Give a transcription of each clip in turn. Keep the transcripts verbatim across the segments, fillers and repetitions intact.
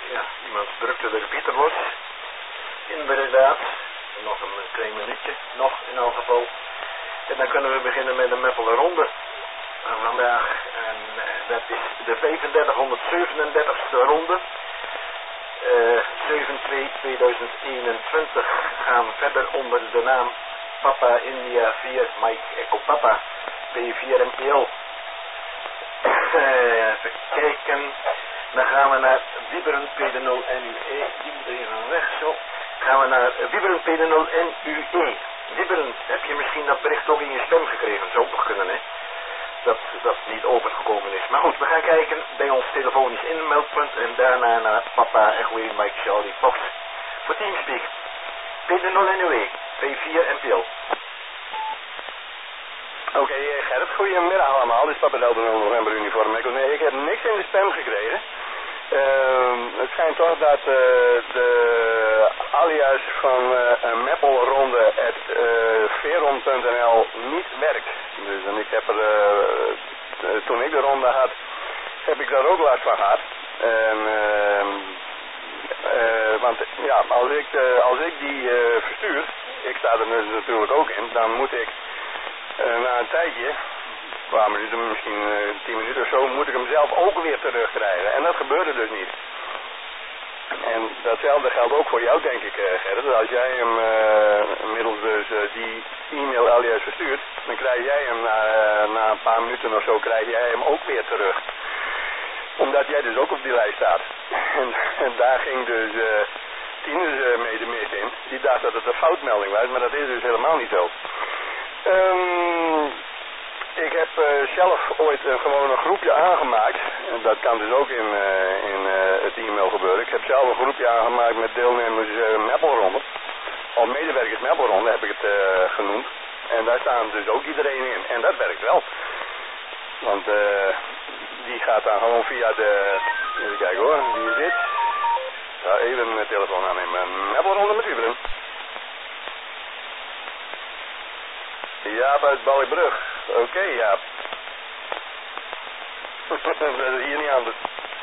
Ja, iemand drukte de repeater los. Inderdaad. Nog een klein minuutje. Nog in elk geval. En dan kunnen we beginnen met de Meppelen Ronde. En vandaag. En uh, dat is de vijfendertighonderdzevenendertigste ronde. Uh, zeven twee tweeduizend eenentwintig gaan verder onder de naam Papa India vier Mike Echo Papa P vier M P L. Uh, even kijken. Dan gaan we naar Wieberen P D nul N U E. Die moet even weg zo. Gaan we naar Wieberen P D nul N U E. Wieberen, heb je misschien dat bericht ook in je stem gekregen? Zou toch kunnen, hè? Dat dat niet overgekomen is. Maar goed, we gaan kijken bij ons telefonisch inmeldpunt en daarna naar Papa Echo Mike Charlie Fox voor Teamspeak. P D nul N U E, P vier M P L. Oké, okay, Gerrit, goedemiddag allemaal. Dit is Papa Delta nul November Uniform Echo. Nee, ik heb niks in de stem gekregen. Uh, het schijnt toch dat uh, de alias van uh, een Meppelronde at uh, veron punt n l niet werkt. Dus en ik heb er, uh, toen ik de ronde had, heb ik daar ook last van gehad. En, uh, uh, want ja, als ik, uh, als ik die uh, verstuur, ik sta er dus natuurlijk ook in, dan moet ik uh, na een tijdje, een paar minuten, misschien uh, tien minuten of zo, moet ik hem zelf ook weer terugkrijgen. En dat gebeurde dus niet. En datzelfde geldt ook voor jou, denk ik, uh, Gerrit. Als jij hem uh, middels dus uh, die e-mail alias verstuurt, dan krijg jij hem na, uh, na een paar minuten of zo, krijg jij hem ook weer terug. Omdat jij dus ook op die lijst staat. En, en daar ging dus uh, Tines uh, mee de mist in. Die dacht dat het een foutmelding was, maar dat is dus helemaal niet zo. Um, Ik heb uh, zelf ooit uh, gewoon een groepje aangemaakt. En dat kan dus ook in, uh, in uh, het e-mail gebeuren. Ik heb zelf een groepje aangemaakt met deelnemers uh, Meppelronde. Of medewerkers Meppelronde heb ik het uh, genoemd. En daar staan dus ook iedereen in. En dat werkt wel. Want uh, die gaat dan gewoon via de... Even kijken hoor, wie is dit? Ja, even mijn telefoon aannemen. Meppelronde met Wieberen. Jaap uit Balkbrug. Oké, okay, Jaap. Dat is hier niet anders.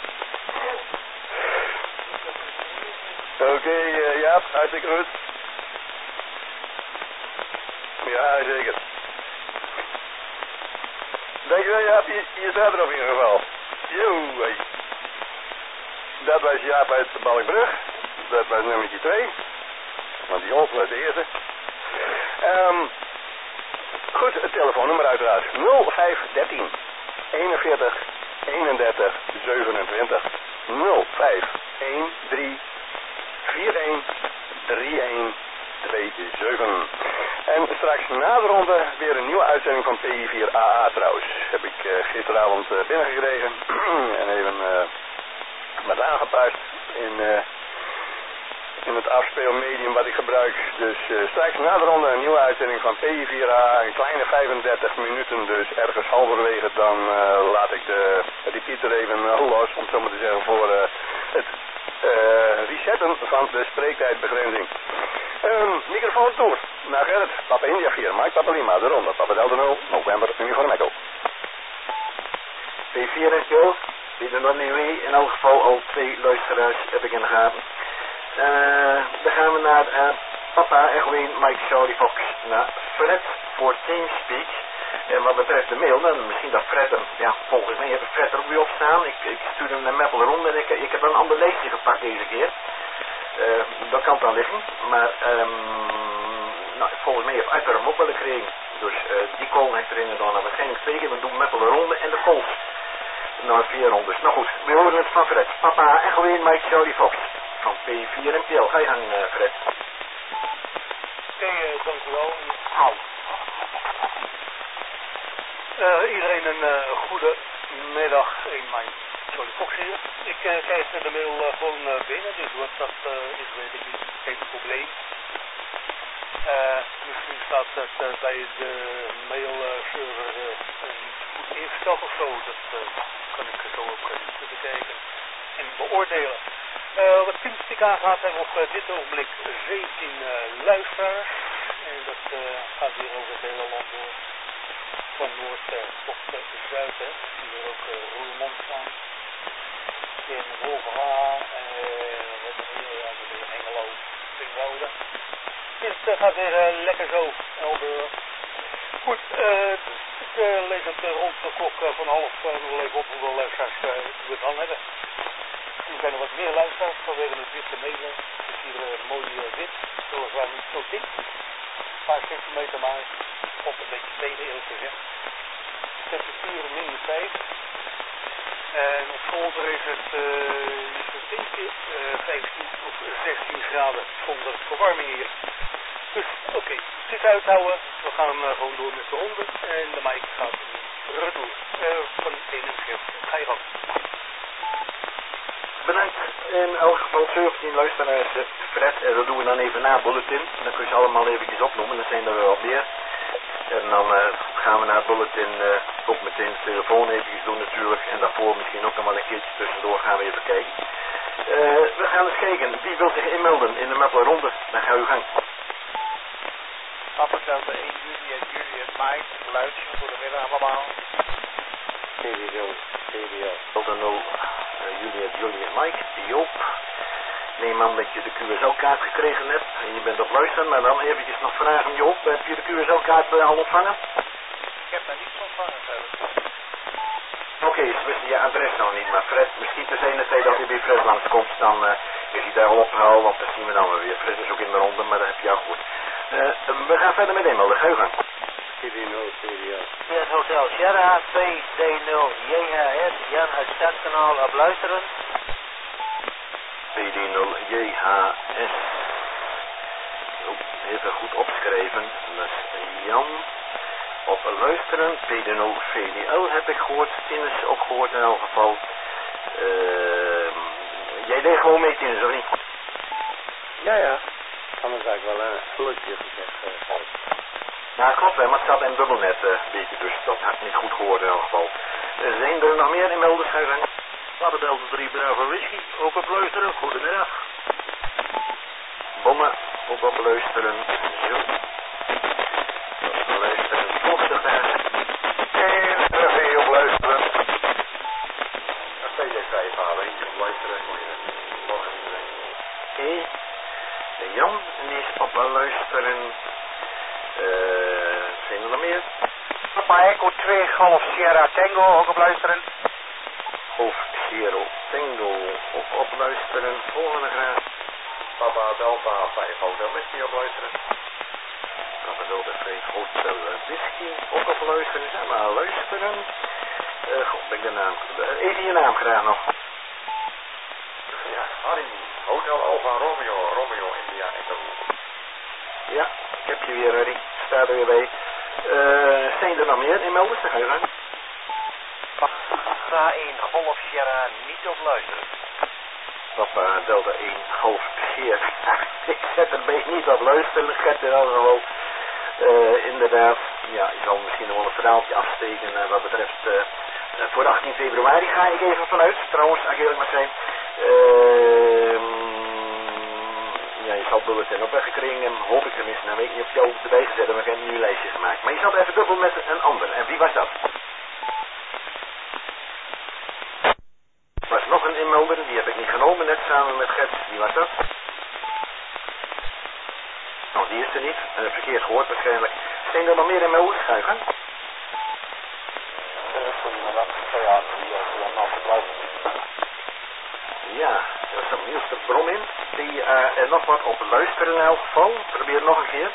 Oké, okay, uh, Jaap, hartstikke goed. Ja, zeker. Dankjewel, Jaap, je, je staat er op in ieder geval. Yo, hey. Dat was Jaap uit Balkbrug. Dat was nummertje twee. Want die ons was de eerste. Um, Goed, het telefoonnummer uiteraard. nul vijf een drie eenenveertig eenendertig zevenentwintig. nul vijf een drie vier een drie een twee zeven. En straks na de ronde weer een nieuwe uitzending van P I vier A A trouwens. Heb ik uh, gisteravond uh, binnengekregen. En even uh, wat aangepast in... Uh, in het afspeelmedium wat ik gebruik. Dus uh, straks na de ronde een nieuwe uitzending van P I vier A, een kleine vijfendertig minuten, dus ergens halverwege dan uh, laat ik de repeater even uh, los, om het zo maar te zeggen, voor uh, het uh, resetten van de spreektijdbegrenzing. Um, microfoon toe naar Gerrit, Papa India vier, Mike Papa Lima, de ronde, Papa Delta nul, November, Uniform Echo. P vier M P L, die de non N U E, in elk geval al twee luisteraars heb ik in de gaten. Uh, dan gaan we naar uh, Papa Erwin Mike Charlie Fox naar Fred voor Teamspeak. En wat betreft de mail, dan misschien dat Fred hem, ja volgens mij heb ik Fred er ook weer op staan. Ik, ik stuur hem naar Meppel rond en ik, ik heb een ander lijstje gepakt deze keer. Uh, dat kan dan liggen, maar um, nou, volgens mij heeft Arthur hem ook wel gekregen. Dus uh, die call heeft erin gedaan. Nou, waarschijnlijk twee keer, we doen Meppel ronde en de calls. Nou, vier rondes. Nou goed, we horen het van Fred. Papa Erwin Mike Charlie Fox. Van P vier M P L. Ga je gang, uh, Fred. Oké, okay, uh, dankjewel. Hou. Uh, iedereen een uh, goede middag in mijn Charlie Fox hier. Ik uh, krijg de mail uh, gewoon uh, binnen, dus wat dat uh, is weet ik niet, geen probleem. Uh, misschien staat dat uh, bij de mailserver uh, niet goed ingesteld of zo. Dat uh, kan ik zo ook uh, bekijken en beoordelen. Uh, wat Teamspeak aangaat hebben we op uh, dit ogenblik zeventien uh, luisteraars. En dat uh, gaat weer over het hele land door. Van noord uh, tot uh, zuid. Hè. Hier ook uh, Roermond staan. In Wolverhaal. Uh, gaat weer uh, lekker zo. Elbe. Goed, uh, ik uh, lees het uh, rond de klok uh, van half uh, nog even op hoeveel luisteraars uh, we dan hebben. Er zijn er wat meer luisteraars vanwege het witte mailen. Het is hier uh, mooi uh, wit, weliswaar niet zo dik. Een paar centimeter maar, op een beetje tegen eerlijk gezegd. Temperatuur min vijf. En op zolder is het, uh, is het denk ik uh, vijftien of zestien graden zonder verwarming hier. Dus oké, okay. Het is uithouden. We gaan uh, gewoon door met de ronde. En de mic gaat retour. Uh, van één en zes. Ga je gang. Bedankt. In elk geval zeventien luisteraars, Fred, en dat doen we dan even na bulletin. Dan kun je ze allemaal eventjes opnoemen, dan zijn er wel meer. En dan uh, gaan we naar het bulletin uh, ook meteen de telefoon eventjes doen natuurlijk. En daarvoor misschien ook nog wel een keertje tussendoor gaan we even kijken. Uh, we gaan eens kijken, wie wil zich inmelden in de Meppler ronde? Dan ga uw gang. Papa Delta één, Juliet, Juliet, Mike, geluidje, goedemiddag allemaal. T D nul, T D Delta nul, Juliet, Juliet, Mike, Joop. Neem aan dat je de Q S L-kaart gekregen hebt en je bent op luisteren, maar dan eventjes nog vragen, Joop, heb je de Q S L-kaart al ontvangen? Ik heb daar niets ontvangen verder. Oké, okay, ze wisten je adres nog niet, maar Fred, misschien te zijn de tijd dat je bij Fred langskomt, dan uh, is hij daar al opgehaald, want dat zien we dan wel weer. Fred is ook in de ronde, maar dat heb je ook goed. Uh, we gaan verder met inmelden, ga je gang. T D nul, T D L. Yes, Hotel Sierra, twee D nul, J H S, Jan uit Stadskanaal op luisteren. P D nul, J H S. Oh, even goed opschrijven, dat is Jan. Op luisteren, P D nul, V D L heb ik gehoord, Tinus ook gehoord in elk geval. Uh, jij deed gewoon mee, Tinus, of niet? Ja, ja. Anders had ik wel een gelukje gezegd. Uh, ja, klopt, hè, maar het zat in dubbelnet uh, een beetje, dus dat had ik niet goed gehoord in elk geval. Uh, zijn er nog meer inmelders, ga je gang? Papa Delta drie, Bravo Whisky, ook op luisteren, goedemiddag. Bommen, ook op luisteren, zo. Op luisteren, volgende vraag. En terug op luisteren. Een P D vijf halen, eentje op luisteren. Morgen iedereen. Oké. De Jan, en die is op luisteren. Uh, zijn er nog meer? Papa Echo twee, Golf Sierra Tango, ook op luisteren. Golf Sierra Tango, ook op luisteren. Volgende vraag. Papa Delta vijf, Hotel Whisky op luisteren. Papa Delta vijf, Hotel Whisky, ook op luisteren. Zijn we aan luisteren. Uh, God, ben ik de naam. Uh, even je naam graag nog. Ja, Harry, Hotel Alfa Romeo, Romeo India Echo. Ja, ik heb je weer, Harry. Staat er weer bij. Uh, zijn er nog meer inmelders? Dan ga je gaan. Papa één, Golf Sierra, niet op luisteren. Papa Delta één, Golf Sierra. Ik zet erbij niet op luisteren. Ik heb er al wel. Uh, inderdaad, ja, je zal misschien nog wel een verhaaltje afsteken uh, wat betreft uh, uh, voor achttien februari ga ik even vanuit, trouwens, als ik eerlijk mag zijn. Uh, ja, je zal het bulletin op weggekregen en hoop ik tenminste, nou weet ik niet of jou erbij gezet heb, maar ik heb een nieuw lijstje gemaakt. Maar je zat even dubbel met een ander, en wie was dat? Er was nog een inmelder, die heb ik niet genomen, net samen met Gert, wie was dat? Nou, die is er niet. Uh, verkeerd gehoord waarschijnlijk. Zijn er nog meer inmelders? Ga je gang. Ja, er zat Niels de Brom in. Die uh, er nog wat op luisteren in elk geval. Probeer het nog een keer.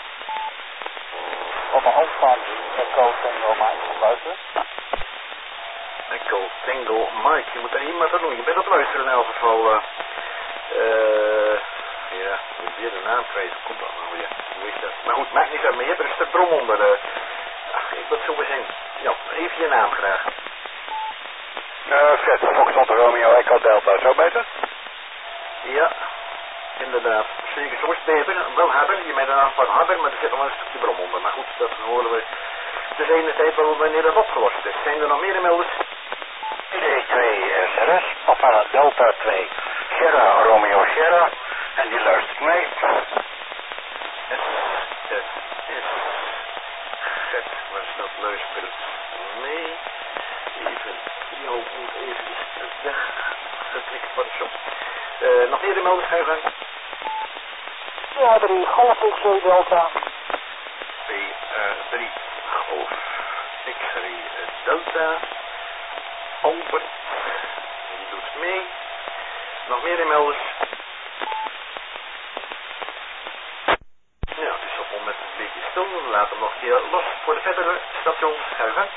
Op mijn hoofd van Echo Tango Mike op luisteren. Echo Tango Mike, je moet er iemand aan doen. Je bent op luisteren in elk geval. Uh, uh, Ja, ik moet weer de naam kwijt. Komt dat nou weer? Hoe is dat? Maar goed, maakt niet uit. Maar je hebt er een stuk brom onder. Uh. Ach, ik wil het zo eens in. Ja, even je naam graag. Uh, Fred, Foxtrot Romeo Echo Delta, zo beter? Ja, inderdaad. Zeker, zo is het beter. Wel hebben, je bent een aantal hebben, maar er zit nog wel een stukje brom onder. Maar goed, dat horen we de ene tijd wel wanneer dat opgelost is. Zijn er nog meer inmelders? D twee S R S, Papa Delta twee, Sierra Romeo Sierra. En die luistert mee. S, S, S. Gert, was dat luistert mee. Even, jou moet even weg. Geklikt worden, zo. Uh, nog meer de melders, ga je gang. Ja, drie, Golf X-ray Delta. P R drie, Golf X-ray Delta. Albert, die doet mee. Nog meer inmelders. Ja, het is op het moment een beetje stil. We laten hem nog een keer los voor de verdere stations. Ga je gang.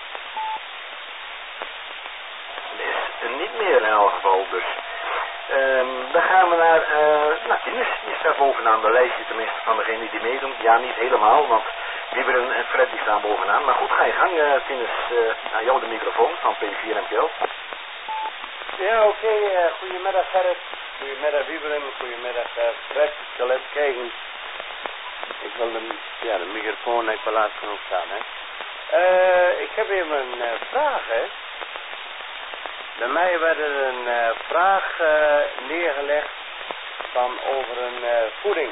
Er is niet meer in elk geval dus. Um, dan gaan we naar, uh, nou, Tinus, die staat bovenaan de lijstje, tenminste van degenen die meedoen. Ja, niet helemaal, want Wieberen en Fred die staan bovenaan. Maar goed, ga je gang, uh, Tinus, uh, aan jou de microfoon van P vier M K L. Ja, oké, okay, uh, goedemiddag Gerrit, goedemiddag Wieberen, goedemiddag uh, Fred, Caleb, kijken. Ik wil de, ja, de microfoon net wel laat genoeg staan, hè. Uh, ik heb even een uh, vraag, hè. Bij mij werd er een uh, vraag uh, neergelegd van over een uh, voeding.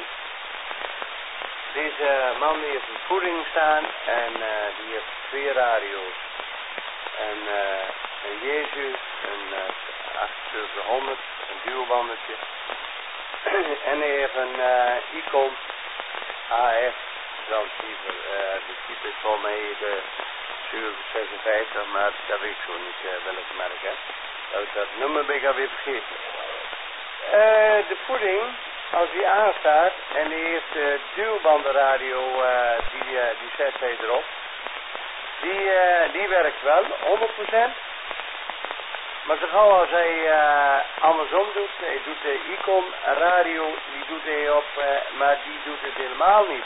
Deze man die heeft een voeding staan en uh, die heeft twee radio's. En uh, een Jezus, een uh, achtenzeventighonderd, een duwbandetje. En hij heeft een uh, Icon A F transceiver. Uh, de type is voor mij de zevenhonderdzesenvijftig, maar dat weet ik zo niet uh, welk merk, hè. Dat, dat nummer ben ik alweer vergeten. Uh, de voeding, als die aanstaat en die heeft de duwbandenradio, uh, die, uh, die zet hij erop. Die, uh, die werkt wel, honderd procent. Maar zo gauw als hij uh, andersom doet, hij doet de Icon radio, die doet hij op, uh, maar die doet het helemaal niet.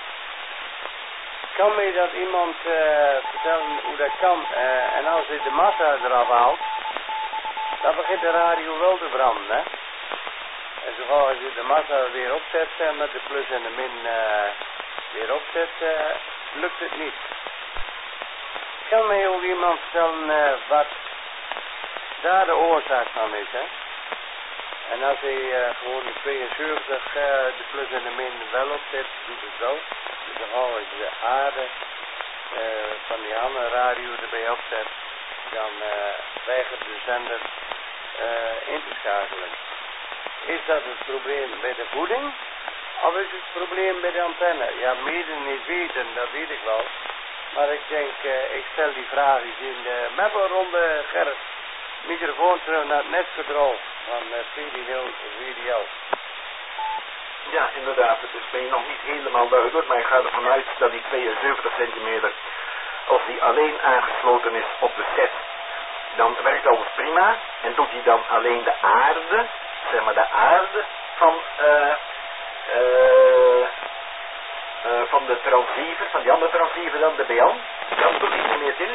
Kan mij dat iemand uh, vertellen hoe dat kan? Uh, en als hij de massa eraf haalt, dan begint de radio wel te branden, hè? En zo gauw als je de massa weer opzet, zeg maar, de plus en de min uh, weer opzet, uh, lukt het niet. Kan mij ook iemand vertellen uh, wat daar de oorzaak van is, hè? En als hij uh, gewoon de tweeënzeventig, uh, de plus en de min wel opzet, doet het wel. Dus dan gauw als je de aarde uh, van die andere radio erbij opzet, dan uh, weigert de zender uh, in te schakelen. Is dat het probleem bij de voeding? Of is het probleem bij de antenne? Ja, mede niet weten, dat weet ik wel. Maar ik denk, uh, ik stel die vraag eens in de mappenronde, Gerrit. Microfoon terug naar het netcontrole van uh, P D L. Ja, inderdaad, het is mij nog niet helemaal duidelijk, maar ik ga ervan uit dat die tweeënzeventig centimeter, als die alleen aangesloten is op de set, dan werkt alles prima. En doet hij dan alleen de aarde, zeg maar de aarde van, uh, uh, uh, van de transceiver, van die andere transceiver dan, de B N, dan doet hij niet meer in.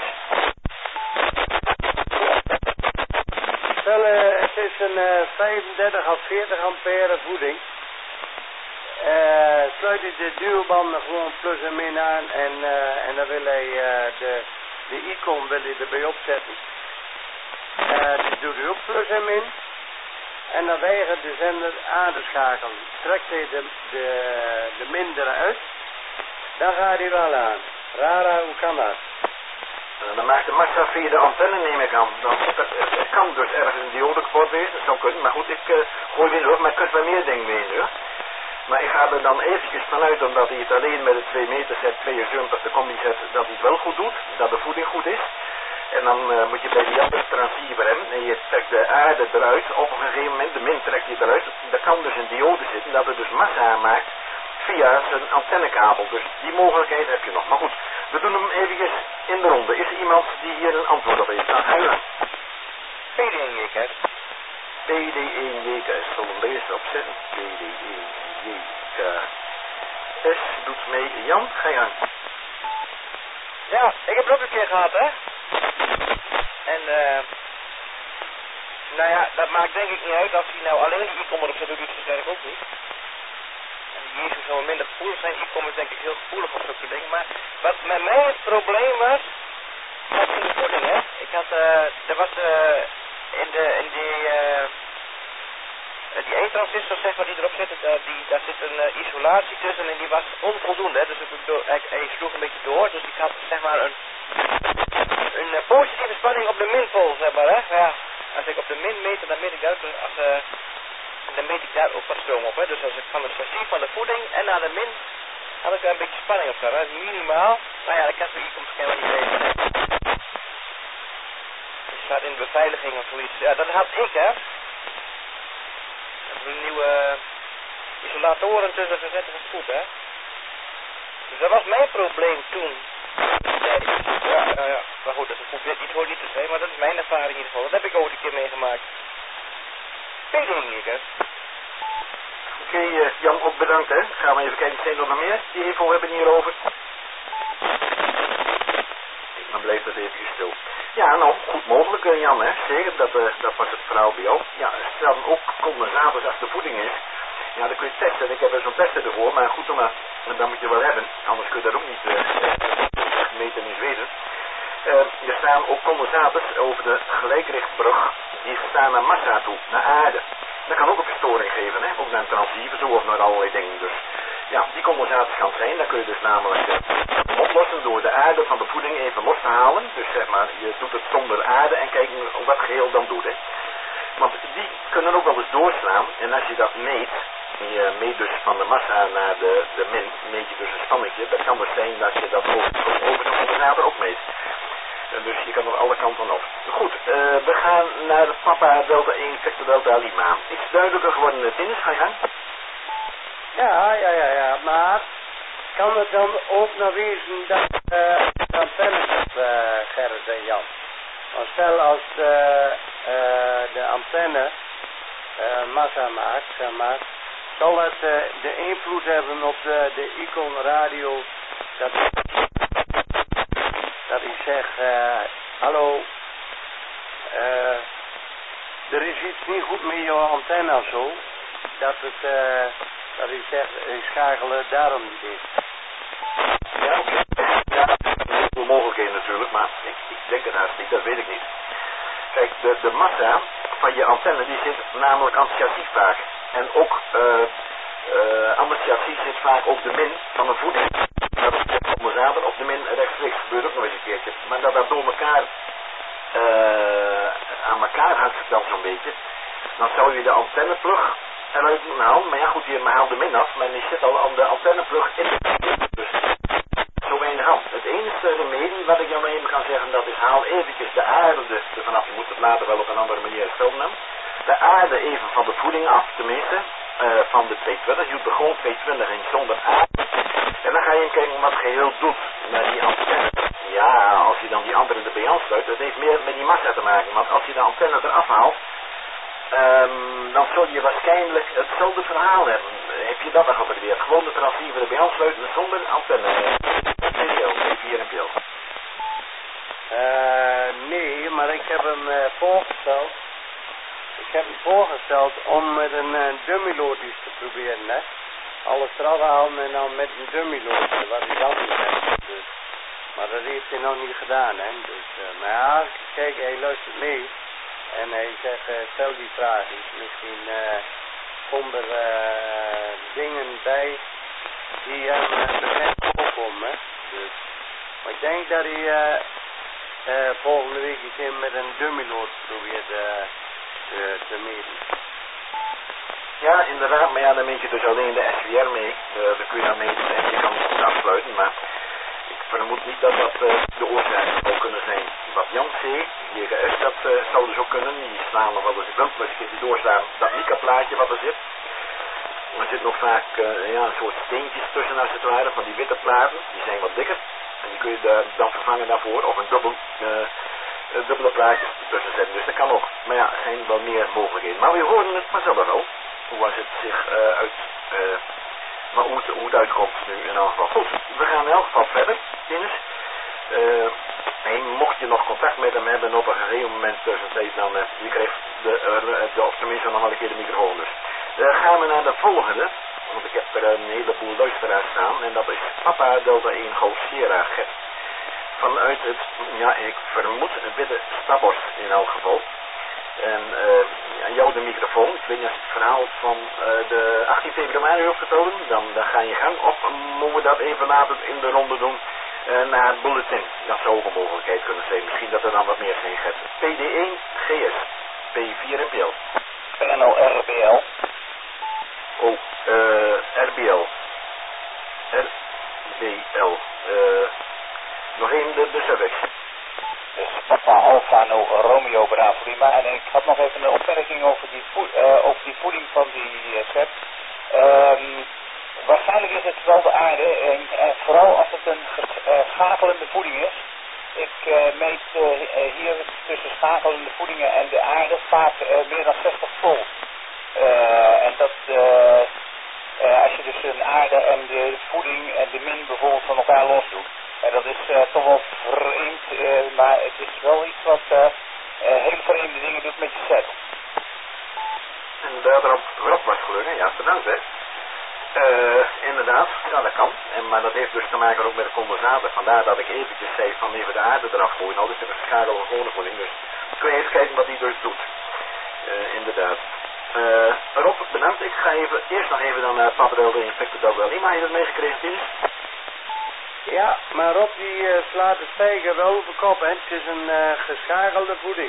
Wel, uh, het is een uh, vijfendertig à veertig ampère voeding. Uh, sluit hij de duwbanden gewoon plus en min aan en, uh, en dan wil hij uh, de, de Icon wil hij erbij opzetten. Uh, dat doet hij ook plus en min. En dan weigert de zender aan te schakelen. Trekt hij de, de, de min eruit, dan gaat hij wel aan. Rara, hoe kan dat? Uh, dan maakt de massa via de antenne, neem ik aan. Dan, het, het kan dus ergens een diode kapot wezen, dat zou kunnen. Maar goed, ik uh, gooi weer door, maar ik kan wel meer dingen mee nu. Maar ik ga er dan eventjes vanuit, omdat hij het alleen met de twee meter set, tweeënzeventig, de combi set, dat hij het wel goed doet. Dat de voeding goed is. En dan uh, moet je bij die andere transceiver hebben en je trekt de aarde eruit. Op een gegeven moment, de min trekt je eruit. Daar kan dus een diode zitten, dat het dus massa aanmaakt via zijn antennekabel. Dus die mogelijkheid heb je nog. Maar goed, we doen hem eventjes in de ronde. Is er iemand die hier een antwoord op heeft? Nou, ga je P D één J K S. P D één J K S, zullen we deze opzetten? P D één J K S doet mee. Jan, ga je aan. Ja, ik heb het ook een keer gehad, hè. En, eh... Uh, nou ja, dat maakt denk ik niet uit als hij nou alleen die Icon erop zet, doet het waarschijnlijk ook niet. En die Jezus zal minder gevoelig zijn. Icon is denk ik heel gevoelig op zulke dingen. Maar wat met mij het probleem was, was in de voeding, hè. Ik had, eh, uh, er was, eh, uh, in de, in die, eh... Uh, die één transistor, zeg maar, die erop zit, uh, die, daar zit een uh, isolatie tussen en die was onvoldoende. Hè? Dus het, door, hij, hij sloeg een beetje door, dus ik had zeg maar een, een uh, positieve spanning op de minpol, zeg maar. Hè? Ja, als ik op de min meter, dan meet ik uit, als uh, de meet ik daar ook wat stroom op, hè. Dus als ik van het chassis van de voeding en naar de min, had ik daar een beetje spanning op. Dat is minimaal. Nou ja, dat kan ik komt waarschijnlijk niet weten, hè. Die staat in de beveiliging of zoiets. Ja, dat had ik, hè. Dat is een nieuwe isolatoren tussen gezet en goed, hè. Dus dat was mijn probleem toen. Ja, ja, ja. Maar goed, dat is iets hoort niet te zijn, maar dat is mijn ervaring in ieder geval. Dat heb ik ooit een keer meegemaakt. Twee dingen, ik, hè. Oké, okay, uh, Jan, ook bedankt, hè. Gaan we even kijken, zijn er nog meer die info hebben hierover? Dan bleef dat even stil. Ja, nou, goed mogelijk, uh, Jan, hè. Zeker, dat, uh, dat was het verhaal bij jou. Ja, stel dan ook condensators als de voeding is. Ja, dan kun je testen. Ik heb er zo'n tester ervoor, maar goed, maar dan moet je wel hebben. Anders kun je dat ook niet uh, meten en niet weten. Uh, er staan ook condensators over de gelijkrichtbrug. Die staan naar massa toe, naar aarde. Dat kan ook een verstoring geven, hè? Ook naar een transceiver zo of naar allerlei dingen. Dus ja, die condensators kan zijn. Dan kun je dus namelijk uh, oplossen door de aarde van de voeding even los te halen. Dus zeg maar, je doet het zonder aarde en kijkt wat het geheel dan doet, hè. Want die kunnen ook wel eens doorslaan. En als je dat meet, je meet dus van de massa naar de, de min, meet je dus een spannetje. Dat kan dus zijn dat je dat over, over de condensator ook meet. Dus je kan er alle kanten op. Goed, uh, we gaan naar Papa Delta één, Victor Delta Lima. Iets duidelijker geworden, Dennis, ga je gang? Ja, ja, ja, ja, maar kan het dan ook nog wezen dat uh, antennes op uh, Gerrit en Jan? Want stel als de, uh, de antenne uh, massa maakt, zeg maar, zal het uh, de invloed hebben op de, de Icon radio dat dat ik zeg, uh, hallo, uh, er is iets niet goed met jouw antenne of zo, dat het, uh, dat ik zeg, ik schakelen daarom niet in. Ja, oké. Okay. Ja, dat is wel mogelijkheden natuurlijk, maar ik, ik denk het haast niet, dat weet ik niet. Kijk, de, de massa van je antenne, die zit namelijk aan het chassis vaak. En ook, uh, uh, aan het chassis zit vaak ook de min van een voeding. Dat is de condensator of de min rechtstreeks, gebeurt ook nog eens een keertje. Maar dat dat door elkaar uh, aan elkaar hangt dan zo'n beetje, dan zou je de antenneplug eruit moeten halen. Maar ja goed, je haalt de min af, maar die zit al aan de antenneplug in de dus zo weinig af. Het enige remedie wat ik jou even kan zeggen, dat is haal eventjes de aarde er vanaf. Je moet het later wel op een andere manier stellen. De aarde even van de voeding af, tenminste. Uh, van de tweehonderdtwintig, je doet er gewoon tweehonderdtwintig in zonder aarde. En dan ga je kijken wat het geheel doet naar die antenne. Ja, als je dan die andere erbij aansluit, dat heeft meer met die massa te maken. Want als je de antenne eraf haalt, um, dan zul je waarschijnlijk hetzelfde verhaal hebben. Heb je dat nog geprobeerd? Gewoon de transceiver erbij aansluiten zonder antenne. P vier en pil. Uh, nee, maar ik heb hem uh, voorgesteld. Ik heb hem voorgesteld om met een uh, dummyload iets te proberen, hè. Alles eraf halen en dan met een dummyload, wat ik altijd heb. Dus. Maar dat heeft hij nog niet gedaan, hè. Dus, uh, maar ja, kijk, hij luistert mee. En hij zegt, uh, stel die vraag eens. Misschien uh, komen er uh, dingen bij die hem uh, bekend voorkomen, hè. Dus. Maar ik denk dat hij uh, uh, volgende week eens met een dummyload probeert uh, te, te meten. Ja, inderdaad, maar ja, dan meet je dus alleen de S V R mee. Uh, dan kun je dan meten en je kan het afsluiten, maar ik vermoed niet dat dat uh, de oorzaak zou kunnen zijn. Wat Jan zei, J G S, dat uh, zou dus ook kunnen. Die slaan nog wel eens een punt, maar als je die doorslaan, dat Mica-plaatje wat er zit. Er zit nog vaak uh, ja, een soort steentjes tussen als het ware, van die witte platen. Die zijn wat dikker. En die kun je uh, dan vervangen daarvoor, of een dubbel... Uh, Uh, dubbele plaatjes tussen zetten, dus dat kan ook. Maar ja, er zijn wel meer mogelijkheden. Maar we horen het vanzelf wel. Hoe was het zich uh, uit... Uh, maar hoe het, hoe het uitkomt nu in elk geval. Goed, we gaan in elk geval verder, Dennis. Uh, en mocht je nog contact met hem hebben op een gegeven moment tussentijd, dan uh, je krijgt de, uh, de, of tenminste nog wel een keer de microfoon dus. Uh, gaan we naar de volgende, want ik heb er een heleboel luisteraars staan. En dat is Papa Delta één Golf Sierra Gert. Vanuit het, ja, ik vermoed een witte Stabos in elk geval. En uh, ja, jou de microfoon. Ik weet niet als het verhaal van uh, de achttien februari opgetogen. Dan, dan ga je gang. Of moeten we dat even later in de ronde doen uh, naar het bulletin. Dat zou ook een mogelijkheid kunnen zijn. Misschien dat er dan wat meer zijn gaat. P D één G S. P vier en P L. N L R B L. B L. R B L. Uh, nog één de, de suffix. Dus Papa Alpha No Romeo Bravo Lima. En ik had nog even een opmerking over die, uh, over die voeding van die uh, set. Um, waarschijnlijk is het wel de aarde. En, en vooral als het een uh, schakelende voeding is. Ik uh, meet uh, hier tussen schakelende voedingen en de aarde vaak uh, meer dan zestig volt. Uh, en dat, uh, uh, als je dus een aarde en de voeding en de min bijvoorbeeld van elkaar los doet. En dat is uh, toch wel vreemd, uh, maar het is wel iets wat uh, uh, hele vreemde dingen doet met je set. En daarop Rob was gelukkig, ja, bedankt hè. Uh, inderdaad, ja dat kan. En, maar dat heeft dus te maken ook met de condensator. Vandaar dat ik eventjes zei van even de aarde eraf gooien. Nou, dit is een schade van gewone voeding. Dus kun je even kijken wat die dus doet. Uh, inderdaad. Uh, Rob, bedankt. Ik ga even, eerst nog even dan naar uh, Papa Delta Inspector Delta Lima. Heb je dat meegekregen, Tinus? Ja, maar Rob die uh, slaat de stijger wel op de kop, hè. Het is een uh, geschakelde voeding.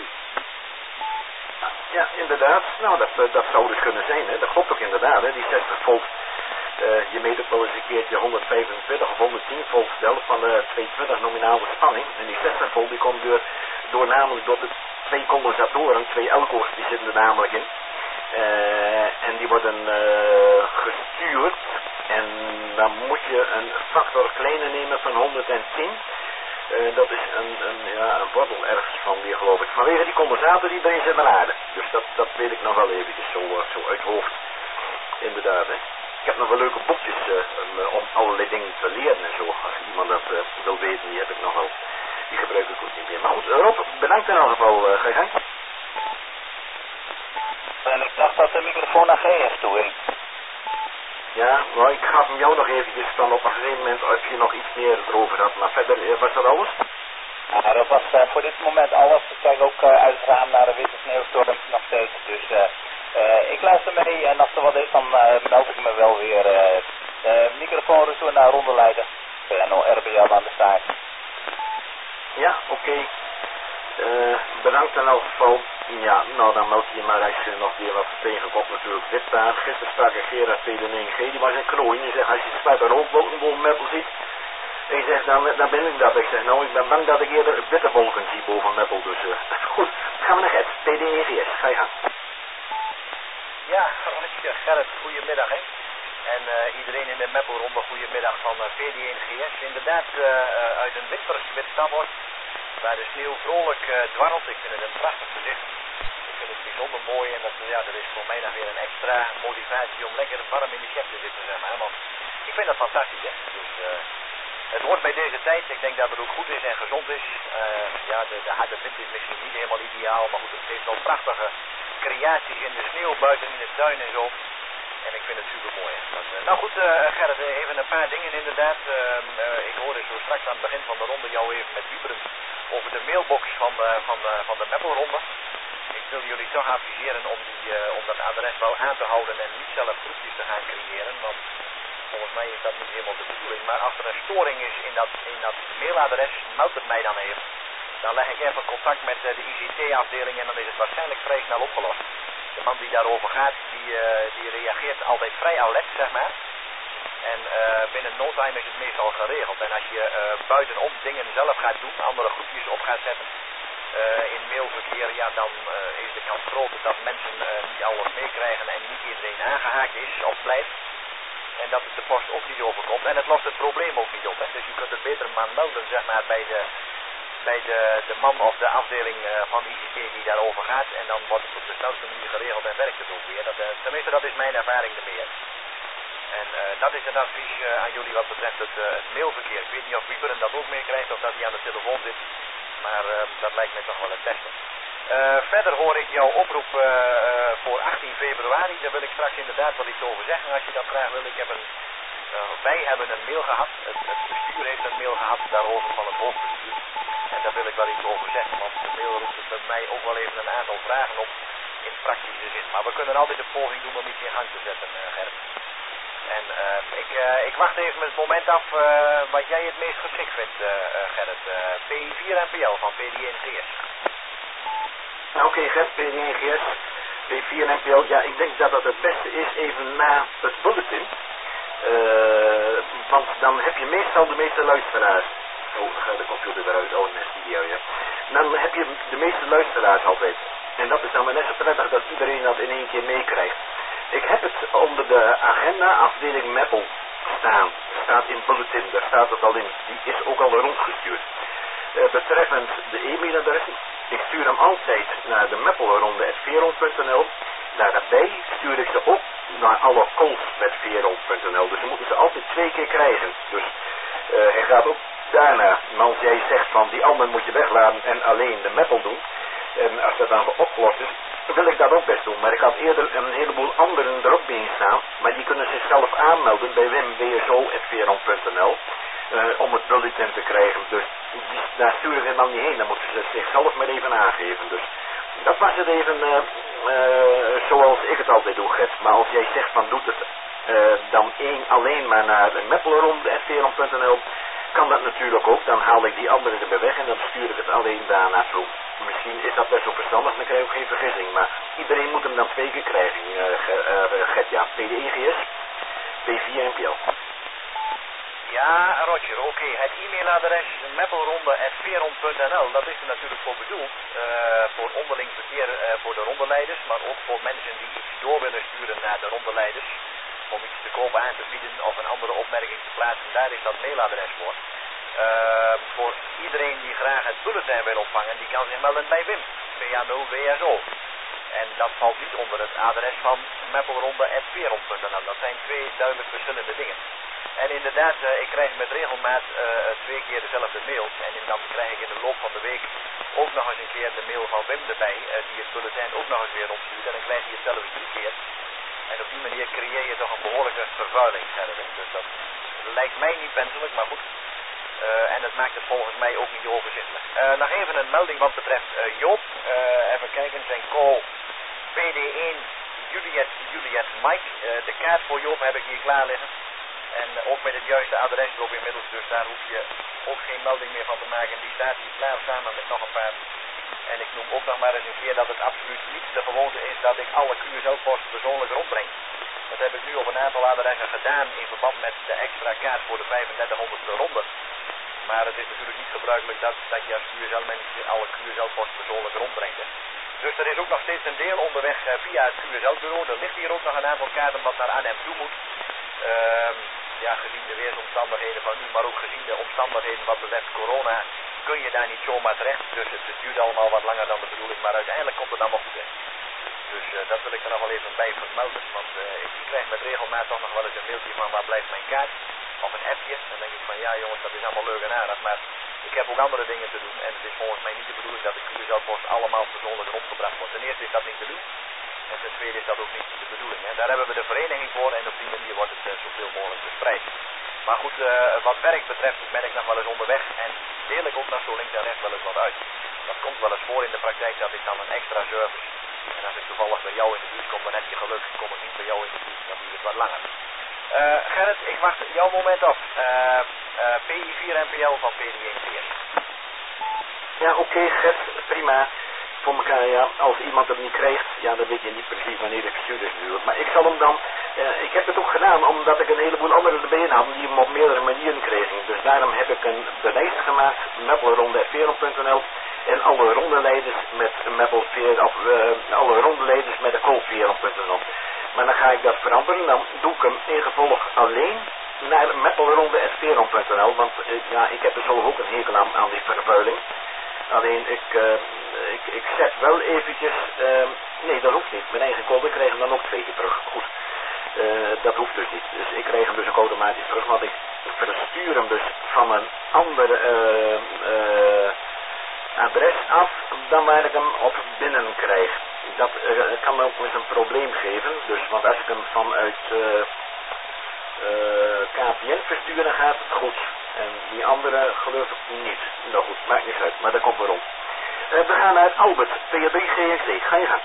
Ja, inderdaad. Nou, dat, uh, dat zou dus kunnen zijn, hè. Dat klopt ook inderdaad, hè. Die zestig volt. Uh, je meet ook wel eens een keertje honderdvijfentwintig of honderdtien volt stel van de tweehonderdtwintig nominale spanning. En die zestig volt die komt door, door namelijk door de twee condensatoren, twee elko's, die zitten er namelijk in. Uh, en die worden uh, gestuurd. En dan moet je een factor kleiner nemen van honderdtien. Uh, dat is een, een, ja, een wortel ergens van weer geloof ik. Vanwege die condensator die erin zit naar aarde. Dus dat, dat weet ik nog wel eventjes zo, uh, zo uit hoofd. Inderdaad, hè. Ik heb nog wel leuke boekjes uh, om allerlei dingen te leren en zo. Als iemand dat uh, wil weten, die heb ik nog wel. Die gebruik ik ook niet meer. Maar goed, Rob, bedankt in elk geval. Uh, ga je gang. En ik dacht dat de microfoon naar G S toe ging. Ja, nou, ik gaf hem jou nog eventjes van op een gegeven moment als je nog iets meer erover had. Maar verder uh, was dat alles? Ja, dat was uh, voor dit moment alles. Ik kijk ook uh, uit het raam naar de witte sneeuwstorm nog steeds. Dus uh, uh, ik luister mee en als er wat is, dan uh, meld ik me wel weer. Uh, uh, microfoon retour naar rondeleider. P N O R B L aan de staart. Ja, oké. Okay. Uh, bedankt in elk geval. Ja, nou dan meld je maar als je nog weer wat tegenkomt natuurlijk. Dit daar, gisteren sprak ik Gerard P D negen G, die was in Knooien. Die zegt, als je zwart en roodboten Meppel ziet. En je zegt, dan, dan ben ik dat. Ik zeg, nou ik ben bang dat ik eerder witte wolken zie boven Meppel. Dus uh, goed, gaan we naar Gert, P D negen G S, ga je gaan. Ja, Gerrit, goedemiddag hè. En uh, iedereen in de Meppelronde, goedemiddag van uh, P D negen G S. Inderdaad, uh, uh, uit een winters wit stamhout. Waar de sneeuw vrolijk uh, dwarrelt. Ik vind het een prachtig gezicht. Ik vind het bijzonder mooi en dat, ja, dat is voor mij nog weer een extra motivatie om lekker warm in de chef te zitten, zeg maar. Want ik vind dat fantastisch, hè. Dus uh, het hoort bij deze tijd. Ik denk dat het ook goed is en gezond is. Uh, ja, de, de harde wind is misschien niet helemaal ideaal, maar goed, het heeft wel prachtige creaties in de sneeuw buiten in de tuin en zo. En ik vind het super mooi. Dat, uh, nou goed, uh, Gerrit, even een paar dingen inderdaad. Uh, uh, ik hoorde zo straks aan het begin van de ronde jou even met wieberen over de mailbox van de, van de, van de Meppelronde. Ik wil jullie toch adviseren om, die, uh, om dat adres wel aan te houden en niet zelf groepjes te gaan creëren. Want volgens mij is dat niet helemaal de bedoeling. Maar als er een storing is in dat, in dat mailadres, meld het mij dan even. Dan leg ik even contact met uh, de I C T-afdeling en dan is het waarschijnlijk vrij snel opgelost. De man die daarover gaat, die, uh, die reageert altijd vrij alert, zeg maar. En uh, binnen no time is het meestal geregeld. En als je uh, buitenom dingen zelf gaat doen, andere groepjes op gaat zetten uh, in mailverkeer, ja, dan uh, is de kans groter dat mensen uh, niet alles meekrijgen en niet iedereen aangehaakt is of blijft. En dat het de post ook niet overkomt. En het lost het probleem ook niet op. Hè. Dus je kunt het beter maar melden, zeg maar, bij de, bij de, de man of de afdeling uh, van I C T die daarover gaat. En dan wordt het op de snelste manier geregeld en werkt het ook weer. Dat, uh, tenminste, dat is mijn ervaring ermee. En uh, dat is een advies uh, aan jullie wat betreft het, uh, het mailverkeer. Ik weet niet of Wieberen dat ook meekrijgt of dat hij aan de telefoon zit. Maar uh, dat lijkt mij toch wel het beste. Uh, verder hoor ik jouw oproep uh, uh, voor achttien februari. Daar wil ik straks inderdaad wel iets over zeggen als je dat graag wil. Ik heb een, uh, wij hebben een mail gehad. Het, het bestuur heeft een mail gehad daarover van het hoofdbestuur. En daar wil ik wel iets over zeggen. Want de mail roept het bij mij ook wel even een aantal vragen op in praktische zin. Maar we kunnen altijd een poging doen om iets in gang te zetten, uh, Gert. En uh, ik, uh, ik wacht even het moment af uh, wat jij het meest geschikt vindt, uh, uh, Gerrit. Uh, P vier N P L van P D negen G S. Oké, okay, Gert, P D negen G S, P vier N P L. Ja, ik denk dat dat het beste is even na het bulletin. dan heb je meestal de meeste luisteraars. Oh, gaat de computer eruit. Oh, net video, ja. Dan heb je de meeste luisteraars altijd. En dat is dan maar net zo prettig dat iedereen dat in één keer meekrijgt. Ik heb het onder de agenda afdeling Meppel staan. Staat in bulletin, daar staat het al in. Die is ook al rondgestuurd. Uh, betreffend de e-mailadressen. Ik stuur hem altijd naar de meppelronde at veron punt n l. Daarbij stuur ik ze ook naar alle calls met veron punt n l. Dus we moeten ze altijd twee keer krijgen. Dus uh, hij gaat ook daarna. Maar als jij zegt van die ander moet je wegladen en alleen de meppel doen. En als dat dan opgelost is, wil ik dat ook best doen. Maar ik had eerder een heleboel anderen er ook bij staan. Maar die kunnen zichzelf aanmelden bij wim b s o at veron punt n l. Uh, om het bulletin te krijgen. Dus die, daar sturen we dan niet heen. Dan moeten ze zichzelf maar even aangeven. Dus dat was het even uh, uh, zoals ik het altijd doe, Gert. Maar als jij zegt van doet het uh, dan één alleen maar naar meppelronde at veron punt n l, kan dat natuurlijk ook. Dan haal ik die andere erbij weg en dan stuur ik het alleen daarna toe. Misschien is dat best wel verstandig, dan krijg je ook geen vergissing. Maar iedereen moet hem dan twee keer krijgen, uh, uh, Gert. Ja, P D E G S, P vier en P L. Ja, Roger, oké. Okay. Het e-mailadres meppelronde at veron punt n l, dat is er natuurlijk voor bedoeld. Uh, voor onderling verkeer uh, voor de rondeleiders, maar ook voor mensen die iets door willen sturen naar de rondeleiders. Om iets te kopen aan te bieden of een andere opmerking te plaatsen, daar is dat mailadres voor. Uh, voor iedereen die graag het bulletin wil ontvangen, die kan zich melden bij Wim, via nul W S O. En dat valt niet onder het adres van meppelronde at veron punt n l. Dat zijn twee duidelijk verschillende dingen. En inderdaad, uh, ik krijg met regelmaat uh, twee keer dezelfde mails. En dan krijg ik in de loop van de week ook nog eens een keer de mail van Wim erbij. Uh, die het bulletin ook nog eens weer opstuurt. En dan krijg je het zelfs drie keer. En op die manier creëer je toch een behoorlijke vervuiling verder. Dus dat lijkt mij niet wenselijk, maar goed. Uh, en dat maakt het volgens mij ook niet overzichtelijk. Uh, nog even een melding wat betreft uh, Joop. Uh, even kijken, zijn call P D één Juliet Juliet Mike. Uh, de kaart voor Joop heb ik hier klaar liggen. En ook met het juiste adres erop inmiddels, dus daar hoef je ook geen melding meer van te maken. Die staat hier klaar samen met nog een paar. En ik noem ook nog maar eens een keer dat het absoluut niet de gewoonte is dat ik alle Q S L-posten persoonlijk rondbreng. Dat heb ik nu op een aantal adressen gedaan in verband met de extra kaart voor de vijfendertighonderdste ronde. Maar het is natuurlijk niet gebruikelijk dat, dat je als Q S L-manager alle Q S L-posten persoonlijk rondbrengt. Hè. Dus er is ook nog steeds een deel onderweg uh, via het Q S L-bureau. Er ligt hier ook nog een aantal kaarten wat naar Arnhem toe moet. Uh, ja, gezien de weersomstandigheden van nu, maar ook gezien de omstandigheden wat betreft corona, kun je daar niet zomaar terecht. Dus het, het duurt allemaal wat langer dan de bedoeling, maar uiteindelijk komt het allemaal goed in. Dus uh, dat wil ik er nog wel even bij vermelden, want uh, ik krijg met regelmaat toch nog wel eens een mailtje van waar blijft mijn kaart, of een appje. Dan denk ik van ja jongens, dat is allemaal leuk en aardig, maar ik heb ook andere dingen te doen en het is volgens mij niet de bedoeling dat de Q S L-post allemaal persoonlijk rondgebracht wordt. Ten eerste is dat niet te doen. En ten tweede is dat ook niet de bedoeling. Hè. Daar hebben we de vereniging voor en op die manier wordt het uh, zoveel mogelijk verspreid. Maar goed, uh, wat werk betreft ben ik nog wel eens onderweg en deel ik ook nog zo links en rechts wel eens wat uit. Dat komt wel eens voor in de praktijk dat ik dan een extra service. En als ik toevallig bij jou in de buurt kom, dan heb je geluk. Kom ik niet bij jou in de buurt, dan duurt het wat langer. Uh, Gerrit, ik wacht jouw moment af. Uh, uh, P I vier N P L van P D één T S. Ja, oké, okay, Gert, prima. Voor elkaar, ja, als iemand het niet krijgt, ja, dan weet je niet precies wanneer de gestuurd is natuurlijk. Maar ik zal hem dan, uh, ik heb het ook gedaan omdat ik een heleboel anderen erbij had die hem op meerdere manieren kregen. Dus daarom heb ik een de lijst gemaakt, meppelronde at veron punt n l en alle rondeleiders met meppelveer, of uh, alle rondeleiders met de call veron punt n l. Maar dan ga ik dat veranderen, dan doe ik hem in gevolg alleen naar meppelronde at veron punt n l, want uh, ja, ik heb er zelf ook een hekel aan, aan die vervuiling. Alleen ik, uh, ik, ik zet wel eventjes, uh, nee dat hoeft niet, mijn eigen code krijg hem dan ook twee keer terug. Goed, uh, dat hoeft dus niet. Dus ik krijg hem dus ook automatisch terug, want ik verstuur hem dus van een ander uh, uh, adres af dan waar ik hem op binnen krijg. Dat uh, kan ook eens een probleem geven, dus want als ik hem vanuit uh, uh, K P N verstuur dan gaat het goed. En die andere geloof ik niet. Nou goed, maakt niet uit, maar dat komt weer om. Uh, we gaan naar Albert, P H B G X D. Ga je gaan.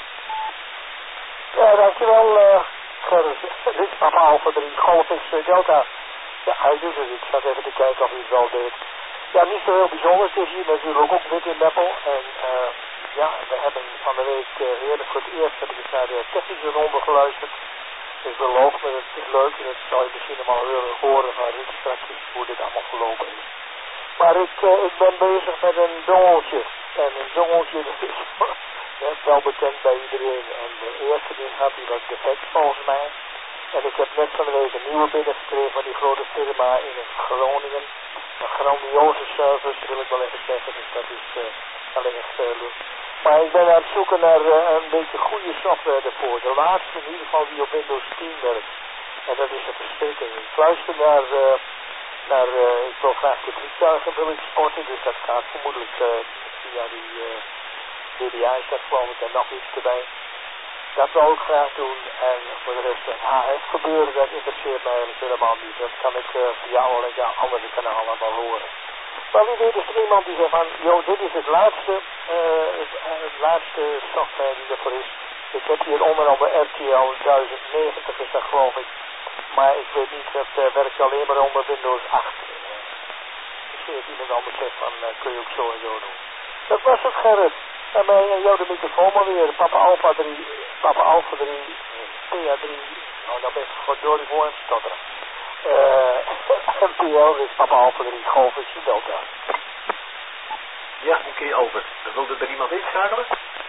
Ja, dankjewel, uh, Gerrit. Dit is Papa Alpha drie, Golf X Delta. Ja, hij doet het. Ik zat even te kijken of hij het wel deed. Ja, niet zo heel bijzonder. Het is hier natuurlijk ook wit in Meppel. En uh, ja, we hebben van de week uh, eerder voor het eerst heb ik eens naar de technische ronde geluisterd. Ik beloof me, het is leuk en dat zal je misschien allemaal horen van Rick straks hoe dit allemaal gelopen is. Maar ik, uh, ik ben bezig met een dongeltje. En een dongeltje, dat is ja, wel bekend bij iedereen. En de eerste die had die was defect volgens mij. En ik heb net van de week een nieuwe binnengekregen van die grote firma in Groningen. Een grandioze service wil ik wel even zeggen, dus dat is uh, alleen echt uh, leuk. Maar ik ben aan het zoeken naar uh, een beetje goede software ervoor. De laatste in ieder geval die op Windows tien werkt. En dat is een verschrikking. Ik luister naar, uh, naar uh, ik wil graag de vliegtuigen wil ik sporten, dus dat gaat vermoedelijk uh, via die uh, D B I is dat geloof ik en nog iets erbij. Dat wil ik graag doen en voor de rest het H F gebeuren, dat interesseert mij eigenlijk helemaal niet. Dat kan ik uh, via jou en andere kanalen wel horen. Maar wie weet is er iemand die zegt van, joh, dit is het laatste, uh, het, uh, het laatste software die ervoor is. Ik heb hier onder andere R T L duizend negentig is dat geloof ik. Maar ik weet niet, dat uh, werkt alleen maar onder Windows acht. Uh, misschien heeft iemand anders zegt van, uh, kun je ook zo en zo doen. Dat was het, Gerrit. En bij uh, jou de microfoon maar weer. Papa Alpha drie, Papa Alpha drie, P A drie. Nou, dan ben ik goddorie gewoon aan het stotteren. Uh, M P L is Papa Alpha drie, Golf is Delta. Ja, oké okay, Albert. Wilde er iemand inschakelen?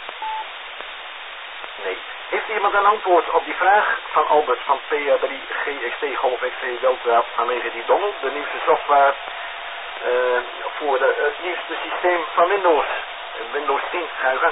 Nee. Heeft iemand een antwoord op die vraag van Albert van P A drie G X T Golf X T Delta vanwege die dongel, de nieuwste software uh, voor de, het nieuwste systeem van Windows, Windows tien, ga je gang.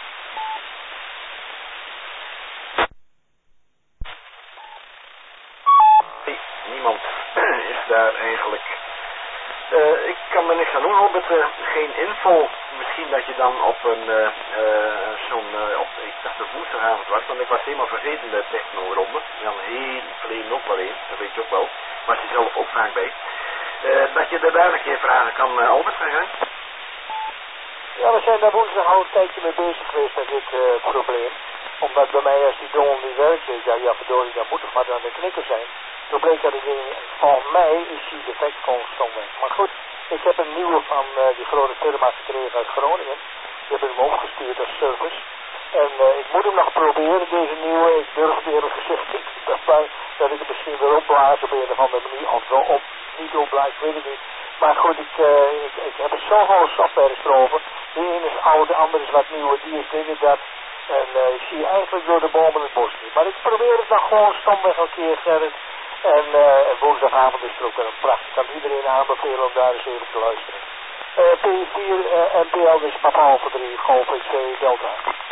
Nee, niemand is daar eigenlijk. Uh, ik kan er niks aan doen, Albert, uh, geen info. Misschien dat je dan op een, uh, uh, zo'n, uh, op, ik dacht de woensdagavond was, want ik was helemaal vergeten de techno-ronde. Dan heel verleden ook wel eens, dat weet je ook wel. Was je zelf ook vaak bij. Uh, dat je er daar een keer vragen kan, uh, Albert, ga je gang. Ja, we zijn daar woensdag al een tijdje mee bezig geweest met dit uh, probleem. Omdat bij mij als die dongel niet werkt, ik dacht, ja verdorie, dat moet toch maar dan de knikker zijn. Toen bleek dat het ding, volgens mij is die defect volgens mij. Maar goed, ik heb een nieuwe van uh, die grote firma gekregen uit Groningen. Die heb ik hem opgestuurd als service. En uh, ik moet hem nog proberen, deze nieuwe. Ik durf het eerlijk gezegd niet. Dat, bij, dat ik het misschien weer opblaas op een of andere manier. Of wel op, niet opblaas, weet ik niet. Maar goed, ik, uh, ik, ik heb er zoveel software erover. De ene is oud, de andere is wat nieuwer, die is dit en dat. En uh, ik zie eigenlijk door de bomen het bos niet. Maar ik probeer het nog gewoon stomweg een keer, Gerrit. En uh, woensdagavond is er ook een prachtig. Ik kan iedereen aanbevelen om daar eens even te luisteren. Uh, P vier uh, M P L is Papa Alpha drie, Golf X T Delta.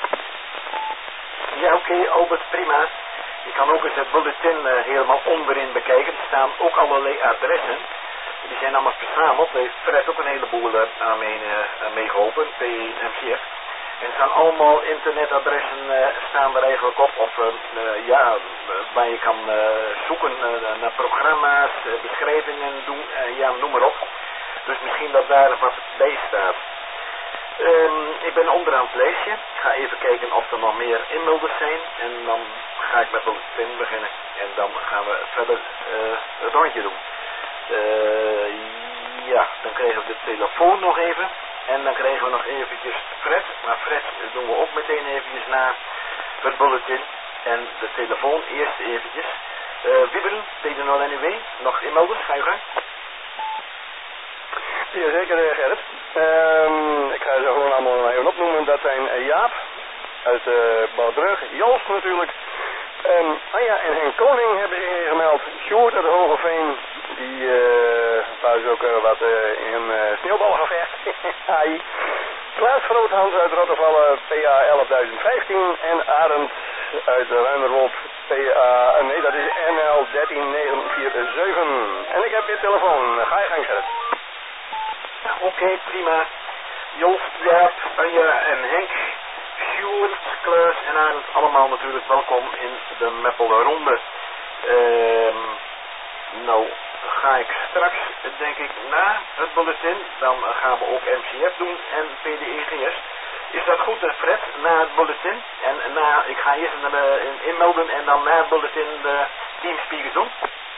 Ja, oké, okay, Albert, prima. Je kan ook eens het bulletin uh, helemaal onderin bekijken. Er staan ook allerlei adressen. Die zijn allemaal verzameld. Daar heeft Fred ook een heleboel uh, aan mee, uh, mee geholpen, P M C F. En er staan allemaal internetadressen uh, staan er eigenlijk op. Of uh, uh, ja, waar je kan uh, zoeken uh, naar programma's, uh, beschrijvingen doen. Uh, ja, noem maar op. Dus misschien dat daar wat bij staat. Um, ik ben onderaan het lijstje. Ik ga even kijken of er nog meer inmelders zijn. En dan ga ik met de pin beginnen. En dan gaan we verder uh, het rondje doen. Uh, ja, dan krijgen we de telefoon nog even. En dan krijgen we nog eventjes Fred. Maar Fred doen we ook meteen eventjes na het bulletin. En de telefoon eerst eventjes. Uh, Wibbelen, P D nul N U W. Nog inmelders, ga je gang. Jazeker, Gerrit. Um, ik ga ze gewoon allemaal even opnoemen. Dat zijn Jaap uit uh, Bouwbrug, Joost natuurlijk. Um, Anja en Henk Koning hebben zich ingemeld. Sjoerd uit Hogeveen, die uh, thuis ook uh, wat uh, in een uh, sneeuwbalgevecht. Hai. Klaas Groothans uit Rottervallen, P A elf duizend vijftien. En Arend uit Ruimerwold, P A, uh, nee dat is N L een drie negen vier zeven. En ik heb weer telefoon. Ga je gang, Gerrit. Ja, oké, okay, prima. Joost, Jaap, Anja en Henk, Sjoerd, Klaas en Arend, allemaal natuurlijk welkom in de Meppelronde. Uh, nou, ga ik straks, denk ik, na het bulletin, dan gaan we ook M C F doen en P D E G S. Is dat goed, Fred, na het bulletin? En na, ik ga eerst in, in, inmelden en dan na het bulletin de teamspeakers doen.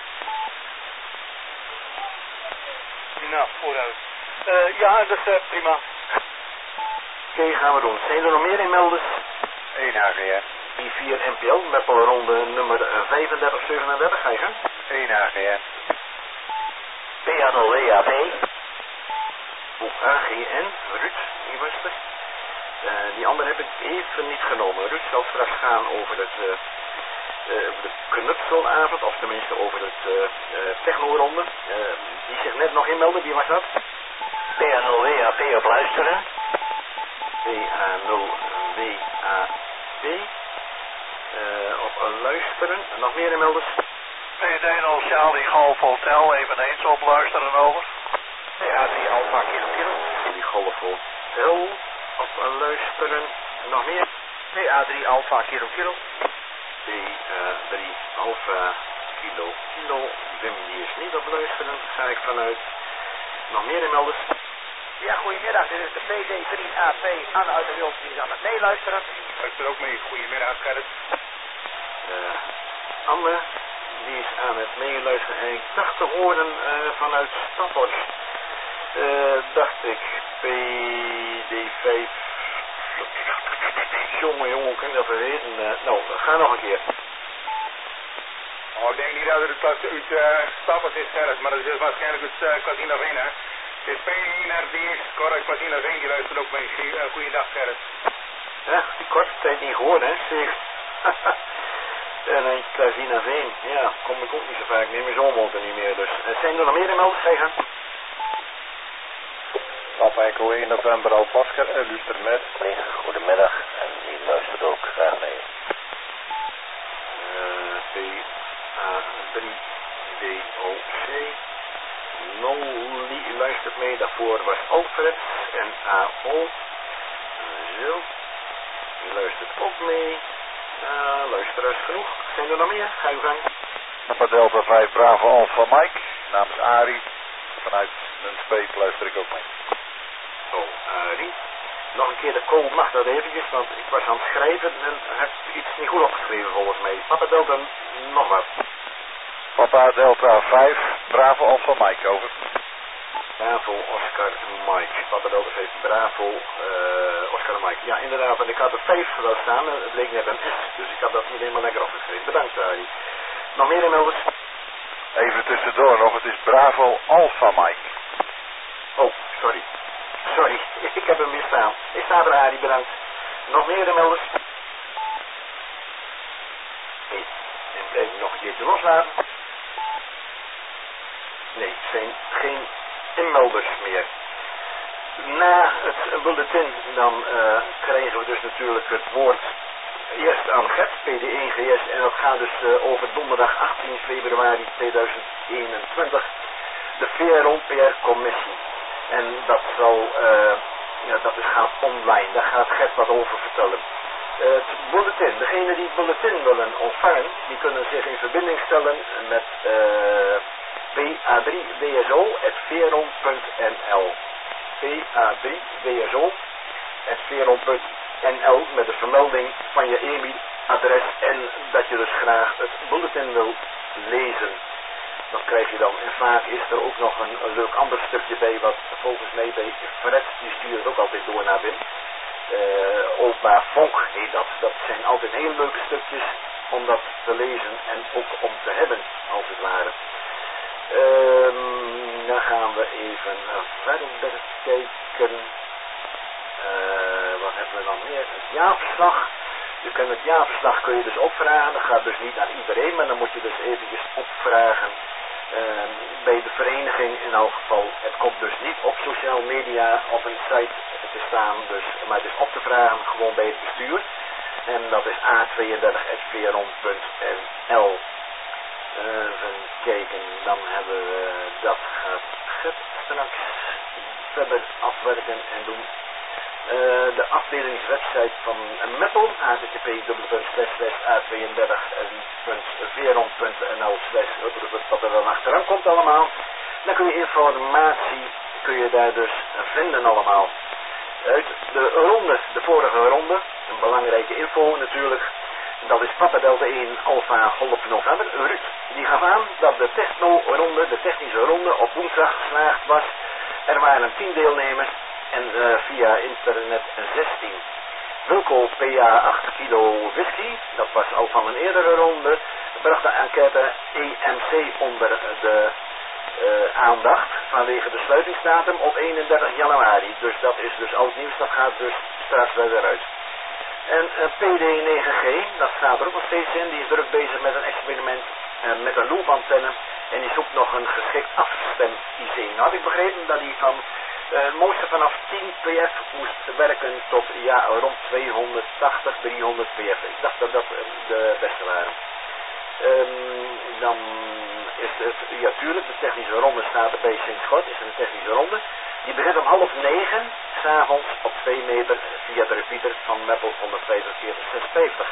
Nou, vooruit. Uh, ja, dat is uh, prima. Oké, okay, gaan we doen. Zijn er nog meer inmelders? Eén H G, hè? I vier M P L, Meppelronde nummer vijfendertig. zevenendertig, ga je gang. één A G N. P A nul W A V. Oeh, A G N, Ruud, die was er. Uh, die andere heb ik even niet genomen. Ruud zal straks gaan over, het, uh, uh, over de knutselavond, of tenminste over het uh, uh, technoronde. Uh, die zich net nog inmeldde, wie was dat? P A nul W A V op luisteren. P A nul W A V. Uh, op uh, luisteren. Nog meer inmelders? P D nul Charlie Golf Hotel, eveneens op luisteren over. P A drie Alpha Kilo Kilo. Die Golf Hotel. Op uh, luisteren. Nog meer? P A drie Alpha Kilo Kilo. P A drie Alpha Kilo Kilo. Wim die is niet op luisteren, ga ik vanuit. Nog meer inmelders? Ja, goedemiddag. Dit is de P D drie A P. Anne uit de Wild, die is aan het meeluisteren. Luister ook mee. Goedemiddag, Gerrit. Uh, Anne, die is aan het meeluisteren. En ik dacht te horen uh, vanuit Staphorst. Uh, dacht ik. P D vijf. Jongen, jongen, hoe kan ik dat vergeten? Uh, nou, ga nog een keer. Oh, ik denk niet dat het uit uh, Staphorst is, Gerrit, maar dat is waarschijnlijk het uh, Casino Veen, hè? Het is P N R D, Correct Casino Veen, die luistert ook mee. Uh, goeiedag, Gerrit. Ja, die korte tijd niet gehoord, hè? Zeker. En een Casino Veen, ja, kom ik ook niet zo vaak. Neem je zo'n motor niet meer, dus. Uh, zijn er nog meer inmelders, zeggen? Papa Echo één november al Oscar en luister met. Nee, goedemiddag. En die luistert ook graag mee. Uh, P A drie D O C. Nolly luistert mee. Daarvoor was Alfred en A O. Zo. Die luistert ook mee. Uh, luisteraars genoeg. Zijn er nog meer? Ga je gang. Papa Delta vijf Bravo Alpha Mike. Namens Arie. Vanuit een speet luister ik ook mee. Oh, Arie. Nog een keer de call mag dat eventjes, want ik was aan het schrijven en heb iets niet goed opgeschreven volgens mij. Papa Delta, nog wat. Papa Delta vijf Bravo Alpha Mike, over. Bravo Oscar Mike. Papa Delta vijf Bravo uh, Oscar Mike. Ja, inderdaad, want ik had er vijf wel staan. Het bleek net een S, dus ik had dat niet helemaal lekker opgeschreven. Bedankt, Arie. Nog meer inmelders? Even tussendoor nog, het is Bravo Alpha Mike. Oh, sorry. Sorry, ik heb hem weer staan. Ik sta er, Arie, bedankt. Nog meer inmelders? Nee. En even nog een keertje loslaten. Nee, het zijn geen inmelders meer. Na het bulletin dan uh, krijgen we dus natuurlijk het woord eerst aan Gert, P D één G S, en dat gaat dus uh, over donderdag achttien februari tweeduizend eenentwintig, de V R O P R-commissie. En dat zal, uh, ja, dat is gaat online, daar gaat Gert wat over vertellen. Uh, het bulletin, degenen die het bulletin willen ontvangen, die kunnen zich in verbinding stellen met uh, P A drie D S O at veron punt n l. P A drie D S O at veron punt n l met de vermelding van je E M I-adres en dat je dus graag het bulletin wil lezen. Dan krijg je dan, en vaak is er ook nog een, een leuk ander stukje bij, wat volgens mij bij Fred, die stuurt ook altijd door naar Wim. Uh, Opa Vonk heet dat. Dat zijn altijd hele leuke stukjes om dat te lezen en ook om te hebben, als het ware. Uh, dan gaan we even verder kijken. Uh, wat hebben we dan meer? Het jaarverslag. Je kunt het jaarverslag kun je dus opvragen. Dat gaat dus niet aan iedereen, maar dan moet je dus eventjes opvragen uh, bij de vereniging in elk geval. Het komt dus niet op sociale media of een site te staan, dus, maar het is op te vragen gewoon bij het bestuur. En dat is a tweeëndertig at veron punt n l. Uh, even kijken, dan hebben we, dat gaat Gert straks verder afwerken en doen. Uh, de afdelingswebsite van Meppel, h t t p a tweeëndertig punt veron punt n l slash wat er dan achteraan komt allemaal. Dan kun je informatie, kun je daar dus vinden allemaal. Uit de ronde, de vorige ronde, een belangrijke info natuurlijk. Dat is Papa Delta één Alpha Golf November, Ruud. Die gaf aan dat de techno-ronde, de technische ronde, op woensdag geslaagd was. Er waren tien deelnemers en uh, via internet zestien. Wilco P A acht kilo whisky, dat was al van een eerdere ronde, bracht de enquête E M C onder de uh, aandacht vanwege de sluitingsdatum op eenendertig januari. Dus dat is dus oud nieuws, dat gaat dus straks verder uit. En uh, P D negen G, dat staat er ook nog steeds in, die is druk bezig met een experiment uh, met een loopantenne en die zoekt nog een geschikt afstem-I C. Nou had ik begrepen dat hij van uh, mooiste vanaf tien P F moest werken tot ja, rond tweehonderdtachtig, driehonderd P F. Ik dacht dat dat uh, de beste waren. Um, dan is het, ja tuurlijk, de technische ronde staat er bij Sint-Schot, is er een technische ronde. Die begint om half negen, s'avonds op twee meter via de repeater van Meppel honderdvijfenveertig zesenvijftig.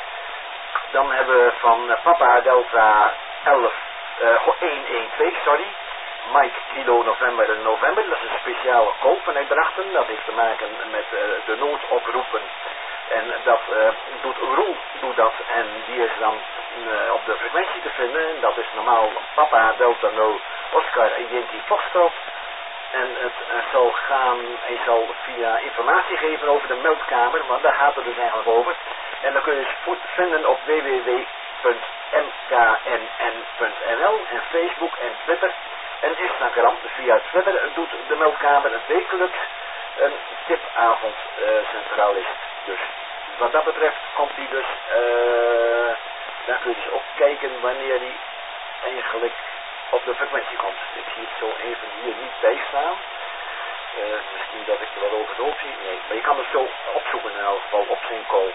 Dan hebben we van uh, Papa Delta elf, uh, een een twee, sorry, Mike Kilo November en November. Dat is een speciale code vanuit Drachten, dat heeft te maken met uh, de noodoproepen. En dat uh, doet Roel, doet dat, en die is dan uh, op de frequentie te vinden. En dat is normaal Papa Delta nul Oscar en Yankee Foxtrot. En het uh, zal gaan, hij zal via informatie geven over de meldkamer, want daar gaat het dus eigenlijk over. En dan kun je het vinden op w w w punt m k n n punt n l en Facebook en Twitter en Instagram. Via Twitter doet de meldkamer wekelijks een tipavond uh, centralist. Dus wat dat betreft komt hij dus, uh, daar kun je dus ook kijken wanneer hij eigenlijk op de frequentie komt. Ik zie het zo even hier niet bij staan. Uh, misschien dat ik er wel over het hoofd zie. Nee, maar je kan het zo opzoeken in elk geval op zijn call.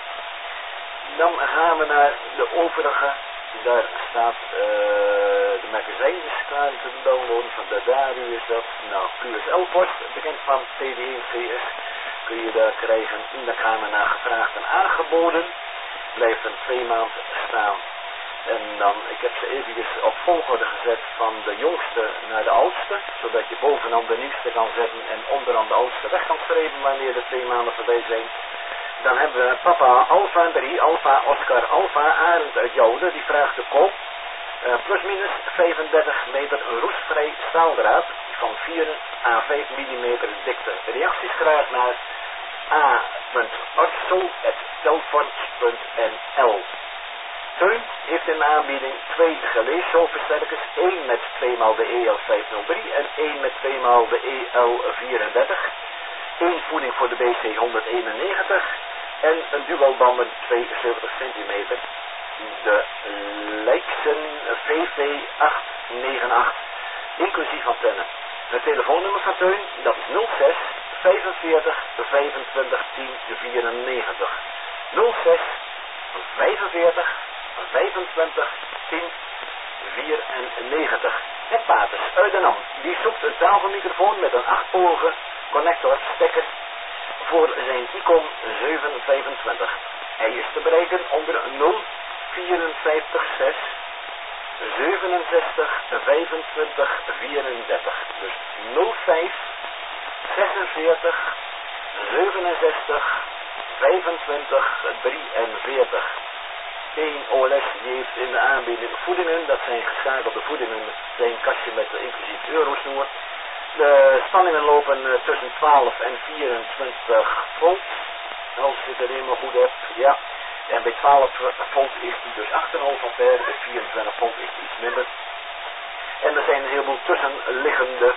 Dan gaan we naar de overige. Daar staat uh, de magazijn is klaar te downloaden. Van de Daru is dat. Nou, Q S L-post, bekend van T D E C S. Kun je daar krijgen. Daar gaan we naar gevraagd en aangeboden. Blijft een twee maanden staan. En dan, ik heb ze eventjes op volgorde gezet van de jongste naar de oudste. Zodat je bovenaan de nieuwste kan zetten en onderaan de oudste weg kan strepen wanneer de twee maanden voorbij zijn. Dan hebben we Papa Alpha drie, Alpha Oscar Alpha, Arend uit Jouden. Die vraagt de koop. Uh, plus minus vijfendertig meter roestvrij staaldraad van vier à vijf millimeter dikte. Reacties graag naar a punt artsel at telfort punt n l. Teun heeft in de aanbieding twee geleeshoofdversterkers, één met twee maal de E L vijfhonderddrie en één met twee maal de E L vierendertig. Eén voeding voor de B C honderdeenennegentig en een dualbanden tweeënzeventig centimeter. De Leiksen V V acht negen acht, inclusief antenne. Het telefoonnummer van Teun, dat is nul zes vijfenveertig vijfentwintig tien vierennegentig. nul zes vijfenveertig vijfentwintig tien vierennegentig. Het Paters uit Den Ham, die zoekt een tafelmicrofoon met een achtpolige connector stekker voor zijn Icon zevenhonderdvijfentwintig. Hij is te bereiken onder nul vierenvijftig zes zevenenzestig vijfentwintig vierendertig. Dus nul vijf zesenveertig zevenenzestig vijfentwintig drieënveertig. Eén O L S die heeft in de aanbieding voedingen, dat zijn geschakelde voedingen, zijn kastje met inclusief eurosnoer. De spanningen lopen uh, tussen twaalf en vierentwintig volt. Als je het er helemaal goed hebt, ja. En bij twaalf volt is die dus acht komma vijf ampère, bij vierentwintig volt is die iets minder. En er zijn een heleboel tussenliggende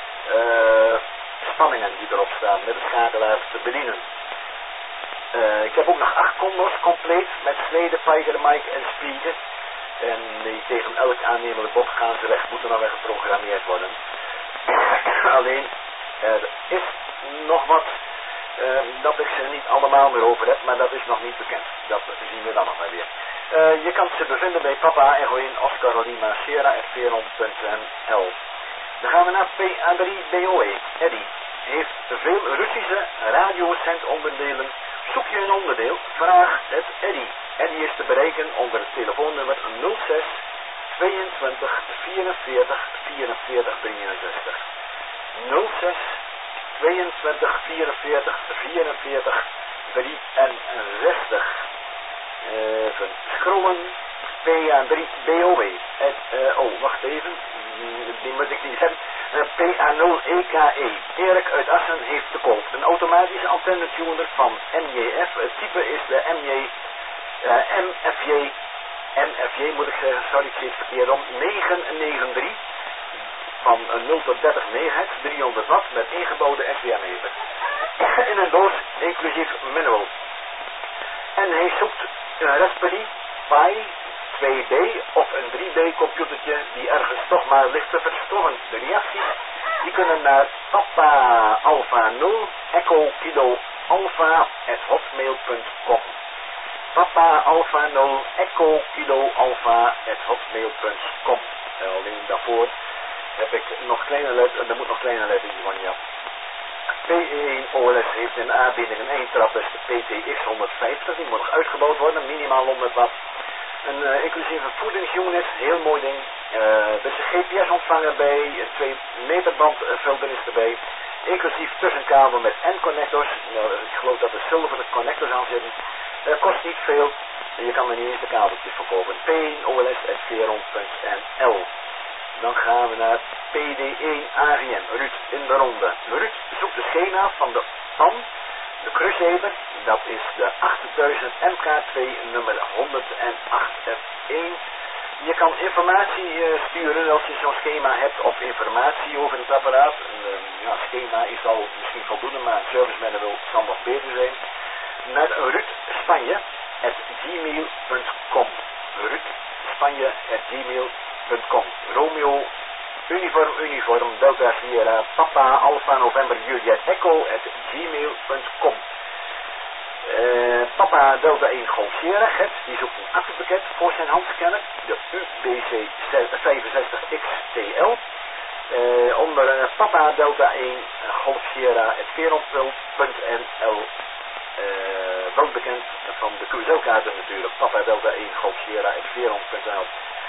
uh, spanningen die erop staan met de schakelaar te bedienen. Uh, ik heb ook nog acht combos compleet met sleden, pijker, mic en speaker. En die tegen elk aannemende bocht gaan ze weg, moeten dan weer geprogrammeerd worden. Alleen, er is nog wat uh, dat ik ze niet allemaal meer over heb, maar dat is nog niet bekend. Dat zien we dan nog maar weer. Uh, je kan ze bevinden bij Papa Echo één Oscar Lima Sierra at veron punt n l. Dan gaan we naar P A drie B O E. Eddie heeft veel Russische radiocentonderdelen. Zoek je een onderdeel, vraag het Eddie. Eddie is te bereiken onder het telefoonnummer nul zes tweeëntwintig vierenveertig vierenveertig drieënzestig. nul zes tweeëntwintig vierenveertig vierenveertig drieënzestig. Even scrollen. P A drie B O E. En, uh, oh, wacht even. Die moet ik niet hebben. Uh, P A nul E K E. Erik uit Assen heeft te koop een automatische antennetuner van M J F. Het type is de M J, uh, M F J N F J moet ik zeggen, sorry, ik zie het verkeerd om, negen negen drie van nul tot dertig megahertz, driehonderd watt met ingebouwde S W M-meter. In een doos, inclusief manual. En hij zoekt een Raspberry Pi twee B of een drie B computertje die ergens toch maar ligt te verstoffen. De reacties die kunnen naar Papa Alpha nul Echo Kilo Alpha at hotmail punt com. Papa Alpha nul Echo Kilo Alpha at hotmail punt com. En alleen daarvoor heb ik nog kleine letters, er moet nog kleine letters van, ja. P één O L S heeft in aanbieding een eentrap, dus de P T X honderdvijftig, die moet nog uitgebouwd worden, minimaal honderd watt. Een uh, inclusieve voedingsunit, heel mooi ding. Uh, er is een G P S-ontvanger bij, een twee meter bandfilter is erbij. Inclusief tussenkabel met N-connectors. Nou, ik geloof dat er zilveren connectors aan zitten. Uh, kost niet veel. En je kan er niet eens de kabeltjes verkopen. P één O L S at veron punt n l. Dan gaan we naar P D één A G M. Ruud in de ronde. Ruud zoekt de schema van de P A N. De Crusader, dat is de achtenduizend M K twee nummer honderdacht F één. Je kan informatie uh, sturen als je zo'n schema hebt of informatie over het apparaat. Een uh, ja, schema is al misschien voldoende, maar een service manual zal nog beter zijn. Naar Ruud Spanje at gmail punt com. Ruud Spanje at gmail punt com. Romeo Uniform, uniform, Delta Sierra, Papa, Alpha, November, Juliet, Echo, at gmail punt com. Uh, Papa, Delta één, Golf Sierra, Gert, die zoekt een accupakket voor zijn handscanner, de U B C vijfenzestig X T L. Uh, onder uh, Papa, Delta één, Golf Sierra, at veron punt n l. Uh, wel bekend van de Q S L-kaarten natuurlijk, Papa, Delta één, Golf Sierra, at veron punt n l.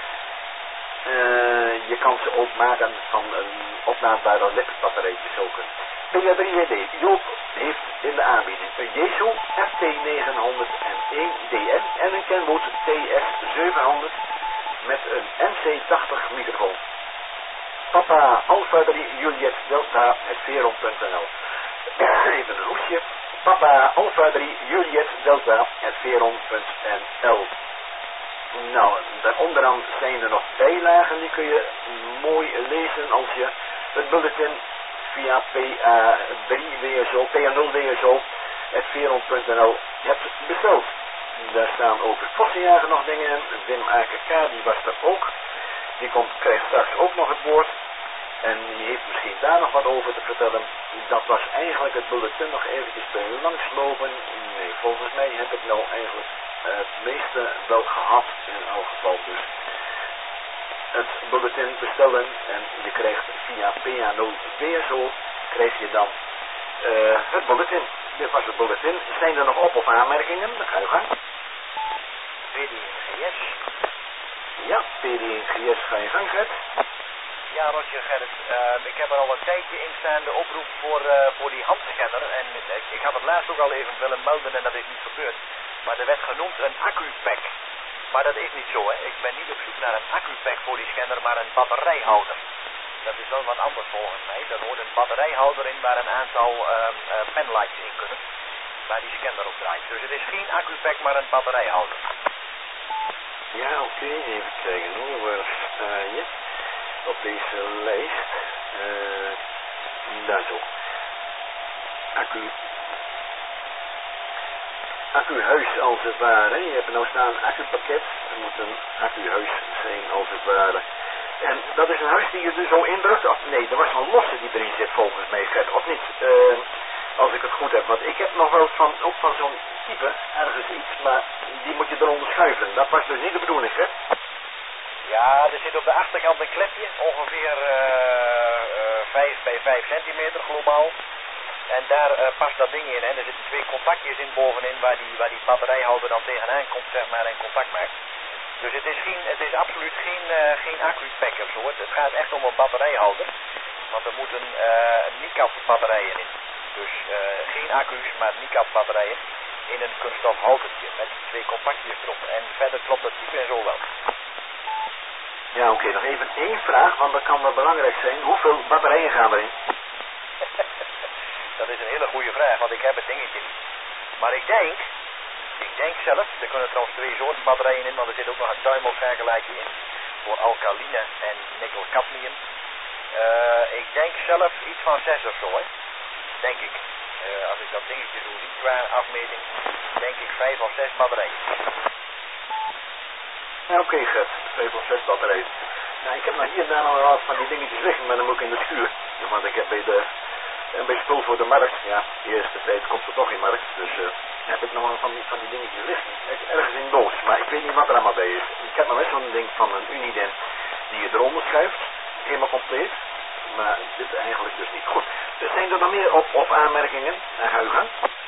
Uh, je kan ze ook maken van een oplaadbare lipbatterijtjes ook. P A drie W D. Joop heeft in de aanbieding een Jesu F T negenhonderdéén D N en een Kenwood T S zevenhonderd met een M C tachtig microfoon. Papa Alpha drie Juliet Delta at veron punt n l. Even een hoesje. Papa Alpha drie Juliet Delta at veron punt n l. Nou, onderaan zijn er nog bijlagen, die kun je mooi lezen als je het bulletin via P A drie W S O, P A nul W S O, at veron punt n l hebt besteld. Daar staan over Vossenjager nog dingen in. Wim A K K, die was er ook. Die komt, krijgt straks ook nog het woord. En die heeft misschien daar nog wat over te vertellen. Dat was eigenlijk het bulletin nog eventjes bij langslopen. Nee, volgens mij heb ik nou eigenlijk het meeste wel gehad in elk geval. Dus het bulletin bestellen en je krijgt via P A nul W S O krijg je dan uh, het bulletin. Dit was het bulletin. Zijn er nog op- of aanmerkingen? Dan ga je gang. P D één G S. Ja, P D één G S, ga je gang, Gert. Ja, Roger Gerrit, uh, ik heb er al een tijdje in staande oproep voor, uh, voor die handscanner. En ik, ik had het laatst ook al even willen melden en dat is niet gebeurd. Maar er werd genoemd een accu-pack. Maar dat is niet zo, hè. Ik ben niet op zoek naar een accu-pack voor die scanner, maar een batterijhouder. Dat is wel wat anders volgens mij. Er hoort een batterijhouder in waar een aantal uh, uh, penlightjes in kunnen. Waar die scanner op draait. Dus het is geen accu-pack, maar een batterijhouder. Ja, oké. Okay. Even kijken hoor. Waar sta je? Op deze lijst. Uh, daar zo. Accu. Accuhuis als het ware. Je hebt er nou staan een accupakket. Er moet een accuhuis zijn als het ware. En dat is een huis die je er zo indrukt. Of nee, er was een losse die erin zit volgens mij, Gert. Of niet? Uh, als ik het goed heb. Want ik heb nog wel van, ook van zo'n type ergens iets. Maar die moet je eronder schuiven. Dat was dus niet de bedoeling, Gert. Ja, er zit op de achterkant een klepje. Ongeveer uh, uh, vijf bij vijf centimeter globaal. En daar uh, past dat ding in. Hè. Er zitten twee contactjes in bovenin waar die, waar die batterijhouder dan tegenaan komt, zeg maar, en contact maakt. Dus het is, geen, het is absoluut geen, uh, geen accu-pack of zo. Het gaat echt om een batterijhouder. Want er moeten uh, Nicap batterijen in. Dus uh, geen accu's, maar Nicap batterijen in een kunststof houtertje met die twee contactjes erop. En verder klopt het type en zo wel. Ja, oké. Okay. Nog even één vraag, want dat kan wel belangrijk zijn. Hoeveel batterijen gaan erin? Dat is een hele goede vraag, want ik heb het dingetje niet. Maar ik denk, ik ik denk zelf, er kunnen trouwens twee soorten batterijen in, want er zit ook nog een tuimelschakelaartje in voor alkaline en nikkel-cadmium. Uh, ik denk zelf iets van zes of zo, hè. Denk ik. Uh, als ik dat dingetje zo zie qua afmeting, denk ik vijf of zes batterijen. Ja, oké, okay, Gert. Vijf of zes batterijen. Nou, ik heb nog hier en daar nog wel wat van die dingetjes liggen, maar dan moet ik in de schuur. Want ik heb bij de... een beetje spul voor de markt. Ja, de eerste tijd komt er toch in markt. Dus uh, heb ik nog wel van die, van die dingetjes liggen. Ergens in doos, maar ik weet niet wat er allemaal bij is. Ik heb nog wel zo'n ding van een Uniden die je eronder schuift. Helemaal compleet. Maar dit eigenlijk dus niet. Goed. Dus zijn er nog meer op, op aanmerkingen naar Huigen?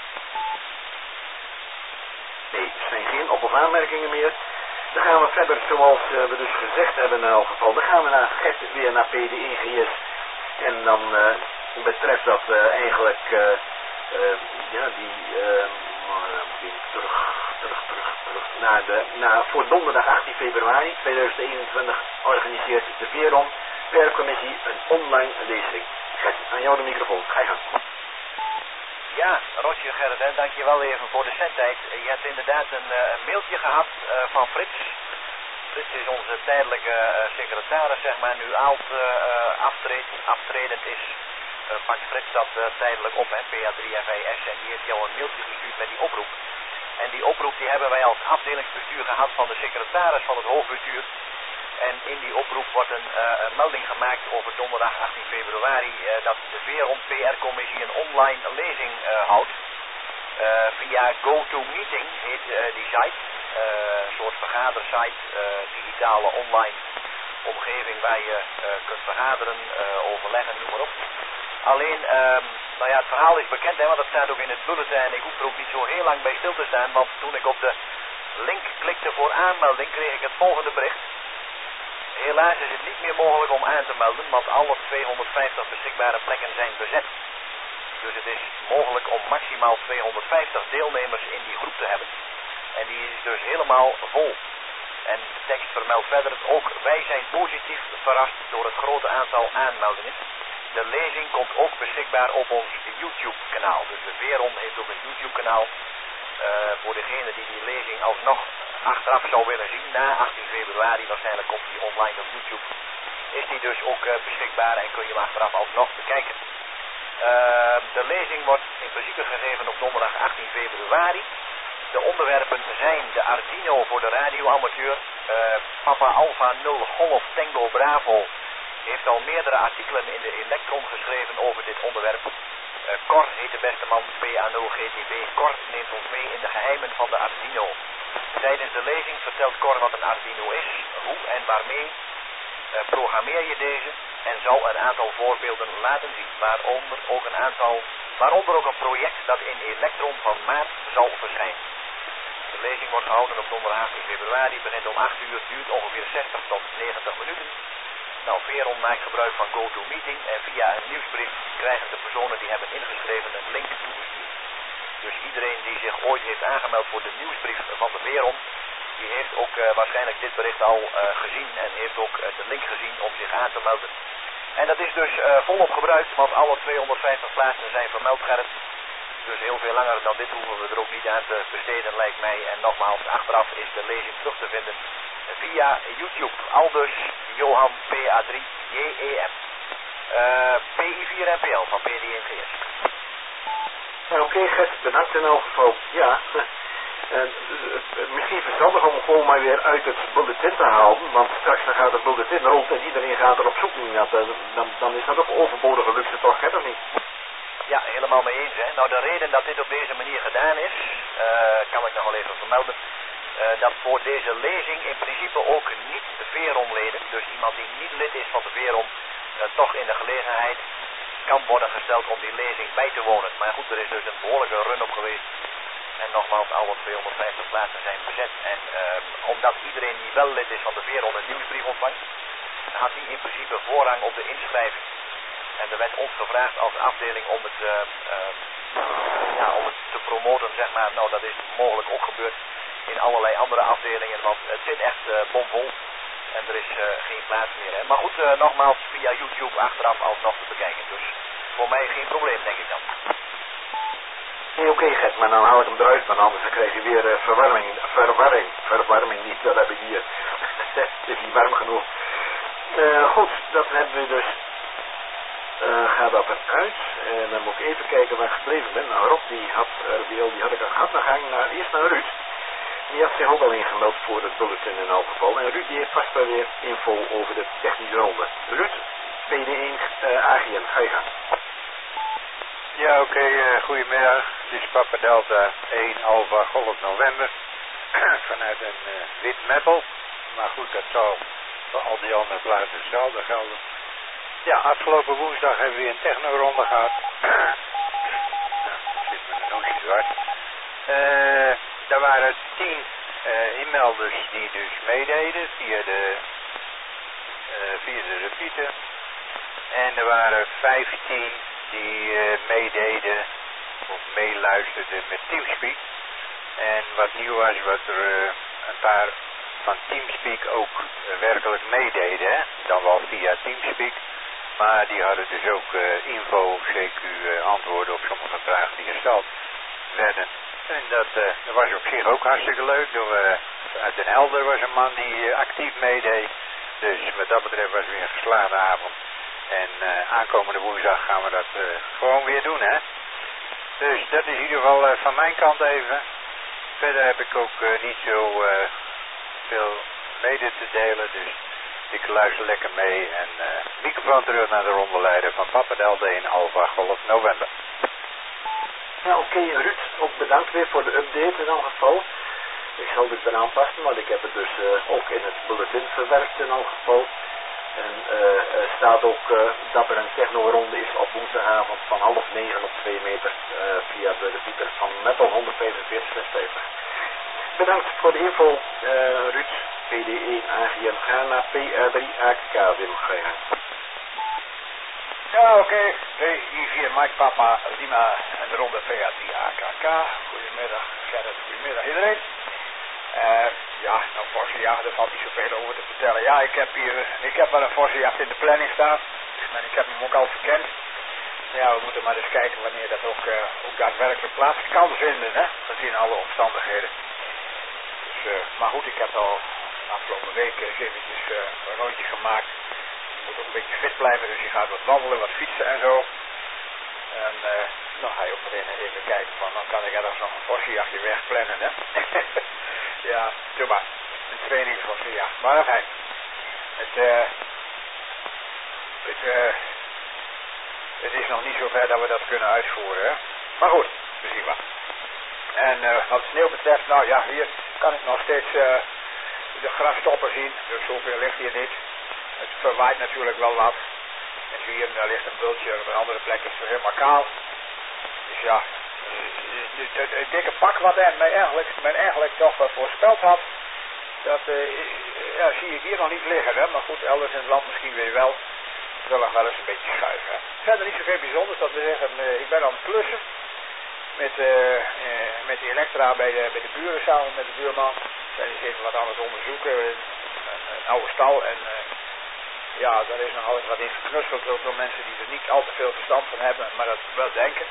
Nee, er zijn geen op- of aanmerkingen meer. Dan gaan we verder zoals uh, we dus gezegd hebben in elk geval. Dan gaan we naar Gert weer naar P D E G S. En dan uh, betreft dat uh, eigenlijk uh, uh, ja die uh, uh, terug, terug, terug, terug naar de, naar, voor donderdag achttien februari tweeduizend eenentwintig organiseert de Veron Werkcommissie een online lezing. Gert, aan jou de microfoon. Ga je gang. Ja, Roger Gerrit, hè, dankjewel even voor de zendtijd. Je hebt inderdaad een, uh, een mailtje gehad uh, van Frits. Frits is onze tijdelijke uh, secretaris, zeg maar, nu oud uh, aftreed, aftredend is. Uh, pakt Frits dat uh, tijdelijk op, hè, P A drie F I S, en die heeft jou een mailtje gestuurd met die oproep. En die oproep die hebben wij als afdelingsbestuur gehad van de secretaris van het hoofdbestuur. En in die oproep wordt een, uh, een melding gemaakt over donderdag achttien februari uh, dat de Veron P R-commissie een online lezing uh, houdt. Uh, via GoToMeeting heet uh, die site, uh, een soort vergadersite, uh, digitale online omgeving waar je uh, kunt vergaderen, uh, overleggen, noem maar op. Alleen, um, nou ja, het verhaal is bekend, hè, want het staat ook in het bulletin en ik hoef er ook niet zo heel lang bij stil te staan, want toen ik op de link klikte voor aanmelding kreeg ik het volgende bericht. Helaas is het niet meer mogelijk om aan te melden, want alle tweehonderdvijftig beschikbare plekken zijn bezet. Dus het is mogelijk om maximaal tweehonderdvijftig deelnemers in die groep te hebben. En die is dus helemaal vol. En de tekst vermeldt verder, ook wij zijn positief verrast door het grote aantal aanmeldingen. De lezing komt ook beschikbaar op ons YouTube-kanaal. Dus de Veron heeft ook een YouTube-kanaal. Uh, voor degene die die lezing alsnog achteraf zou willen zien, na achttien februari, waarschijnlijk komt die online op YouTube, is die dus ook uh, beschikbaar en kun je hem achteraf alsnog bekijken. Uh, de lezing wordt in principe gegeven op donderdag achttien februari. De onderwerpen zijn de Arduino voor de radioamateur, uh, Papa Alpha nul Golf Tango Bravo heeft al meerdere artikelen in de Electron geschreven over dit onderwerp. Uh, Cor heet de beste man, P A nul G T B. Cor neemt ons mee in de geheimen van de Arduino. Tijdens de lezing vertelt Cor wat een Arduino is, hoe en waarmee uh, programmeer je deze en zal een aantal voorbeelden laten zien, waaronder ook een aantal, waaronder ook een project dat in Electron van maart zal verschijnen. De lezing wordt gehouden op donderdag achttien februari, begint om acht uur, duurt ongeveer zestig tot negentig minuten. Nou, Veron maakt gebruik van GoToMeeting en via een nieuwsbrief krijgen de personen die hebben ingeschreven een link toegestuurd. Dus iedereen die zich ooit heeft aangemeld voor de nieuwsbrief van de Veron, die heeft ook uh, waarschijnlijk dit bericht al uh, gezien en heeft ook uh, de link gezien om zich aan te melden. En dat is dus uh, volop gebruikt, want alle tweehonderdvijftig plaatsen zijn vermeld, Gerrit. Dus heel veel langer dan dit hoeven we er ook niet aan te besteden, lijkt mij. En nogmaals, achteraf is de lezing terug te vinden via YouTube. Aldus Johan P A drie J E M. Uh, P I vier N P L van P D E G S. Nou, oké, okay, Gert, bedankt in elk geval. Ja, en, uh, misschien verstandig om gewoon maar weer uit het bulletin te halen, want straks dan gaat het bulletin rond en iedereen gaat er op zoek naar. Dan, dan is dat ook overbodige luxe toch, hè, of niet? Ja, helemaal mee eens. Hè. Nou, de reden dat dit op deze manier gedaan is, uh, kan ik nog wel even vermelden. Uh, dat voor deze lezing in principe ook niet de Veron-leden, dus iemand die niet lid is van de Veron, uh, toch in de gelegenheid kan worden gesteld om die lezing bij te wonen. Maar goed, er is dus een behoorlijke run op geweest. En nogmaals, alle tweehonderdvijftig plaatsen zijn bezet. En uh, omdat iedereen die wel lid is van de Veron een nieuwsbrief ontvangt, had hij in principe voorrang op de inschrijving. En er werd ons gevraagd als afdeling om het, uh, uh, ja, om het te promoten, zeg maar. Nou, dat is mogelijk ook gebeurd in allerlei andere afdelingen, want het zit echt uh, bomvol. En er is uh, geen plaats meer. Hè. Maar goed, uh, nogmaals, via YouTube achteraf alsnog te bekijken. Dus voor mij geen probleem, denk ik dan. Nee, oké okay, Gert, maar dan haal ik hem eruit, maar anders dan krijg je weer uh, verwarming, verwarring, verwarming niet, dat heb ik hier. Het is niet warm genoeg. Uh, goed, dat hebben we dus. Uh, gaat dat eruit. En dan moet ik even kijken waar ik gebleven ben. Nou, Rob die had, uh, die, die had ik al gehad. Dan ga ik naar, eerst naar Ruud. Die had zich ook al ingemeld voor het bulletin in elk geval. En Ruud die heeft vast wel weer info over de technische ronde. Ruud, P D één uh, A G N, ga je gang. Ja, oké, okay, uh, goedemiddag. Dit is Papa Delta één Alpha Golf November. Vanuit een uh, wit metal. Maar goed, dat zal voor al die andere plaatsen hetzelfde gelden. Ja, afgelopen woensdag hebben we weer een technoronde gehad. Nou, zit met een nootje zwart. Uh, daar waren tien uh, inmelders die dus meededen via de, uh, via de repeater. En er waren vijftien die uh, meededen of meeluisterden met Teamspeak. En wat nieuw was, wat er uh, een paar van Teamspeak ook uh, werkelijk meededen, hè? Dan wel via Teamspeak. Maar die hadden dus ook uh, info, C Q uh, antwoorden op sommige vragen die gesteld werden. En dat, uh, dat was op zich ook hartstikke leuk. Door, uh, uit Den Helder was een man die uh, actief meedeed. Dus wat dat betreft was het weer een geslaagde avond. En uh, aankomende woensdag gaan we dat uh, gewoon weer doen, hè. Dus dat is in ieder geval uh, van mijn kant even. Verder heb ik ook uh, niet zo uh, veel mede te delen, dus ik luister lekker mee. En uh, microfoon terug naar de rondeleider van Papa Delta in Alpha Golf November. Ja, oké, okay, Ruud, ook bedankt weer voor de update in elk geval. Ik zal dit weer aanpassen, want ik heb het dus uh, ook in het bulletin verwerkt in elk geval. En uh, er staat ook uh, dat er een techno-ronde is op woensdagavond van half negen op twee meter uh, via de repeater van Metal honderdvijfenveertig zesenvijftig. Bedankt voor de info, uh, Ruud, P D één A G N. Ga naar P R drie A K, Wim, ga je gaan. Ja, oké. Okay. Hey, hier via Mike Papa, Lima en de ronde P R drie A K K. Goedemiddag, Gerrit, goedemiddag iedereen. Uh, ja, nou Vossenjacht, daar valt niet zoveel over te vertellen. Ja, ik heb hier, ik heb wel een Vossenjacht in de planning staan. En ik heb hem ook al verkend. Ja, we moeten maar eens kijken wanneer dat ook, uh, ook daadwerkelijk plaats kan vinden, hè. Gezien alle omstandigheden. Dus, uh, maar goed, ik heb al afgelopen week eens eventjes uh, een rondje gemaakt. Je moet ook een beetje fit blijven, dus je gaat wat wandelen, wat fietsen en zo. En uh, dan ga je ook meteen even kijken van, dan kan ik ergens nog een Vossenjachtje wegplannen, hè. Ja, doe maar. Een trainingsvossenjacht. Maar enfin, het, uh, het, uh, het is nog niet zo ver dat we dat kunnen uitvoeren, hè. Maar goed, we zien wat. En uh, wat sneeuw betreft, nou ja, hier kan ik nog steeds uh, de grasstopper zien. Dus zoveel ligt hier niet. Het verwaait natuurlijk wel wat. En hier daar ligt een bultje, op een andere plek is het helemaal kaal. Dus ja, het dikke pak wat hij mij eigenlijk, men eigenlijk toch uh, voorspeld had, dat uh, ja, zie ik hier nog niet liggen. Hè? Maar goed, elders in het land misschien weer wel. Het wil nog wel eens een beetje schuiven. Hè? Verder niet zoveel bijzonders, dat we zeggen, uh, ik ben aan het klussen met, uh, uh, met die elektra bij de, bij de buren samen met de buurman. Zijn eens even wat anders onderzoeken, een, een, een oude stal en... Uh, Ja, daar is nog altijd wat in geknutseld, ook door mensen die er niet al te veel verstand van hebben, maar dat wel denken.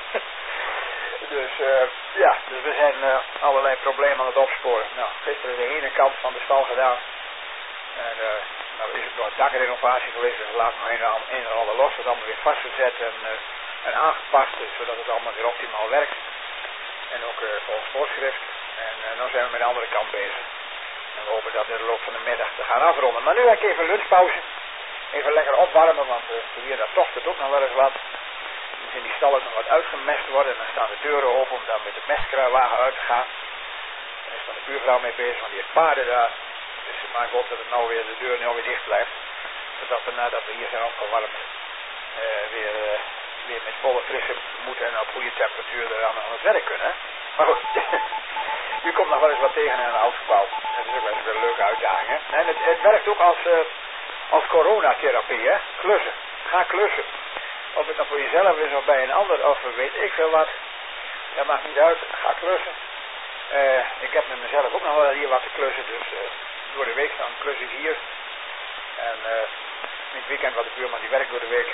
Dus uh, ja, dus we zijn uh, allerlei problemen aan het opsporen. Nou, gisteren de ene kant van de stal gedaan. En uh, nou is het door een dakrenovatie geweest, dus we laten nog een en ander los, dat allemaal weer vastgezet en, uh, en aangepast, zodat het allemaal weer optimaal werkt. En ook uh, volgens voorschrift. En uh, dan zijn we met de andere kant bezig. En we hopen dat in de loop van de middag te gaan afronden. Maar nu heb ik even een lunchpauze. Even lekker opwarmen, want uh, hier dat tocht het ook nog wel eens wat. Dan moet in die stal ook nog wat uitgemest worden. En dan staan de deuren open om dan met de mestkruiwagen uit te gaan. Daar is dan de buurvrouw mee bezig, want die heeft paarden daar. Dus ze maakt op dat het nou weer de deur nou weer dicht blijft. Zodat we nadat we hier zijn opgewarmd uh, weer, uh, weer met volle frisse moeten en op goede temperatuur eraan aan het werk kunnen. Maar goed. U komt nog wel eens wat tegen in een oud gebouw. Dat is ook wel eens een leuke uitdaging, hè. En het, het werkt ook als, uh, als coronatherapie, hè. Klussen. Ga klussen. Of het nou voor jezelf is of bij een ander, of weet ik veel wat. Dat maakt niet uit. Ga klussen. Uh, ik heb met mezelf ook nog wel hier wat te klussen, dus uh, door de week dan klus ik hier. En uh, in het weekend wat de buurman die werkt door de week.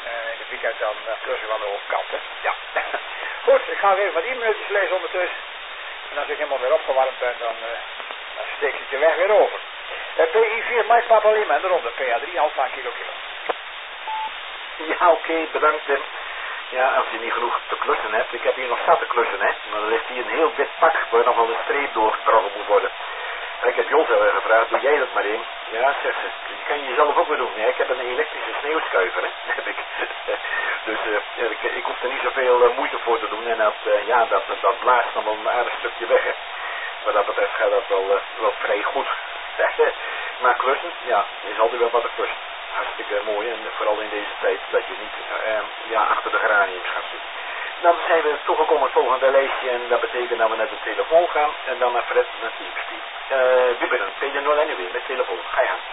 Uh, in het weekend dan uh, klussen we aan de overkant, hè. Ja. Goed, ik ga nog even wat e-mailtjes lezen ondertussen. En als ik helemaal weer opgewarmd ben, dan, uh, dan steek ik de weg weer over. Uh, P I vier Mike Papa Lima en de ronde P A drie Alpha Kilo Kilo. Ja, oké, okay, bedankt Tim. Ja, als je niet genoeg te klussen hebt, ik heb hier nog zat te klussen, hè. Maar er ligt hier een heel wit pak waar nog wel een streep doorgetrokken moet worden. En ik heb Jos al gevraagd, doe jij dat maar in? Ja, zegt ze, die kan je jezelf ook weer doen. Ja, ik heb een elektrische sneeuwschuiver, hè. Heb ik. Dus uh, ja, ik, ik hoef er niet zoveel uh, moeite voor te doen. En dat, uh, ja, dat, dat blaast dan wel een aardig stukje weg, hè. Wat dat betreft gaat dat wel, uh, wel vrij goed. Maar klussen, ja, is altijd wel wat te klussen. Hartstikke mooi en vooral in deze tijd dat je niet uh, ja, achter de geraniums gaat zitten. Dan zijn we toegekomen het volgende lijstje en dat betekent dat we naar de telefoon gaan en dan naar Fred naar Teamspeak. Uh, Wibberen, P nul en weer met telefoon. Ga je aan.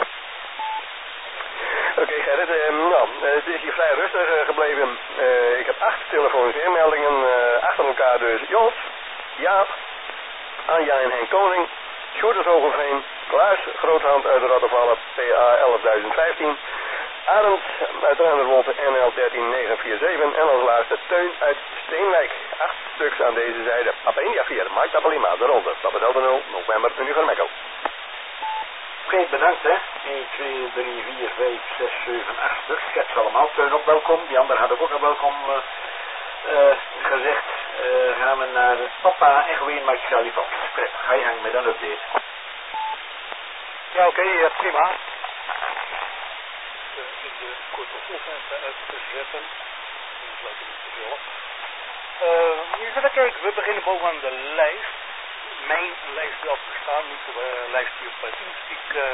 Oké okay, Gerrit, uh, nou, uh, het is hier vrij rustig uh, gebleven. Uh, ik heb acht telefonische inmeldingen uh, achter elkaar dus. Jos, Jaap, Anja en Henk Koning, Sjoerd Hogelveen, Klaas Groothand uit Rottervallen, P A elfduizend vijftien, Arend uit Ruinerwold N L dertien negen vier zeven en als laatste Teun uit Steenwijk. Acht stuks aan deze zijde. Papa India vier, Mike Tapalima, de ronde. Papa Delta nul, november, Univer Mekko. Oké, okay, bedankt hè. één, twee, drie, vier, vijf, zes, zeven, acht stuks. Schets allemaal. Teun ook welkom. Die andere had ik ook al welkom uh, uh, gezegd. Uh, gaan we naar Papa Egoïne Mike Charlie Fox. Fred, ga je hangen met een update. Ja, oké, okay, uh, prima. In de korte volcenten uit te zetten. Dat lijkt niet te veel. Uh, even kijken, we beginnen bovenaan de lijst. Mijn lijst die al bestaan, niet de uh, lijst die op uh, Teamspeak uh,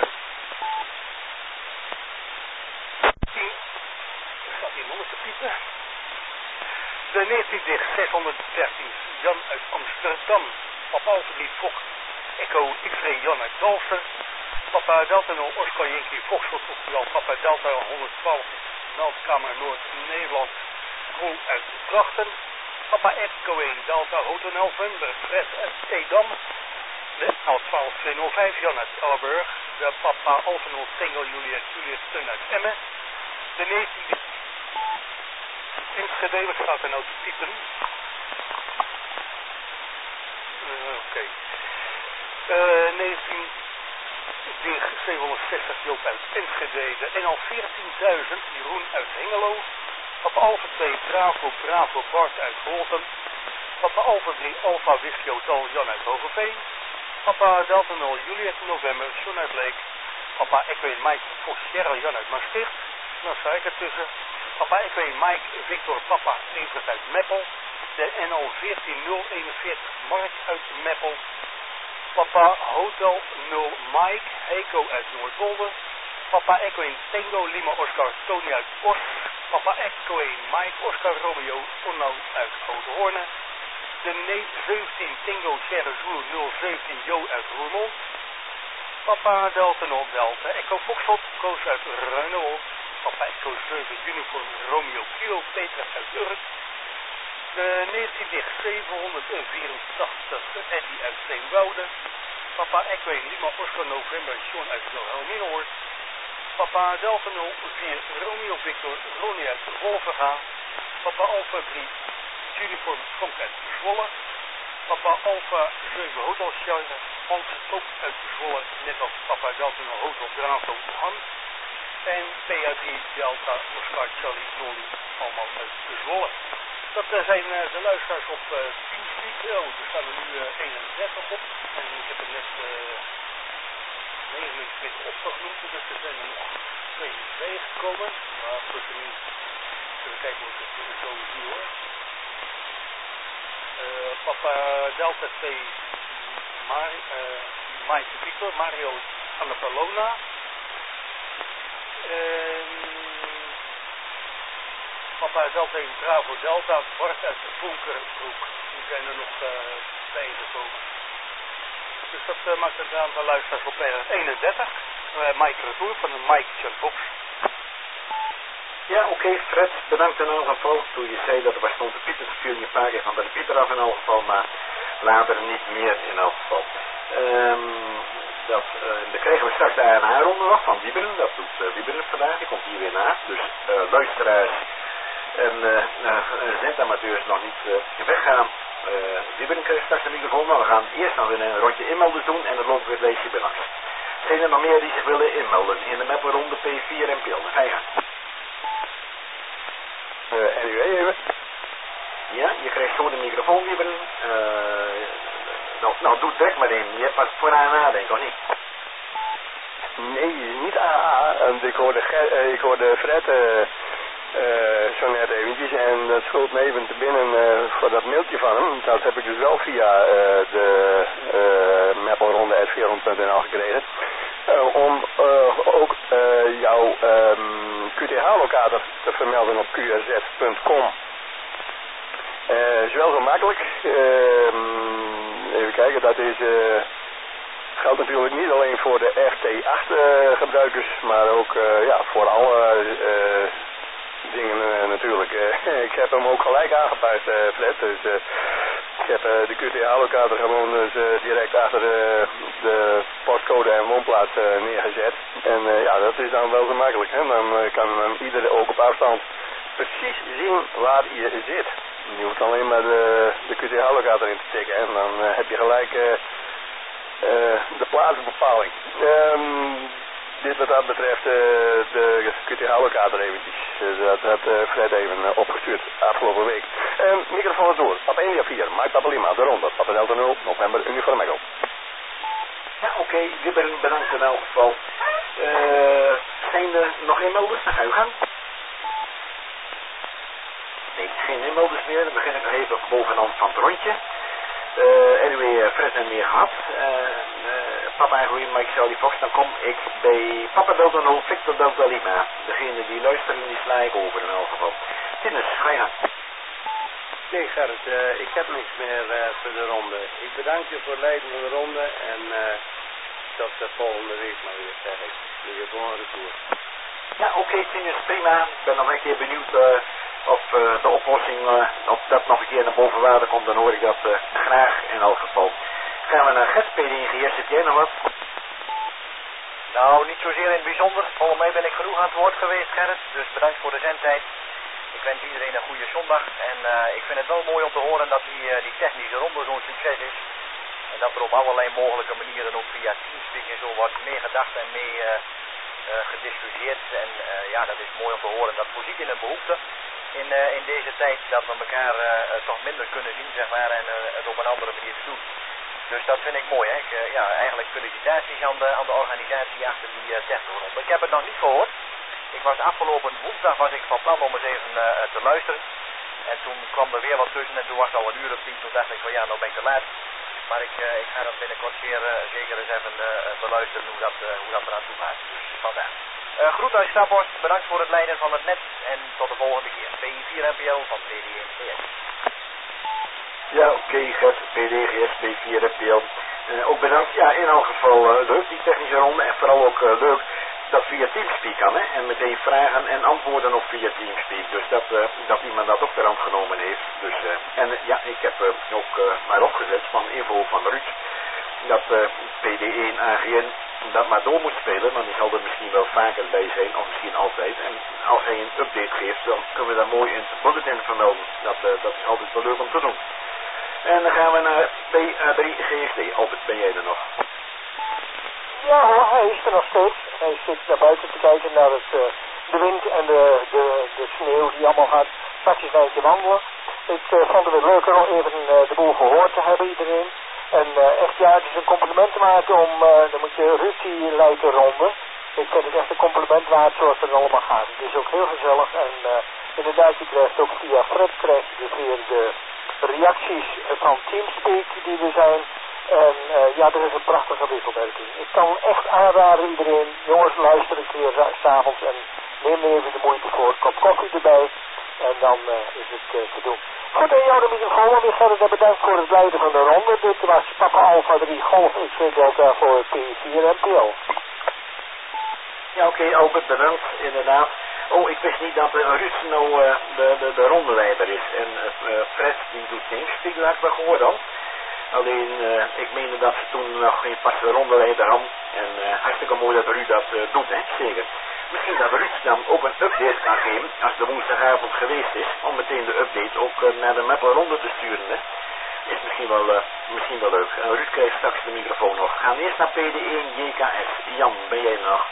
tien. Er staat hier nog te piepen. De negentien zeshonderddertien, Jan uit Amsterdam. Papa Alpha Fok, Echo X-ray Jan uit Dalfsen. Papa Delta nul Oscar Yankee Foxtrot Portugal. Papa Delta honderdtwaalf Meldkamer Noord-Nederland. Groen uit Drachten. Papa Echo één Delta Hotel November Fred uit Edam. De L twaalf tweehonderdvijf Jan uit Elburg. De Papa Alpha nul Tango Juliet Juliet Steun uit Emmen. De negentien Inschedelijk staat er nou te piepen. Uh, Oké. Okay. Uh, negentien zevenhonderdzestig Joop uit Enschede. De N L veertienduizend Jeroen uit Hengelo. Papa Alpha twee Bravo Bravo Bart uit Holten. Papa Alpha drie Alpha Whisky Hotel Jan uit Hogeveen. Papa Delta nul Juliet November John uit Leek. Papa Echo één Mike Fox Sierra Jan uit Maastricht. Dan sta ik ertussen. Papa Echo één Mike Victor Papa Evert uit Meppel. De N L veertien nul eenenveertig Mark uit Meppel. Papa Hotel nul Mike Heiko uit Noordwolde. Papa Echo één Tango Lima Oscar Tony uit Os. Papa Echo één Mike Oscar Romeo Onno uit Oudehoorne. De zeventien Tango Sierra Zulu nul zeventien Jo uit Roermond. Papa Delta nul Delta Echo Foxtrot Koos uit Ruinewold. Papa Echo zeven Uniform Romeo Kilo Petra uit Urk. De negentien zevenhonderdvierentachtig Eddie uit Steenwoude. Papa Echo één Lima Oscar November John uit Wilhelminahoort. Papa Delta nul vier Romeo Victor Ronnie uit Wolverga. Papa Alpha drie Uniform Frank uit Zwolle. Papa Alpha zeven Hotel Charles Hans ook uit Zwolle. Net als Papa Delta nul Hotel Bravo Han. En P A drie Delta Oscar Charlie Nolly allemaal uit Zwolle. Dat uh, zijn uh, de luisteraars op uh, Teamspeak. Oh, er staan er nu uh, eenendertig op. En ik heb er net uh, negenentwintig opgenoemd. Dus er zijn er nog twee bijgekomen. Maar voor tenminste, even kijken hoe ik het zo zie hoor. Uh, Papa Delta twee Mar uh, Mike Victor, Mario Annapolona. Uh, Papa Delta één Bravo Delta, Bart uit de Vonkerbroek. Die zijn er nog uh, bijgekomen. Dus dat uh, maakt het aantal luisteraars op uh, eenendertig. Uh, Mike Retour van de Mike John Fox. Ja, oké, okay, Fred, bedankt in elk geval. Toen je zei dat er was stond de Pieter, stuurde je een paar keer van de Pieter af in elk geval, maar later niet meer in elk geval. Um, dat, uh, dan krijgen we straks de A N H-ronde nog van Wieberen. Dat doet uh, Wieberen vandaag, die komt hier weer na. Dus uh, luisteraars een, uh, uh, zendamateurs nog niet uh, weggaan. Uh, Wibberen krijgt straks de microfoon, maar we gaan eerst nog een rondje inmelders doen en dan lopen we het lijstje bij langs. Zijn er nog meer die zich willen inmelden in de mapronde P vier M P L? Dan ga je gaan. Uh, N U E even. Ja, je krijgt zo de microfoon, Wibberen. Uh, nou, nou, doe het direct maar in. Je hebt wat voor aan nadenken, of niet? Nee, niet A A. Ik hoorde, uh, ik hoorde Fred uh, uh, zo net eventjes en dat schoot me even te binnen uh, voor dat mailtje van hem. Dat heb ik dus wel via uh, de uh, mapronde at vierhonderd punt n l gekregen. Uh, om uh, ook uh, jouw um, Q T H-locator te vermelden op Q R Z punt com. Uh, is wel zo makkelijk. Uh, even kijken, dat is... Uh, geldt natuurlijk niet alleen voor de R T acht uh, gebruikers, maar ook uh, ja, voor alle uh, dingen uh, natuurlijk. Uh, ik heb hem ook gelijk aangepast, uh, Fred. Dus uh, ik heb uh, de Q T H-locator gewoon dus, uh, direct achter uh, de postcode en woonplaats uh, neergezet. En uh, ja, dat is dan wel zo makkelijk. Hè? Dan uh, kan uh, iedereen ook op afstand precies zien waar je zit. Je hoeft alleen maar de, de Q T H-locator in te tikken en dan uh, heb je gelijk... Uh, Uh, de plaatsbepaling. Um, dit wat dat betreft uh, de Q T H-locator eventjes. Uh, dat had uh, Fred even uh, opgestuurd afgelopen week. Um, microfoon is door. Papa India vier, Mike Papa Lima, de ronde. Papa Delta nul, November, Uniform Echo. Ja, oké. Okay. Wibberen, bedankt in elk geval. Uh, zijn er nog inmelders? Dan ga je gang. Nee, geen inmelders meer. Dan begin ik nog even bovenaan van het rondje. Uh, anyway, Fred en meer gehad. Uh, uh, Papa en Groen, Mike Charlie Fox. Dan kom ik bij Papa Delta nul, Victor Delta Lima. Degene die luisteren, die sla ik over in elk geval. Tinus, ga je gang. Nee Gerrit, uh, ik heb niks meer uh, voor de ronde. Ik bedank je voor het leiden van de ronde en uh, tot de volgende week maar weer, zeg ik. Weer gewoon retour. Ja, oké okay, Tinus, prima. Ik ben nog een keer benieuwd... Uh, of uh, de oplossing, uh, of dat nog een keer naar boven water komt, dan hoor ik dat uh, graag in elk geval. Gaan we naar Gert, P D N G S, heb jij nog wat? Nou, niet zozeer in het bijzonder. Volgens mij ben ik genoeg aan het woord geweest, Gerrit. Dus bedankt voor de zendtijd. Ik wens iedereen een goede zondag. En uh, ik vind het wel mooi om te horen dat die, uh, die technische ronde zo'n succes is. En dat er op allerlei mogelijke manieren ook via Teamspeak en zo wordt meegedacht en mee uh, uh, gediscussieerd. En uh, ja, dat is mooi om te horen. Dat voorziet in een behoefte. In, uh, in deze tijd dat we elkaar uh, uh, toch minder kunnen zien, zeg maar, en uh, het op een andere manier te doen. Dus dat vind ik mooi, hè. Ik, uh, ja, eigenlijk felicitaties aan de, aan de organisatie achter die uh, technoronde. Ik heb het nog niet gehoord. Ik was afgelopen woensdag was ik van plan om eens even uh, te luisteren. En toen kwam er weer wat tussen en toen was het al een uur of tien. Toen dacht ik van ja, nou ben ik te laat. Maar ik, uh, ik ga dat binnenkort weer uh, zeker eens even uh, beluisteren hoe dat, uh, hoe dat eraan toe gaat. Dus vandaar. Uh, groet uit Staphorst, bedankt voor het leiden van het net en tot de volgende keer. P vier M P L van P D N G S. Ja, oké, okay, Gert, P D N G S, P vier M P L. Uh, ook bedankt, ja, in elk geval uh, leuk die technische ronde en vooral ook uh, leuk dat via Teamspeak kan, hè, en meteen vragen en antwoorden ook via Teamspeak. Dus dat, uh, dat iemand dat ook ter hand genomen heeft. Dus, uh, en uh, ja, ik heb uh, ook uh, maar opgezet van info van Ruud dat uh, P D één A G N dat maar door moet spelen, want die zal er misschien wel vaker bij zijn, of misschien altijd. En als hij een update geeft, dan kunnen we daar mooi in het bulletin vermelden. Dat, uh, dat is altijd wel leuk om te doen. En dan gaan we naar P A drie G S D. Albert, ben jij er nog? Ja hoor, hij is er nog steeds. Hij zit naar buiten te kijken naar het, uh, de wind en de, de, de sneeuw die allemaal gaat. Straks een eindje wandelen. Ik uh, vond het weer leuker om even uh, de boel gehoord te hebben, iedereen. En uh, echt ja, het is een compliment te maken om, uh, dan moet je Ruud die leidt de ronde. Ik vind het echt een compliment waard zoals het allemaal gaat. Het is ook heel gezellig en uh, inderdaad, je krijgt ook via Fred krijg je dus weer de reacties van Teamspeak die er zijn. En uh, ja, er is een prachtige wisselwerking. Ik kan echt aanraden iedereen, jongens luister een keer s'avonds en neem even de moeite voor, een kop koffie erbij. En dan uh, is het uh, te doen. Goed, en jou de microfoon weer verder bedankt voor het leiden van de ronde. Dit was Papa Alpha drie Golf X V Delta voor P vier M P L. Ja, oké, okay, Albert, bedankt, inderdaad. Oh, ik wist niet dat uh, Ruud nou uh, de, de, de rondeleider is. En uh, Fred, die doet Teamspeak, dat heb ik wel gehoord dan. Alleen, uh, ik meende dat ze toen nog geen passe rondeleider hadden. En uh, hartstikke mooi dat Ruud dat uh, doet, hè, zeker. Misschien dat Ruud dan ook een update kan geven als de woensdagavond geweest is, om meteen de update ook uh, naar de Meppelronde te sturen. Hè. Is misschien wel, uh, misschien wel leuk. Uh, Ruud krijgt straks de microfoon nog. We gaan eerst naar P D één J K S. Jan, ben jij nog?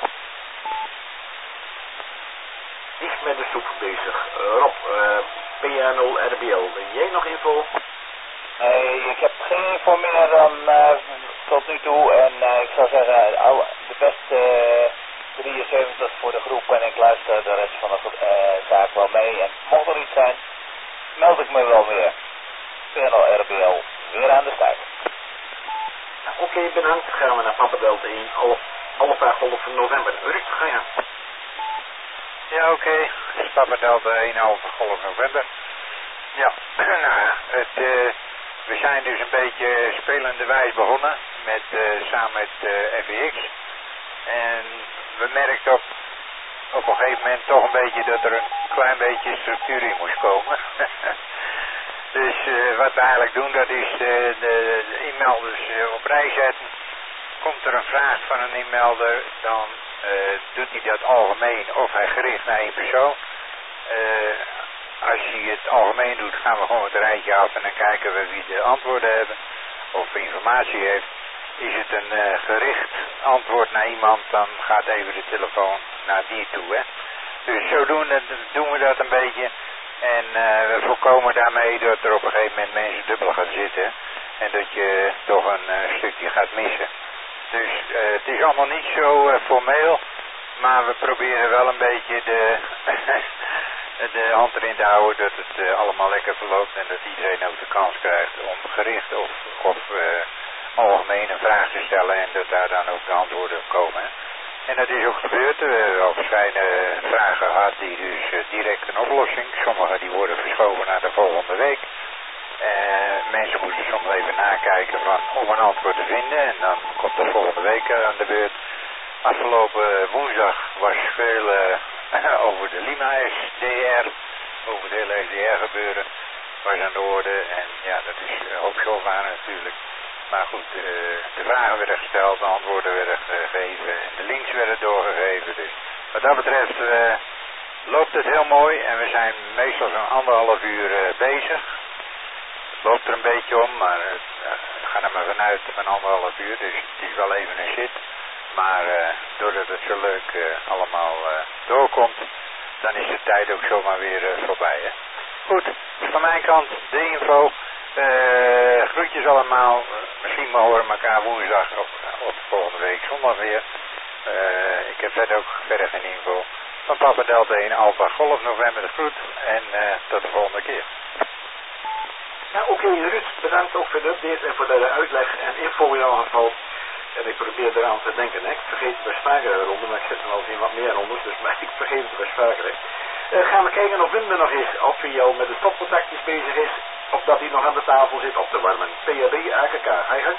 Niet met de soep bezig. Uh, Rob, uh, P R nul R B L, ben jij nog info? Nee, ik heb geen info meer dan uh, tot nu toe. En uh, ik zou zeggen, al, de beste uh, drieënzeventig voor de groep en ik luister de rest van de uh, zaak wel mee. En mocht er iets zijn, meld ik me wel weer. P R nul R B L, weer aan de start. Oké, okay, bedankt. Gaan we naar Papa Delta één, Alpha Golf november. Ruud, ga je. Ja, oké. Okay. Het is Papa Delta één, Alpha Golf november. Ja, nou, het, uh, we zijn dus een beetje spelenderwijs begonnen, met, uh, samen met uh, F E X. En we merkten op, op een gegeven moment toch een beetje dat er een klein beetje structuur in moest komen. Dus uh, wat we eigenlijk doen, dat is uh, de, de e-melders uh, op rij zetten. Komt er een vraag van een e-melder, dan uh, doet hij dat algemeen of hij gericht naar één persoon. Uh, als hij het algemeen doet, gaan we gewoon het rijtje af en dan kijken we wie de antwoorden hebben of informatie heeft. Is het een uh, gericht antwoord naar iemand, dan gaat even de telefoon naar die toe. Hè? Dus zodoende doen we dat een beetje. En uh, we voorkomen daarmee dat er op een gegeven moment mensen dubbel gaan zitten. En dat je toch een uh, stukje gaat missen. Dus uh, het is allemaal niet zo uh, formeel. Maar we proberen wel een beetje de, de hand erin te houden dat het uh, allemaal lekker verloopt. En dat iedereen ook de kans krijgt om gericht of, of uh, algemeen een vraag te stellen. En dat daar dan ook de antwoorden op komen. Hè. En dat is ook gebeurd. We hebben al verschillende vragen gehad die dus uh, direct een oplossing. Sommige die worden verschoven naar de volgende week. Uh, mensen moeten soms even nakijken van, om een antwoord te vinden. En dan komt de volgende week uh, aan de beurt. Afgelopen woensdag was veel uh, over de Lima S D R. Over het hele S D R gebeuren. Was aan de orde. En ja, dat is uh, hoopschoolbaan natuurlijk. Maar goed, uh, de vragen werden gesteld, de antwoorden werden gegeven en de links werden doorgegeven. Dus wat dat betreft uh, loopt het heel mooi en we zijn meestal zo'n anderhalf uur uh, bezig. Het loopt er een beetje om, maar uh, we gaan er maar vanuit van anderhalf uur, dus het is wel even een zit. Maar uh, doordat het zo leuk uh, allemaal uh, doorkomt, dan is de tijd ook zomaar weer uh, voorbij. Hè? Goed, van mijn kant de info. Uh, groetjes allemaal. Uh, misschien we horen elkaar woensdag of, of volgende week zondag weer. Uh, ik heb verder ook verder geen info. Van Papa Delta één Alpha Golf november de groet. En uh, tot de volgende keer. Ja, oké, okay, Ruud, bedankt ook voor de update en voor de uitleg en info in ieder geval. En ik probeer eraan te denken, hè. Ik vergeet het bij vaker ronde, maar ik zet er al zien wat meer rondes, dus maar ik vergeet het bij vaker. Uh, gaan we kijken of Wim er nog is, of hij al met de stopcontactjes bezig is, of dat hij nog aan de tafel zit op te warmen. P R drie A K K, ga je gang?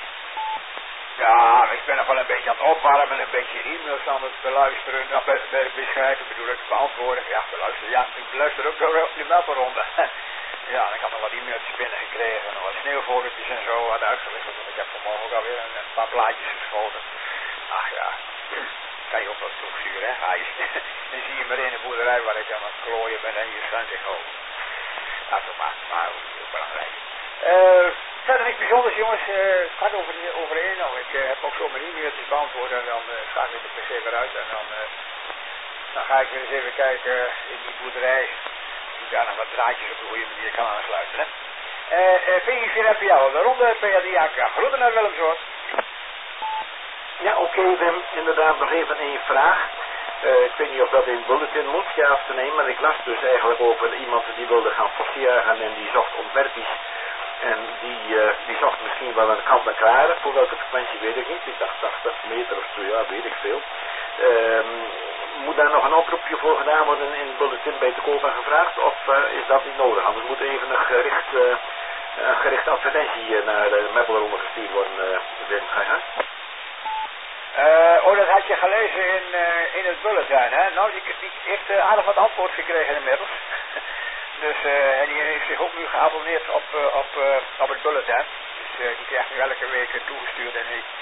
Ja, ik ben nog wel een beetje aan het opwarmen, een beetje e-mails aan het beluisteren, nou, be, be, beschrijven bedoel ik, beantwoorden. Ja, beluisteren, ja, ik beluister ook door op die Meppelronde. Ja, en ik had nog wat e-mailtjes binnengekregen, nog wat sneeuwvogeltjes en zo, wat uitgewisseld. Want ik heb vanmorgen ook alweer een, een paar plaatjes geschoten. Ach ja, kan je ook wat terugsturen, hè, ga je. Dan zie je maar in de boerderij waar ik aan het klooien ben en je schuimt tegenover. Nou, toch maar, maar ook belangrijk. Uh, verder niks bijzonders, jongens. Uh, het gaat over, over één. Nou, ik uh, heb ook zo mijn e-mailtjes beantwoord en dan uh, schakel ik de pc weer uit en dan, uh, dan ga ik weer eens even kijken in die boerderij. Of ik daar nog wat draadjes op de goede manier kan aansluiten. Hè. Uh, uh, V I vier F P L, de ronde P R D A K. Groeten naar Willemshoort. Ja, oké okay, Wim, inderdaad nog even één vraag. Uh, ik weet niet of dat in bulletin moet, ja of nee, maar ik las dus eigenlijk over iemand die wilde gaan vossenjagen en die zocht ontwerpjes. En die, uh, die zocht misschien wel een kant en klare, voor welke frequentie weet ik niet. Ik dacht tachtig meter of zo, ja, weet ik veel. Uh, moet daar nog een oproepje voor gedaan worden in het bulletin bij te koop en gevraagd, of uh, is dat niet nodig? Anders moet even een gericht, uh, een gerichte advertentie naar de Meppelronde gestuurd worden, uh, Wim, ga je gang? Uh, oh, dat had je gelezen in, uh, in het bulletin, hè? Nou, die, die heeft uh, aardig wat antwoord gekregen inmiddels. Dus, uh, en die heeft zich ook nu geabonneerd op, uh, op, uh, op het bulletin. Dus uh, die krijgt nu elke week uh, toegestuurd en die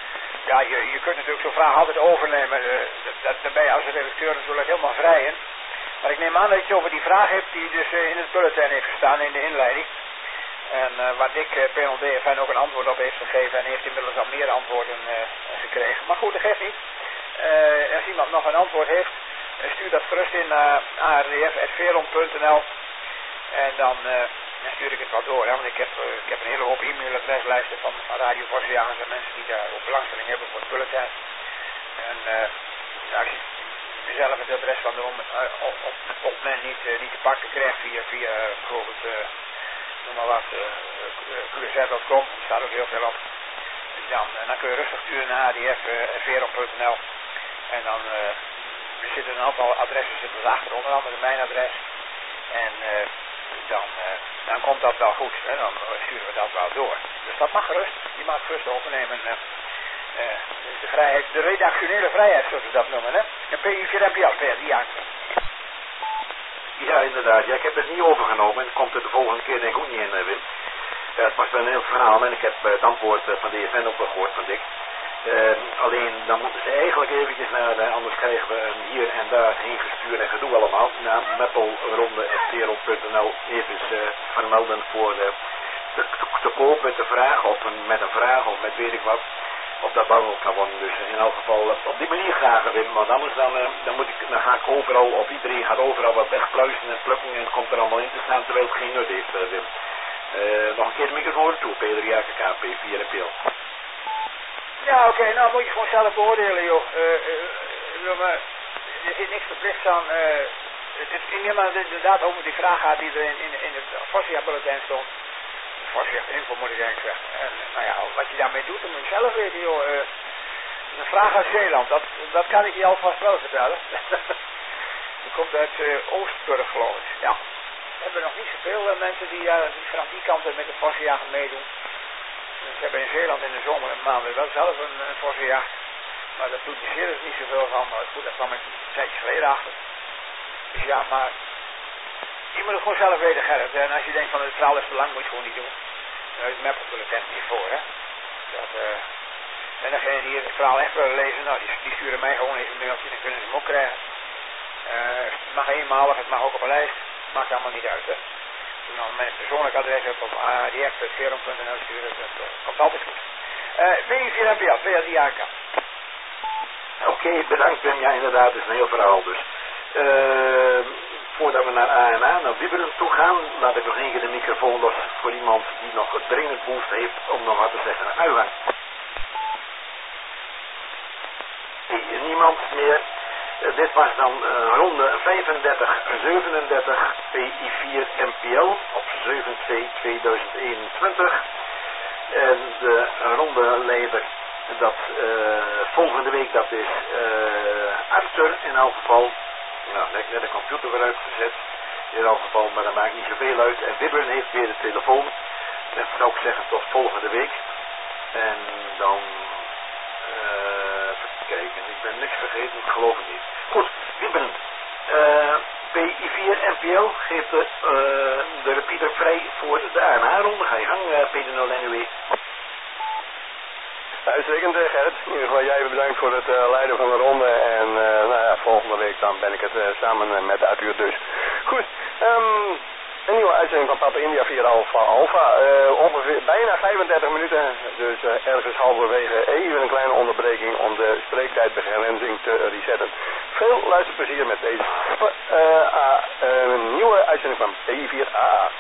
ja, je, je kunt natuurlijk zo'n vraag altijd overnemen. Uh, dat, dat ben je als redacteur natuurlijk helemaal vrij in. Maar ik neem aan dat je het over die vraag hebt die dus uh, in het bulletin heeft gestaan in de inleiding. En uh, waar Dick uh, P L D F N ook een antwoord op heeft gegeven en heeft inmiddels al meer antwoorden uh, gekregen. Maar goed, dat geeft niet. Uh, als iemand nog een antwoord heeft, uh, stuur dat gerust in naar uh, a r d f punt veron punt n l en dan, uh, dan stuur ik het wel door. Hè? Want ik heb, uh, ik heb een hele hoop e-mailadreslijsten van, van Radio Vossenjagers en mensen die daar ook belangstelling hebben voor het bulletin. En uh, als je zelf het adres van de om, uh, op, op, op men niet, uh, niet te pakken krijgt via, via uh, bijvoorbeeld... Uh, noem maar wat, Q S R punt com, er staat ook heel veel op. Dan, en dan kun je rustig sturen naar a d f punt veron punt n l en dan uh, er zitten een aantal adressen zitten achter, onder andere mijn adres. En uh, dan, uh, dan komt dat wel goed, hè? Dan sturen we dat wel door. Dus dat mag gerust, die mag gerust overnemen. Uh, uh, de, vrijheid, de redactionele vrijheid, zoals we dat noemen, hè? En P I vier M P L, die aankomt. Ja, inderdaad. Ja, ik heb het niet overgenomen en het komt er de volgende keer denk ik ook niet in, Wim. Uh, het was wel een heel verhaal en ik heb uh, het antwoord uh, van de F N ook wel gehoord van Dick. Uh, alleen dan moeten ze eigenlijk eventjes naar, uh, anders krijgen we een hier en daar heen gestuurd en gedoe allemaal, naar meppelronde f veron punt n l even uh, vermelden voor uh, te, te, te koop met de vraag of een, met een vraag of met weet ik wat. Of dat behandeld kan worden. Dus in elk geval uh, op die manier graag, Wim. Want anders dan, uh, dan, moet ik, dan ga ik overal, of iedereen gaat overal wat wegpluizen en plukken en het komt er allemaal in te staan terwijl het geen nut heeft, uh, Wim. Uh, nog een keer de microfoon toe, Peter J K K, P vier M P L. Ja, oké, okay, nou moet je gewoon zelf beoordelen, joh. Uh, uh, uh, er zit niks verplichts aan. Uh, het is inderdaad over die vraag gaat die er in, in, in het Vossenjagers-bulletin stond. Vossenjagers-info moet ik eigenlijk zeggen. En nou ja, wat je daarmee doet, dan moet je zelf weten, joh. Uh, een vraag uit Zeeland, dat, dat kan ik je alvast wel vertellen. Die komt uit uh, Oostburg, geloof ik. Ja. We hebben nog niet zoveel uh, mensen die, uh, die vanaf die kant met de Vossenjager meedoen. Ze hebben in Zeeland in de zomer en maanden wel zelf een, een Vossenjacht. Maar dat doet de Zeeland niet zoveel van. Maar goed, daar kwam ik een tijdje geleden achter. Dus ja, maar je moet het gewoon zelf weten, Gerrit. En als je denkt van het verhaal is te lang, moet je het gewoon niet doen. Daar is het meppelbulletin niet voor, hè. Dat, uh, en degene die het verhaal echt willen lezen, nou, die, die sturen mij gewoon even een mailtje, dan kunnen ze hem ook krijgen. Uh, het mag eenmalig, het mag ook op een lijst. Maakt allemaal niet uit, hè. Als je dan mijn persoonlijk adres hebt op a d f punt veron punt n l sturen, dat uh, komt altijd goed. P I vier M P L, P L D A K. Oké, okay, bedankt Wim. Ja, inderdaad, het is een heel verhaal dus. Uh, voordat we naar A N A, naar Wibberen toe gaan, laat ik nog één keer de microfoon los voor iemand die nog dringend behoefte heeft om nog wat te zeggen. Uitgang. Nee, niemand meer. Uh, dit was dan uh, ronde vijfendertig zevenendertig P I vier M P L op zeven twee tweeduizend eenentwintig. En de rondeleider dat uh, volgende week, dat is uh, Arthur in elk geval. Nou, net, net de computer weer uitgezet. In elk geval, maar dat maakt niet zoveel uit. En Wibberen heeft weer de telefoon. Dat zou ik zeggen tot volgende week. En dan... Uh, even kijken, ik ben niks vergeten, ik geloof het niet. Goed, Wibberen. Uh, P I vier M P L geeft de, uh, de repeater vrij voor de A N A-ronde. Ga je gang, uh, Peter nul N U E. Uitstekend, Gerrit. In ieder geval jij even bedankt voor het uh, leiden van de ronde. En uh, nou ja, volgende week dan ben ik het uh, samen uh, met Arthur dus. Goed, um, een nieuwe uitzending van Papa India vier Alpha Alpha. Uh, ongeveer bijna vijfendertig minuten. Dus uh, ergens halverwege even een kleine onderbreking om de spreektijdbegrenzing te resetten. Veel luisterplezier met deze uh, uh, uh, nieuwe uitzending van P I vier A A.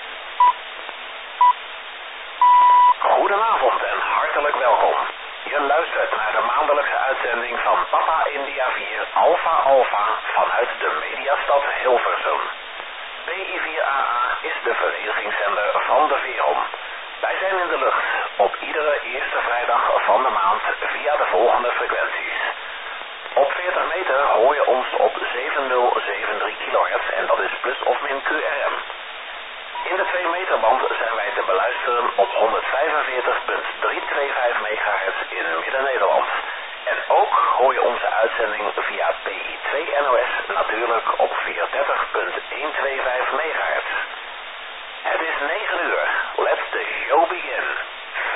Goedenavond en hartelijk welkom. Je luistert naar de maandelijkse uitzending van Papa India vier Alpha Alpha vanuit de mediastad Hilversum. P I vier A A is de verenigingszender van de Veron. Wij zijn in de lucht op iedere eerste vrijdag van de maand via de volgende frequenties. Op veertig meter hoor je ons op zevenduizend zevenenzeventig kilohertz en dat is plus of min Q R M. In de twee meter band zijn wij te beluisteren op honderdvijfenveertig komma driehonderdvijfenveertig megahertz in Midden-Nederland. En ook hoor je onze uitzending via P I twee N O S natuurlijk op vierhonderddertig komma honderdvijfenvijftig megahertz. Het is negen uur. Let the show begin.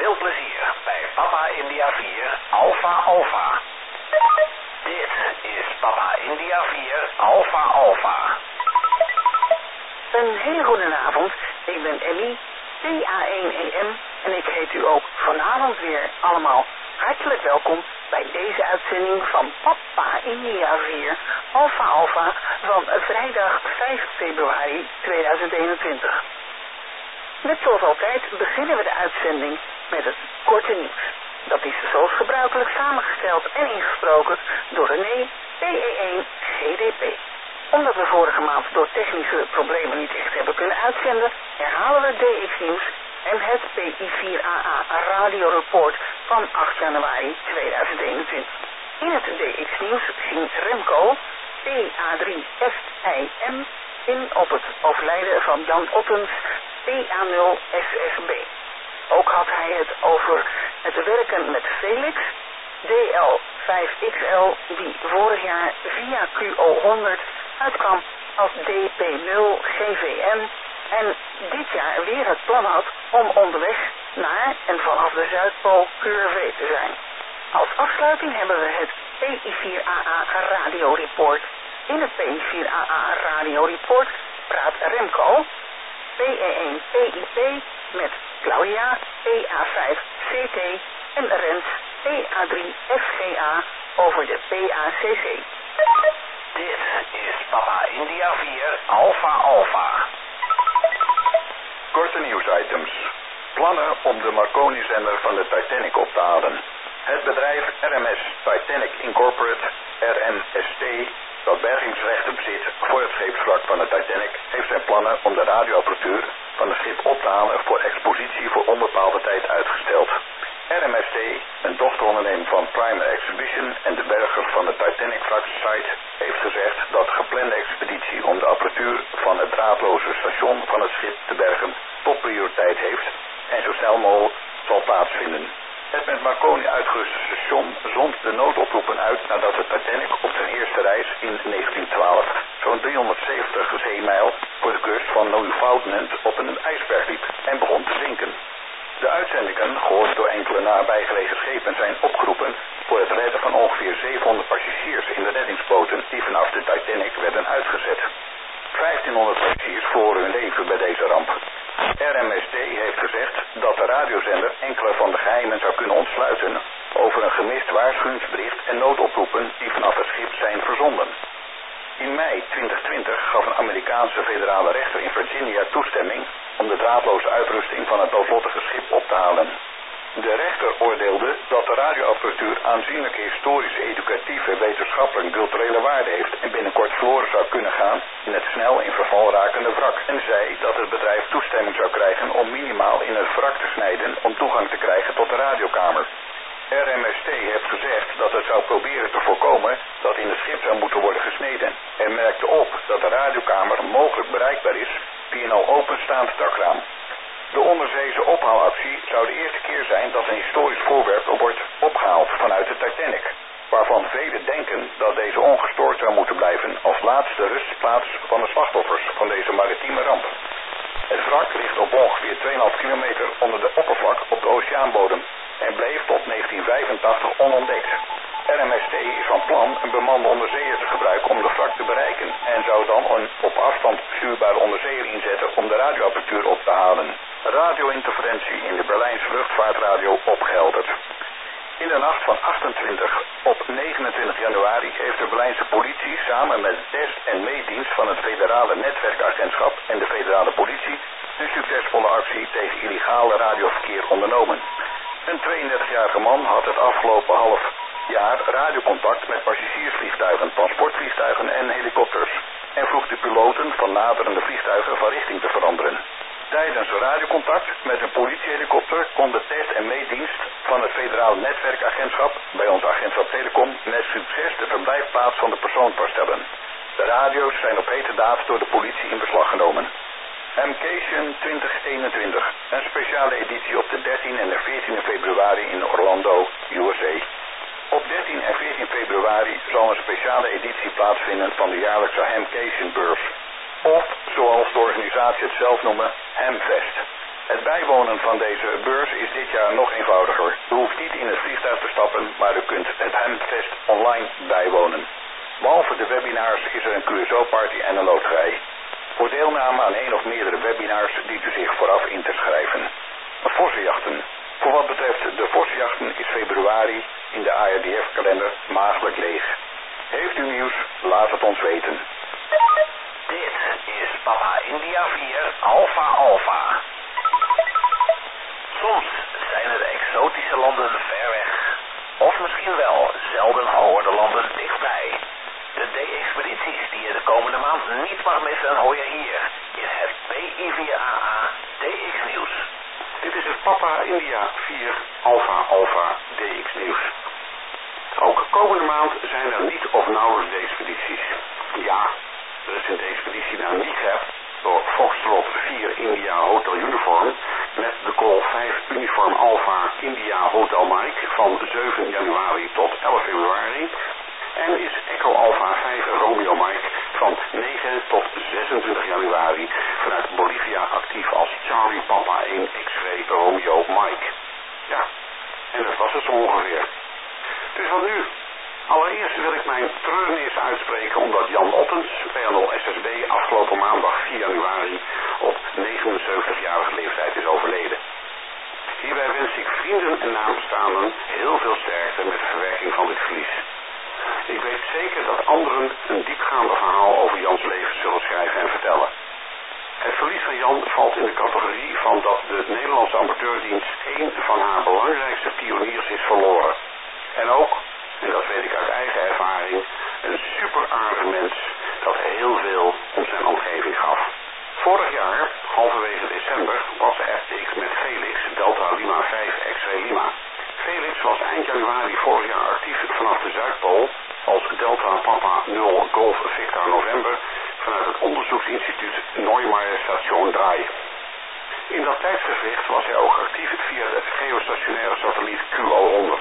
veel plezier bij Papa India vier Alpha Alpha. Dit is Papa India vier Alpha Alpha. Een hele goede avond. Ik ben Emmy, T A één E M en ik heet u ook vanavond weer allemaal hartelijk welkom bij deze uitzending van Papa India vier Alpha Alpha van vrijdag vijf februari tweeduizend eenentwintig. Net zoals altijd beginnen we de uitzending met het korte nieuws. Dat is zoals gebruikelijk samengesteld en ingesproken door René P E één G D P. Omdat we vorige maand door technische problemen niet echt hebben kunnen uitzenden, herhalen we D X Nieuws en het P I vier A A radioreport van acht januari tweeduizend eenentwintig. In het D X Nieuws ging Remco P A drie F I M in op het overlijden van Jan Ottens P A nul S S B. Ook had hij het over het werken met Felix, D L vijf X L, die vorig jaar via Q O honderd uitkwam als D P nul G V N en dit jaar weer het plan had om onderweg naar en vanaf de Zuidpool Q R V te zijn. Als afsluiting hebben we het P I vier A A radioreport. In het P I vier A A radioreport praat Remco, P E één P I P met Claudia, P A vijf C T en Rens, P A drie F G A over de P A C C. Dit is Papa India vier Alpha Alpha. Korte nieuwsitems. Plannen om de Marconi-zender van de Titanic op te halen. Het bedrijf R M S Titanic Incorporated, R M S T, dat bergingsrechten bezit voor het scheepswrak van de Titanic, heeft zijn plannen om de radioapparatuur van het schip op te halen voor expositie voor onbepaalde tijd uitgesteld. R M S T, een dochteronderneming van Primer Exhibition en de berger van de Titanic wraksite, heeft gezegd dat de geplande expeditie om de apparatuur van het draadloze station van het schip te bergen topprioriteit heeft en zo snel mogelijk zal plaatsvinden. Het met Marconi uitgeruste station zond de noodoproepen uit nadat de Titanic op zijn eerste reis in negentien twaalf zo'n driehonderdzeventig zeemijl voor de kust van Newfoundland op een ijsberg liep en begon te zinken. De uitzendingen, gehoord door enkele nabijgelegen schepen, zijn opgeroepen voor het redden van ongeveer zevenhonderd passagiers in de reddingsboten die vanaf de Titanic werden uitgezet. vijftienhonderd passagiers verloren hun leven bij deze ramp. R M S T heeft gezegd dat de radiozender enkele van de geheimen zou kunnen ontsluiten over een gemist waarschuwingsbericht en noodoproepen die vanaf het schip zijn verzonden. In mei twintig twintig gaf een Amerikaanse federale rechter in Virginia toestemming om de draadloze uitrusting van het noodlottige schip op te halen. De rechter oordeelde dat de radioapparatuur aanzienlijke historische, educatieve, wetenschappelijke en culturele waarde heeft en binnenkort verloren zou kunnen gaan in het snel in verval rakende wrak en zei dat het bedrijf toestemming zou krijgen om minimaal in het wrak te snijden om toegang te krijgen tot de radiokamer. R M S T heeft gezegd dat het zou proberen te voorkomen dat in het schip zou moeten worden gesneden en merkte op dat de radiokamer mogelijk bereikbaar is via een al openstaand dakraam. De onderzeese ophaalactie zou de eerste keer zijn dat een historisch voorwerp wordt opgehaald vanuit de Titanic, waarvan velen denken dat deze ongestoord zou moeten blijven als laatste rustplaats van de slachtoffers van deze maritieme ramp. Het wrak ligt op ongeveer twee komma vijf kilometer onder de oppervlak op de oceaanbodem en bleef tot negentien vijfentachtig onontdekt. R M S T is van plan een bemande onderzeeër te gebruiken om de wrak te bereiken en zou dan een op afstand bestuurbare onderzeeër inzetten om de radioapparatuur op te halen. Radio-interferentie in de Berlijnse luchtvaartradio opgehelderd. In de nacht van achtentwintig op negenentwintig januari heeft de Berlijnse politie samen met de test- en meetdienst van het federale netwerkagentschap en de federale politie een succesvolle actie tegen illegale radioverkeer ondernomen. Een tweeëndertigjarige man had het afgelopen half jaar radiocontact met passagiersvliegtuigen, transportvliegtuigen en helikopters en vroeg de piloten van naderende vliegtuigen van richting te veranderen. Tijdens radiocontact met een politiehelikopter kon de test- en meetdienst van het federale netwerkagentschap bij ons agentschap Telecom met succes de verblijfplaats van de persoon vaststellen. De radio's zijn op hete daad door de politie in beslag genomen. Mcation twintig eenentwintig, een speciale editie op de dertiende en de veertiende februari in Orlando, U S A. Op dertien en veertien februari zal een speciale editie plaatsvinden van de jaarlijkse Hamcation beurs. Of, zoals de organisatie het zelf noemen, Hamfest. Het bijwonen van deze beurs is dit jaar nog eenvoudiger. U hoeft niet in het vliegtuig te stappen, maar u kunt het Hemfest online bijwonen. Behalve de webinars is er een Q S O-party en een loterij. Voor deelname aan één of meerdere webinars dient u zich vooraf in te schrijven. Vossenjachten. Voor wat betreft de vossenjachten is februari in de A R D F-kalender maagdelijk leeg. Heeft u nieuws? Laat het ons weten. Dit is Papa India vier Alpha Alpha. Soms zijn er exotische landen ver weg. Of misschien wel zelden gehoorde landen dichtbij. De D-expedities die je de komende maand niet mag missen hoor je hier in het P I vier A A D X nieuws. Dit is het Papa India vier Alpha Alpha D X nieuws. Ook komende maand zijn er niet of nauwelijks D-expedities. Ja, er is een D-expeditie naar Niger door Foxtrot vier India Hotel Uniform met de call vijf Uniform Alpha India Hotel Mike van zeven januari tot elf februari. En is Echo Alpha vijf Romeo Mike van negen tot zesentwintig januari vanuit Bolivia actief als Charlie Papa één X-ray Romeo Mike. Ja, en dat was het zo ongeveer. Dus wat nu? Allereerst wil ik mijn treurnis uitspreken omdat Jan Ottens, P N L S S B, afgelopen maandag vier januari op negenenzeventigjarige leeftijd is overleden. Hierbij wens ik vrienden en nabestaanden heel veel sterkte met de verwerking van dit verlies. Ik weet zeker dat anderen een diepgaander verhaal over Jans leven zullen schrijven en vertellen. Het verlies van Jan valt in de categorie van dat de Nederlandse amateurdienst één van haar belangrijkste pioniers is verloren. En ook, en dat weet ik uit eigen ervaring, een super aardige mens dat heel veel om zijn omgeving gaf. Vorig jaar, halverwege december, was R T X met Felix, Delta Lima vijf X-ray Lima. Felix was eind januari vorig jaar actief vanaf de Zuidpool als Delta Papa nul Golf Victor November vanuit het onderzoeksinstituut Neumayer Station Drei. In dat tijdsgevricht was hij ook actief via de geostationaire satelliet Q O honderd.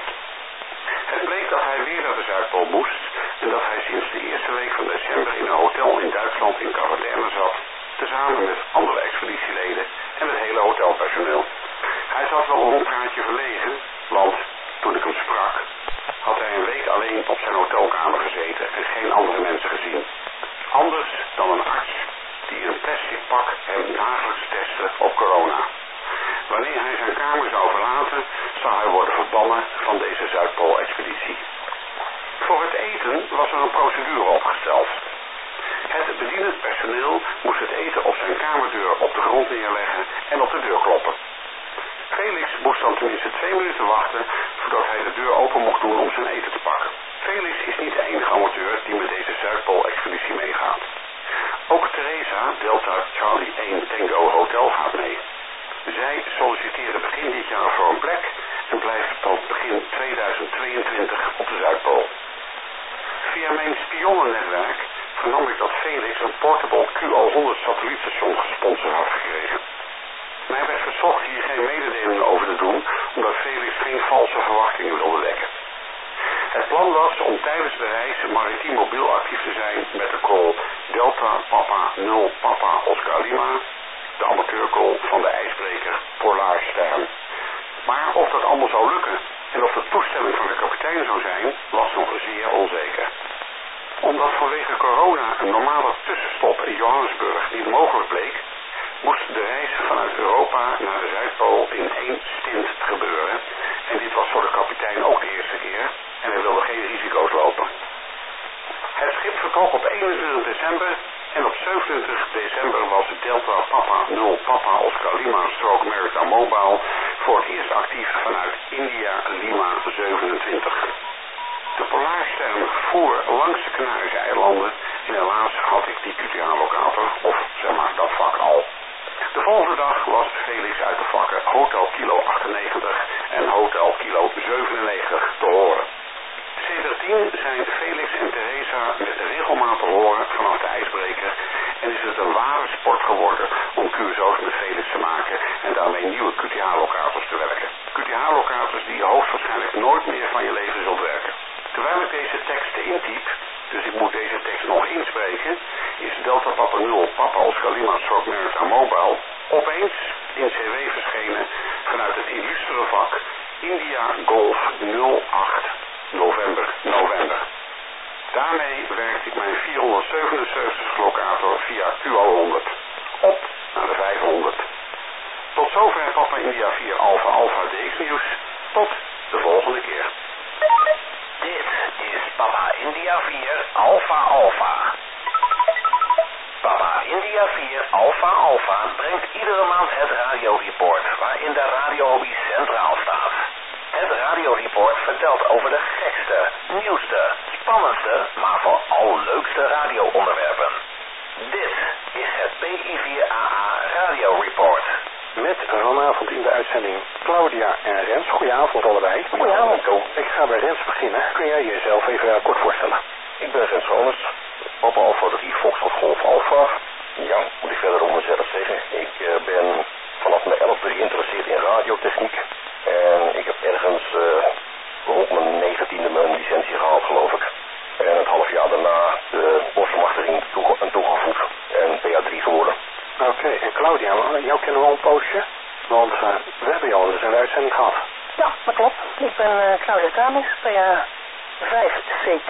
Het bleek dat hij weer naar de Zuidpool moest en dat hij sinds de eerste week van december in een hotel in Duitsland in quarantaine zat, tezamen met andere expeditieleden en het hele hotelpersoneel. Hij zat wel een praatje verlegen, want toen ik hem sprak, had hij een week alleen op zijn hotelkamer gezeten en geen andere mensen gezien. Anders dan een arts die in een plastic pak hem dagelijks testte op corona. Wanneer hij zijn kamer zou verlaten, zou hij worden verbannen van deze Zuidpool-expeditie. Voor het eten was er een procedure opgesteld. Het bedienend personeel moest het eten op zijn kamerdeur op de grond neerleggen en op de deur kloppen. Felix moest dan tenminste twee minuten wachten voordat hij de deur open mocht doen om zijn eten te pakken. Felix is niet de enige amateur die met deze Zuidpool-expeditie meegaat. Ook Teresa, Delta Charlie één Tango Hotel, gaat mee. Zij solliciteerde begin dit jaar voor een plek en blijft tot begin tweeduizend tweeëntwintig op de Zuidpool. Via mijn spionnennetwerk vernam ik dat Felix een portable Q O honderd satellietstation gesponsord had gekregen. Mij werd verzocht hier geen mededelingen over te doen, omdat Felix geen valse verwachtingen wilde wekken. Het plan was om tijdens de reis maritiem mobiel actief te zijn met de call Delta Papa nul Papa Oscar Lima, de amateurcall van de ijsbreker Polarstern. Maar of dat allemaal zou lukken en of de toestemming van de kapitein zou zijn, was nog zeer onzeker. Omdat vanwege corona een normale tussenstop in Johannesburg niet mogelijk bleek, moest de reis vanuit Europa naar de Zuidpool in één stint gebeuren. En dit was voor de kapitein ook de eerste keer en hij wilde geen risico's lopen. Het schip vertrok op eenentwintig december en op zevenentwintig december was Delta Papa nul Papa Oscar Lima Stroke Maritime Mobile voor het eerst actief vanuit India Lima zevenentwintig. De Polarstern voer langs de Canarische eilanden en helaas had ik die Q T H-locator, of zeg maar dat vak al. De volgende dag was Felix uit de vakken Hotel Kilo achtennegentig en Hotel Kilo zevenennegentig te horen. Sedertdien zijn Felix en Teresa met regelmaat te horen vanaf de ijsbreker en is het een ware sport geworden om Q S O's met Felix te maken en daarmee nieuwe Q T H-locators te werken. Q T H-locators die je hoogstwaarschijnlijk nooit meer van je leven zult werken. Terwijl ik deze teksten intyp, dus ik moet deze tekst nog inspreken, is Delta Papa nul Papa Oscar Lima Stroke Maritime Mobile opeens in C W verschenen vanuit het illustere vak India Golf nul acht November November. Daarmee werkte ik mijn vierhonderdzevenenzeventig locator via Q L honderd op naar de vijfhonderd. Tot zover Papa India vier Alpha Alpha D X nieuws. Tot de volgende keer. Dit is Papa India vier Alpha Alpha. Papa India vier Alpha Alpha brengt iedere maand het radioreport waarin de radiohobby centraal staat. Het radioreport vertelt over de gekste, nieuwste, spannendste, maar vooral leukste radioonderwerpen. Dit is het P I vier A A radioreport. Met vanavond in de uitzending Claudia en Rens. Goedenavond allebei. Goedenavond. Ik ga bij Rens beginnen. Kun jij jezelf even kort voorstellen? Ik ben Rens Roners, Papa Alpha drie Foxtrot Golf Alpha. Ja, moet ik verder over mezelf zeggen. Ik uh, ben vanaf mijn elfde geïnteresseerd in radiotechniek. En ik heb ergens uh, rond mijn negentiende mijn licentie gehaald, geloof ik. En het half jaar daarna de bosmachtiging toe en toegevoegd en P A drie geworden. Oké, okay. En Claudia, jou kennen we al een poosje, want uh, we hebben jou dus in de uitzending gehad. Ja, dat klopt. Ik ben uh, Claudia Tamis, P A vijf C T.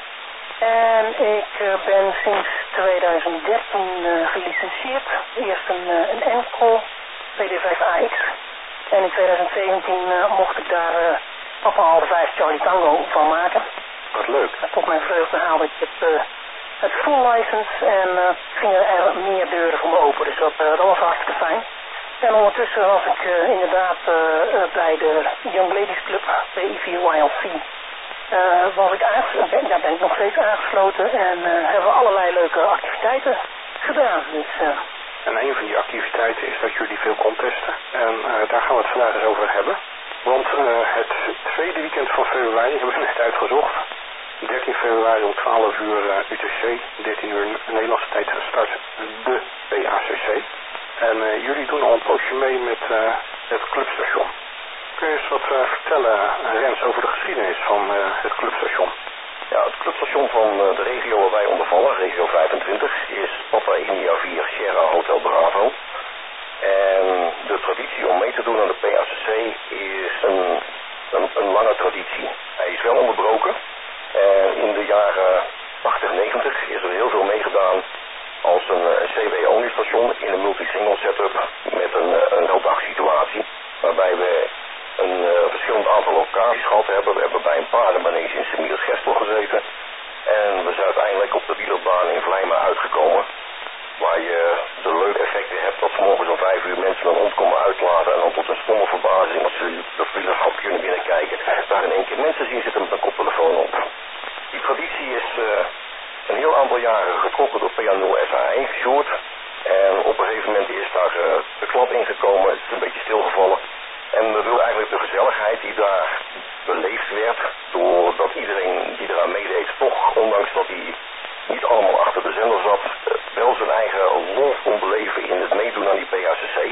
En ik uh, ben sinds tweeduizend dertien uh, gelicenseerd. Eerst een, uh, een enkel P D vijf A X. En in tweeduizend zeventien uh, mocht ik daar uh, Papa Alpha vijf Charlie Tango van maken. Wat leuk. En tot mijn vreugde haalde ik het, uh, het full license en uh, gingen er meer deuren voor me open. Dus dat, uh, dat was hartstikke fijn. En ondertussen was ik uh, inderdaad uh, uh, bij de Young Ladies Club, B I vier Y L C. Uh, was ik aangesloten, daar ben ik nog steeds aangesloten en uh, hebben we allerlei leuke activiteiten gedaan. Dus, uh, en een van die activiteiten is dat jullie veel contesten. En uh, daar gaan we het vandaag eens over hebben. Want uh, het tweede weekend van februari hebben we net uitgezocht. dertien februari om twaalf uur uh, U T C, dertien uur Nederlandse tijd start de P A C C. En uh, jullie doen al een poosje mee met uh, het clubstation. Kun je eens wat uh, vertellen, Rens, over de geschiedenis van uh, het clubstation? Ja, het clubstation van uh, de regio waar wij onder vallen, regio vijfentwintig, is Papa India vier Sierra Hotel Bravo. En de traditie om mee te doen aan de P A C C is een, een, een lange traditie. Hij is wel onderbroken. En in de jaren tachtig, negentig is er heel veel meegedaan als een, een C W-only station in een multi-single setup met een, een veldagsituatie. Waarbij we een uh, verschillend aantal locaties gehad hebben. We hebben bij een paardenmanege in Sint-Michiels-Gestel gezeten. En we zijn uiteindelijk op de wielerbaan in Vlijmen uitgekomen. Waar je de leuke effecten hebt dat 's morgens om vijf uur mensen een hond komen uitlaten. En dan tot een stomme verbazing als ze dat wielerschap kunnen binnenkijken. Daar in één keer mensen zien zitten met een koptelefoon op. Die traditie is uh, een heel aantal jaren getrokken door P A nul S A één Short. En op een gegeven moment is daar uh, de klap ingekomen. Het is een beetje stilgevallen. En we willen eigenlijk de gezelligheid die daar beleefd werd, doordat iedereen die eraan meedeed toch, ondanks dat hij niet allemaal achter de zender zat, wel zijn eigen lol kon beleven in het meedoen aan die P A C C.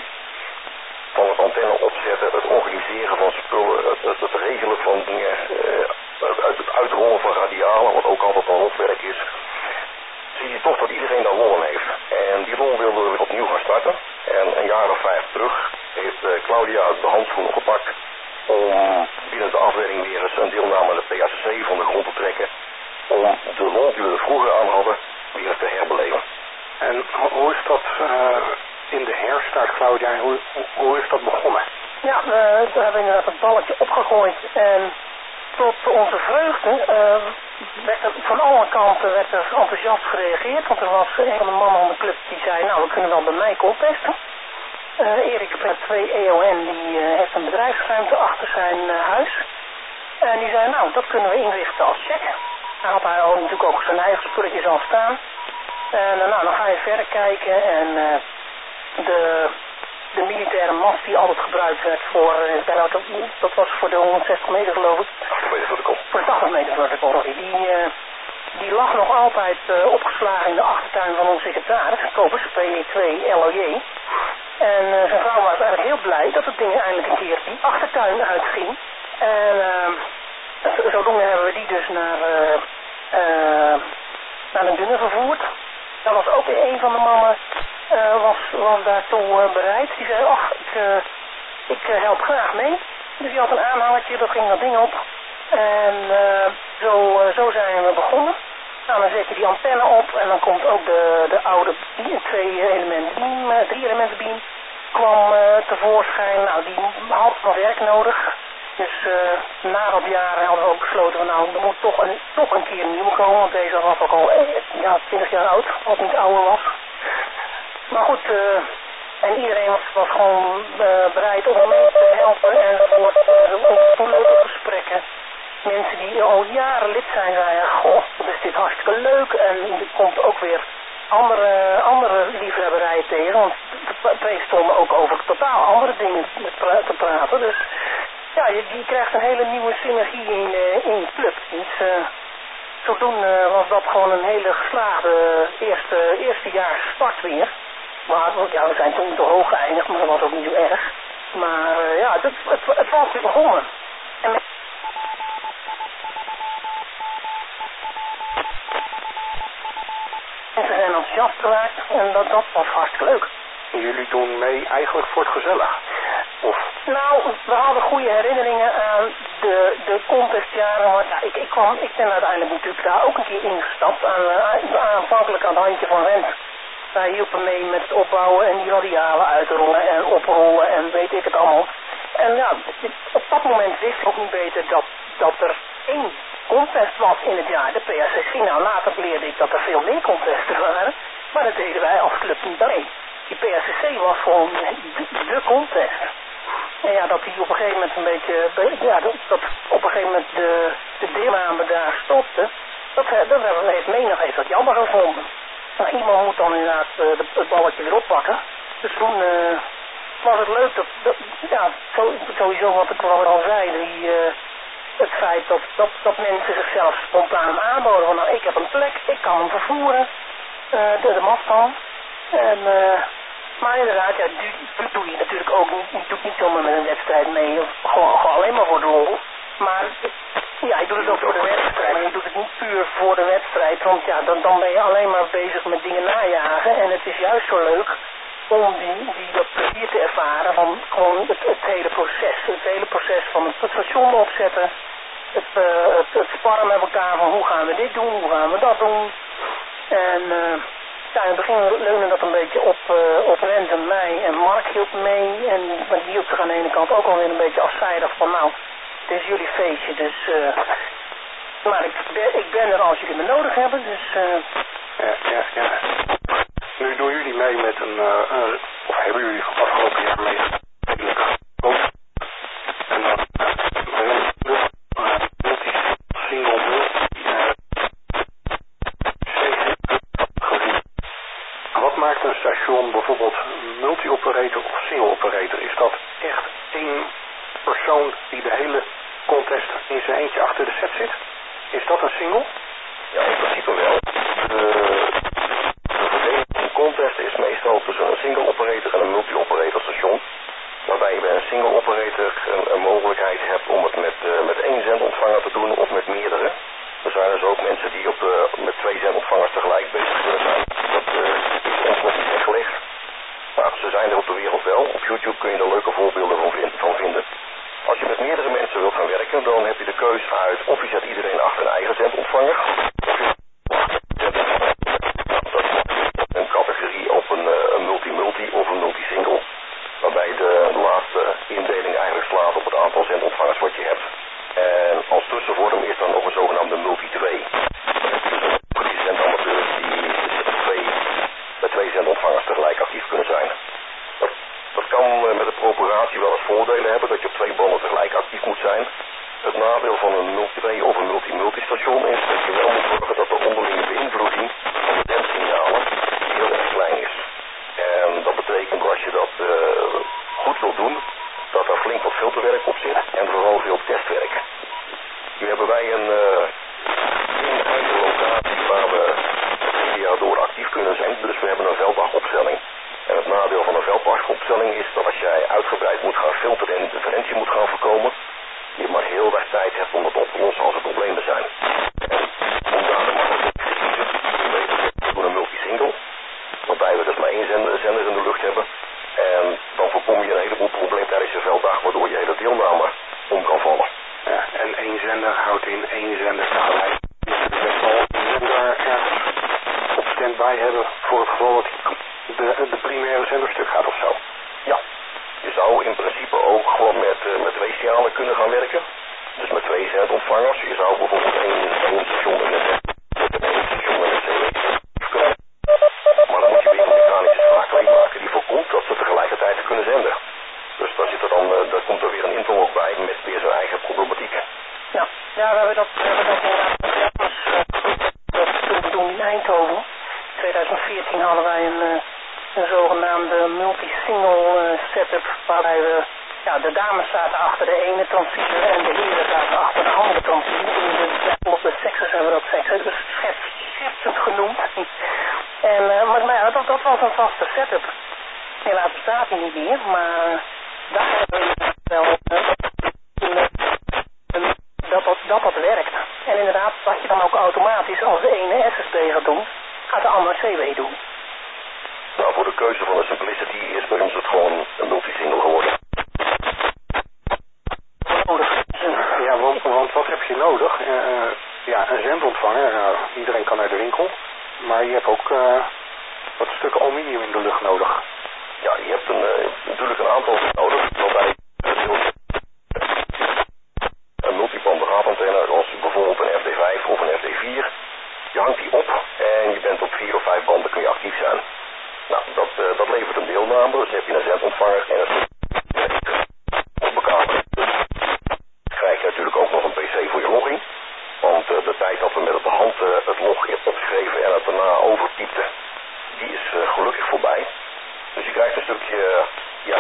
Van het antenne opzetten, het organiseren van spullen, het, het, het regelen van dingen, uh, het, het uitrollen van radialen, wat ook altijd een rotwerk is. Zie je toch dat iedereen daar lol in heeft. En die lol wilden we weer opnieuw gaan starten. En een jaar of vijf terug heeft uh, Claudia de handschoenen gepakt om binnen de afdeling weer eens een deelname aan de P A C C van de grond te trekken. Om de lol die we er vroeger aan hadden weer eens te herbeleven. En hoe is dat uh, in de herstart, Claudia, hoe, hoe is dat begonnen? Ja, uh, we hebben inderdaad het balletje opgegooid en tot onze vreugde uh, werd er van alle kanten werd er enthousiast gereageerd. Want er was een van de mannen van de club die zei, nou we kunnen wel bij mij contesten. Uh, Erik van twee E O N die uh, heeft een bedrijfsruimte achter zijn uh, huis. En die zei, nou dat kunnen we inrichten als check. Hij had daar al natuurlijk ook zijn eigen spulletjes al staan. En uh, nou dan ga je verder kijken en uh, de... De militaire mast die altijd gebruikt werd voor, uh, dat, dat was voor de honderdzestig meter geloof ik. tachtig meter vertical. Voor de tachtig meter vertical. Die, uh, die lag nog altijd uh, opgeslagen in de achtertuin van onze secretaris, Kobus, P E twee L O J. En uh, zijn vrouw was eigenlijk heel blij dat het ding eindelijk een keer die achtertuin uitging. En uh, zodoende hebben we die dus naar, uh, uh, naar de Dunnen vervoerd. Dat was gebeld. Een van de mannen uh, was, was daartoe uh, bereid. Die zei, ach, ik, uh, ik uh, help graag mee. Dus die had een aanhangertje, dat ging dat ding op. En uh, zo, uh, zo zijn we begonnen. Nou, dan zet je die antenne op en dan komt ook de, de oude twee elementen beam, uh, drie elementen beam kwam uh, tevoorschijn. Nou, die had nog werk nodig. Dus uh, na dat jaar hadden we ook besloten van nou, er moet toch een, toch een keer een nieuwe komen. Want deze was ook al eh, ja, twintig jaar oud, wat niet ouder was. Maar goed, uh, en iedereen was, was gewoon uh, bereid om mee te helpen enzovoort. Uh, leuke gesprekken. Mensen die al jaren lid zijn, zeiden, goh, wat is dit hartstikke leuk. En er komt ook weer andere, andere liefhebberijen tegen. Want de twee stonden ook over totaal andere dingen te praten. Dus ja, je, je krijgt een hele nieuwe synergie in, uh, in je club. Dus uh, zodoende was dat gewoon een hele geslaagde eerste, eerstejaars start weer. Maar ja, we zijn toen te hoog geëindigd, maar dat was ook niet zo erg. Maar uh, ja, het, het, het was weer begonnen. En mensen zijn enthousiast geraakt en dat, dat was hartstikke leuk. Jullie doen mee eigenlijk voor het gezellig? Of? Nou, we hadden goede herinneringen aan de, de contestjaren. Want ja, ik, ik, kwam, ik ben uiteindelijk natuurlijk daar ook een keer ingestapt. Aan, uh, aanvankelijk aan het handje van Rent. Wij hielpen mee met het opbouwen en die radialen uitrollen en oprollen en weet ik het allemaal. En ja, op dat moment wist ik ook niet beter dat, dat er één contest was in het jaar, de P A C C. Nou, later leerde ik dat er veel meer contesten waren, maar dat deden wij als club niet mee. Die P A C C was gewoon de, de contest. En ja, dat die op een gegeven moment een beetje, ja, dat, dat op een gegeven moment de, de deelname daar stopte, dat, dat heeft menig heeft dat jammer gevonden. Nou, iemand moet dan inderdaad uh, de, het balletje weer oppakken. Dus toen uh, was het leuk dat, dat ja, zo, sowieso wat ik al zei, die, uh, het feit dat, dat, dat mensen zichzelf spontaan aanboden van nou, ik heb een plek, ik kan hem vervoeren, uh, de, de mast dan. En, uh, maar inderdaad, ja, dat doe je natuurlijk ook niet, je doet niet zomaar met een wedstrijd mee, of gewoon, gewoon alleen maar voor de rol. Maar ja, je doet het ook voor de wedstrijd, maar je doet het niet puur voor de wedstrijd, want ja, dan, dan ben je alleen maar bezig met dingen najagen en het is juist zo leuk om die, die dat plezier te ervaren van gewoon het, het hele proces, het hele proces van het, het station opzetten, het, uh, het, het sparren met elkaar van hoe gaan we dit doen, hoe gaan we dat doen. En uh, ja, in het begin leunde dat een beetje op, uh, op Rent en mij en Mark hielp mee en maar die hielp zich aan de ene kant ook alweer een beetje afzijdig van nou, het is jullie feestje, dus uh, maar ik ben, ik ben er als jullie me nodig hebben, dus uh... ja, ja, ja. Nu doen jullie mee met een, uh, een of hebben jullie afgelopen jaar mee en dan single wat maakt een station bijvoorbeeld multi-operator of single-operator? Is dat echt één persoon die de hele contest in zijn eentje achter de set zit? Is dat een single? Ja, in principe wel. De, de verdeling van de contest is meestal tussen een single operator en een multi-operator station. Waarbij je bij een single operator een, een mogelijkheid hebt om het met, uh, met één zendontvanger te doen of met meerdere. Er zijn dus ook mensen die op, uh, met twee zendontvangers tegelijk bezig kunnen zijn. Dat uh, is ons nog niet weggelegd. Maar ze zijn er op de wereld wel. Op YouTube kun je er leuke voorbeelden van, vind, van vinden. Als je met meerdere mensen wilt gaan werken, dan heb je de keuze uit of je zet iedereen achter een eigen zendontvanger. Of je een categorie op een, een multi-multi of een multi-single. Waarbij de, de laatste indeling eigenlijk slaat op het aantal zendontvangers wat je hebt. En als tussenvorm is dan nog een zogenaamde multi twee. Dus die zendamateurs die met twee, met twee zendontvangers tegelijk actief kunnen zijn. Dat, dat kan met de propagatie wel eens voordelen hebben, dat je op twee banden tegelijk actief moet zijn. Het nadeel van een multi twee of een multi-multi-station is dat je wel moet zorgen dat de onderlinge beïnvloeding van de dentsignalen heel erg klein is. En dat betekent als je dat uh, goed wilt doen, dat er flink wat filterwerk op zit en vooral veel testwerk. Nu hebben wij een, uh, een eigen locatie waar we het jaar door actief kunnen zijn, dus we hebben een velddagopstelling. En het nadeel van een velddagopstelling is dat als jij uitgebreid moet gaan filteren en interferentie moet gaan voorkomen, je maar heel weinig tijd hebt om dat op te lossen als er problemen zijn. En om daar de makkelijk te kiezen, we weten dat we doen voor het geval dat de, de primaire zender stuk gaat of zo. Ja, je zou in principe ook gewoon met, uh, met twee signalen kunnen gaan werken. Dus met twee zendontvangers. Je zou bijvoorbeeld één, één station en een één station en een C W kunnen. Maar dan moet je weer een mechanische schakeling maken die voorkomt dat ze tegelijkertijd kunnen zenden. Dus daar zit er dan, uh, daar komt er weer een inval ook bij met weer zijn eigen problematiek. Ja, ja, we hebben dat, we hebben dat inderdaad dat toen we doen in Eindhoven. In twintig veertien hadden wij een, uh, een zogenaamde multi-single uh, setup waarbij we, ja, de dames zaten achter de ene transceiver en de heren zaten achter de andere transceiver. In de sekses hebben we dat seksen, dus schertsend genoemd. En, uh, maar, maar ja, dat, dat was een vaste setup. Helaas bestaat die niet meer, maar daar hebben we wel uh, dat, dat, dat dat werkt. En inderdaad, wat je dan ook automatisch als de ene S S D gaat doen, gaat de andere C W doen. Nou, voor de keuze van de simplicity is bij ons het gewoon een multisingle geworden. Ja, want, want wat heb je nodig? Uh, ja, een zendontvanger. Uh, iedereen kan naar de winkel. Maar je hebt ook uh, wat stukken aluminium in de lucht nodig. Ja, je hebt een, uh, natuurlijk een aantal nodig. Waarbij een multiband raadantenne, als bijvoorbeeld een F D vijf of een F D vier. Je hangt die op en je bent op vier of vijf banden kun je actief zijn. Nou, dat, uh, dat levert een deelname. Dus dan heb je een zendontvanger en een op elkaar. Krijg je natuurlijk ook nog een pc voor je logging. Want uh, de tijd dat we met de hand uh, het log opschreven en het daarna overtypten, die is uh, gelukkig voorbij. Dus je krijgt een stukje, uh, ja,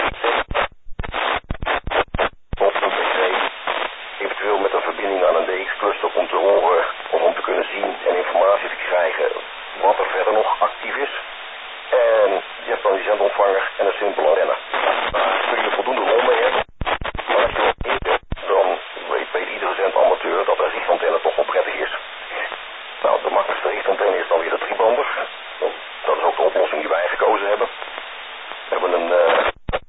op een pc, eventueel met een verbinding aan een D X cluster om te horen of om te kunnen zien en informatie te krijgen wat er verder nog actief is. En je hebt dan die zendontvanger en een simpele antenne. Daar kun je voldoende rol mee hebben. Maar als je wat inzet, dan weet, weet iedere zendamateur dat een richtantenne toch wel prettig is. Nou, de makkelijkste richtantenne is dan weer de driebander. Dat is ook de oplossing die wij gekozen hebben. We hebben een uh,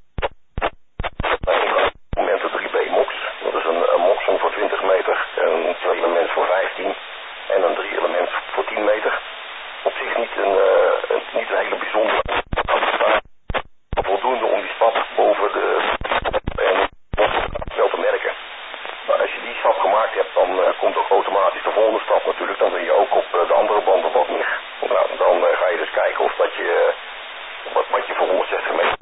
een drie B MOX. Dat is een, een MOXen voor twintig meter, een twee elements voor vijftien en een drie elements voor tien meter. Op zich niet een, uh, een, niet een hele bijzondere voldoende om die stap boven de en wel te merken. Maar als je die stap gemaakt hebt, dan uh, komt ook automatisch de volgende stap natuurlijk. Dan wil je ook op uh, de andere banden wat meer. Nou, dan uh, ga je dus kijken of dat je uh, wat, wat je voor honderdzestig meter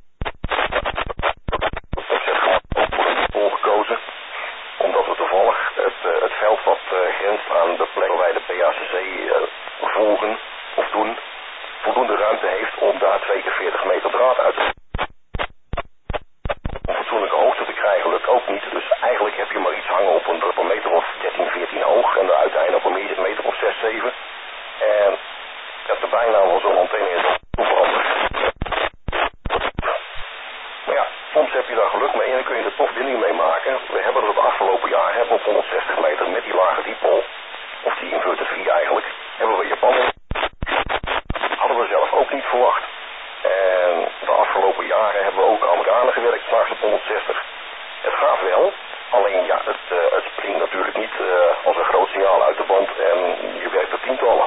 gekozen. Omdat we toevallig het, uh, het veld wat uh, grenst aan de plek waar wij de P A C C uh, volgen of doen, voldoende ruimte heeft om daar twee keer veertig meter draad uit te om fatsoenlijke hoogte te krijgen lukt ook niet. Dus eigenlijk heb je maar iets hangen op een, op een meter of dertien, veertien hoog en de uiteindelijk op een meter of zes, zeven. En ja, de bijnaam van zo'n antenne is al veranderd. Maar ja, soms heb je daar geluk mee en dan kun je er toch binding mee maken. We hebben er het afgelopen jaar hebben op honderdzestig meter met die lage dipol, of die inverter vier eigenlijk, hebben we Japan. Hadden we zelf ook niet verwacht. En de afgelopen jaren hebben we ook Amerikanen gewerkt, s'nachts op honderdzestig. Het gaat wel, alleen ja, het, uh, het springt natuurlijk niet uh, als een groot signaal uit de band en je werkt er tientallen.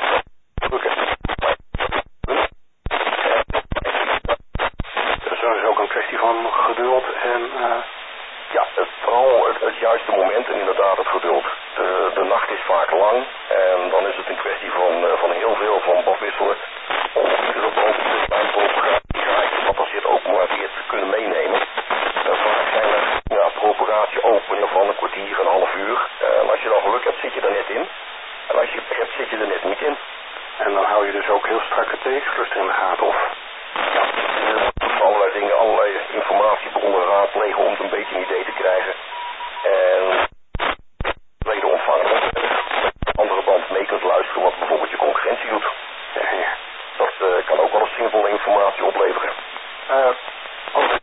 Dus dat is ook een kwestie van geduld en... Uh... Ja, het, vooral het, het juiste moment en inderdaad het geduld. De, de nacht is vaak lang en dan is het een kwestie van, uh, van heel veel van afwisselen. Om iedere band een klein programma wat er zit ook maar weer te kunnen meenemen. Uh, vaak zijn er ja, per operatie openen van een kwartier, een half uur. Uh, en als je dan geluk hebt zit je er net in. En als je pech hebt zit je er net niet in. En dan hou je dus ook heel strak het D X-cluster in de gaten of... Ja, uh, allerlei dingen, allerlei informatiebronnen raadplegen om het een beetje een idee te krijgen. En tweede ontvanger, de andere band mee kunt luisteren wat bijvoorbeeld je concurrentie doet. Ja, dat uh, kan ook wel eens zinvolle informatie opleveren. Uh, over...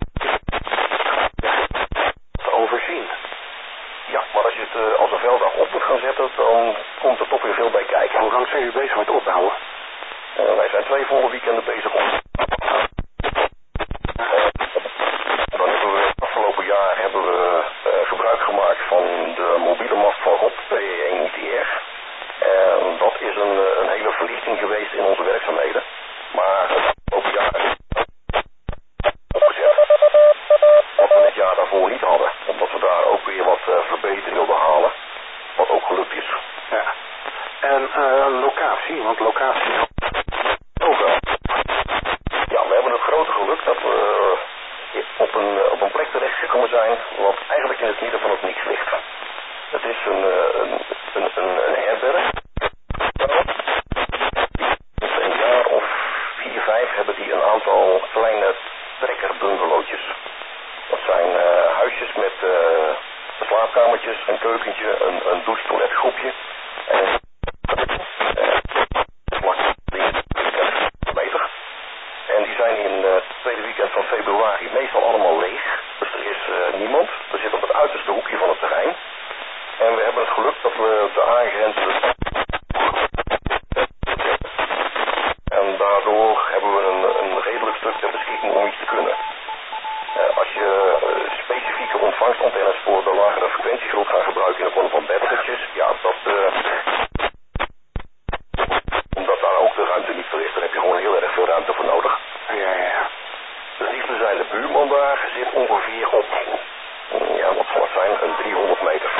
te overzien. Ja, maar als je het uh, als een velddag op moet gaan zetten, dan komt er toch weer veel bij kijken. Hoe lang zijn jullie bezig met opbouwen? Uh, wij zijn twee volle weekenden bezig om... Dan hebben we afgelopen jaar hebben we uh, gebruik gemaakt van de mobiele mast van Rob, P één I T R. En dat is een, een hele verlichting geweest in onze werkzaamheden. slaapkamertjes, een keukentje, een, een douche-toiletgroepje. En meter. En die zijn in uh, het tweede weekend van februari meestal allemaal leeg. Dus er is uh, niemand. We zitten op het uiterste hoekje van het terrein. En we hebben het geluk dat we de aangrenzende... En daardoor hebben we een, een redelijk stuk ter beschikking om iets te kunnen. Uh, als je uh, specifieke ontvangstantennes voor de lagere frequenties wilt gaan gebruiken in de vorm van bedretjes, ja, dat... Uh, omdat daar ook de ruimte niet voor is, daar heb je gewoon heel erg veel ruimte voor nodig. Ja, ja. De dichtstbijzijnde buurman daar zit ongeveer op, ja, wat zal het zijn, een driehonderd meter.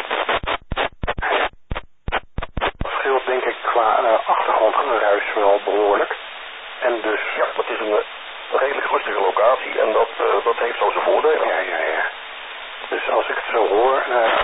Dat scheelt denk ik qua uh, achtergrondruis wel behoorlijk. En dus... Ja, het is een, een redelijk rustige locatie en dat, uh, dat heeft zo zijn voordelen. Ja, ja, ja. Dus als ik het zo hoor, uh,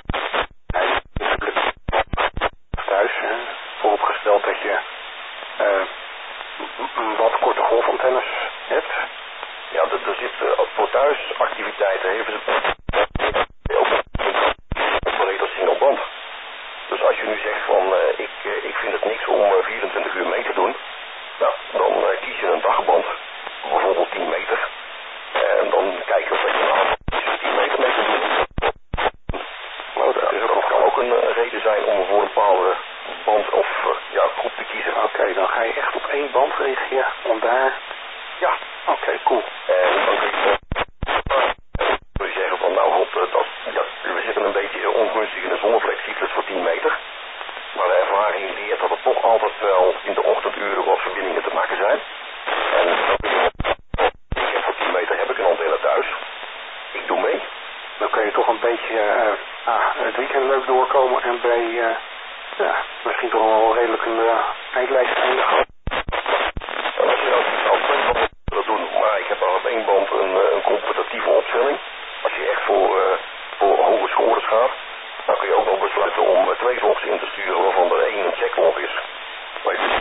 thuis, uh, vooropgesteld dat je uh, wat korte golfantennes hebt. Ja, er, er zit uh, voor thuisactiviteiten hebben ze ook een volledig singleband. Dus als je nu zegt van uh, ik, uh, ik vind het niks om uh, vierentwintig uur mee te doen, nou, dan uh, kies je een dagband, bijvoorbeeld tien meter. En dan kijk je of je nou tien meter mee kunt doen. Nou, dat, is ook, dat kan ook een uh, reden zijn om voor een bepaalde band of uh, ja, groep te kiezen. Oké, okay, dan ga je echt op één band richten, ja, om daar... Ja. Oké, okay, cool. En dan kun je, kun je zeggen van nou Rob, dat, ja, we zitten een beetje ongunstig in de zonnevlekcyclus voor tien meter. Maar de ervaring leert dat er toch altijd wel in de ochtenduren wat verbindingen te maken zijn. En dan kun je, ik heb voor tien meter heb ik een antenne thuis. Ik doe mee. Dan kun je toch een beetje uh, ah, het weekend leuk doorkomen en bij uh, ja, misschien toch wel redelijk een uh, eindlijst eindigen. En als je als twee banden dat doen, maar ik heb al op één band een, een competitieve opstelling. Als je echt voor, uh, voor hoge scores gaat, dan kun je ook nog besluiten om uh, twee vlogs in te sturen waarvan er één een checklog is. Waar je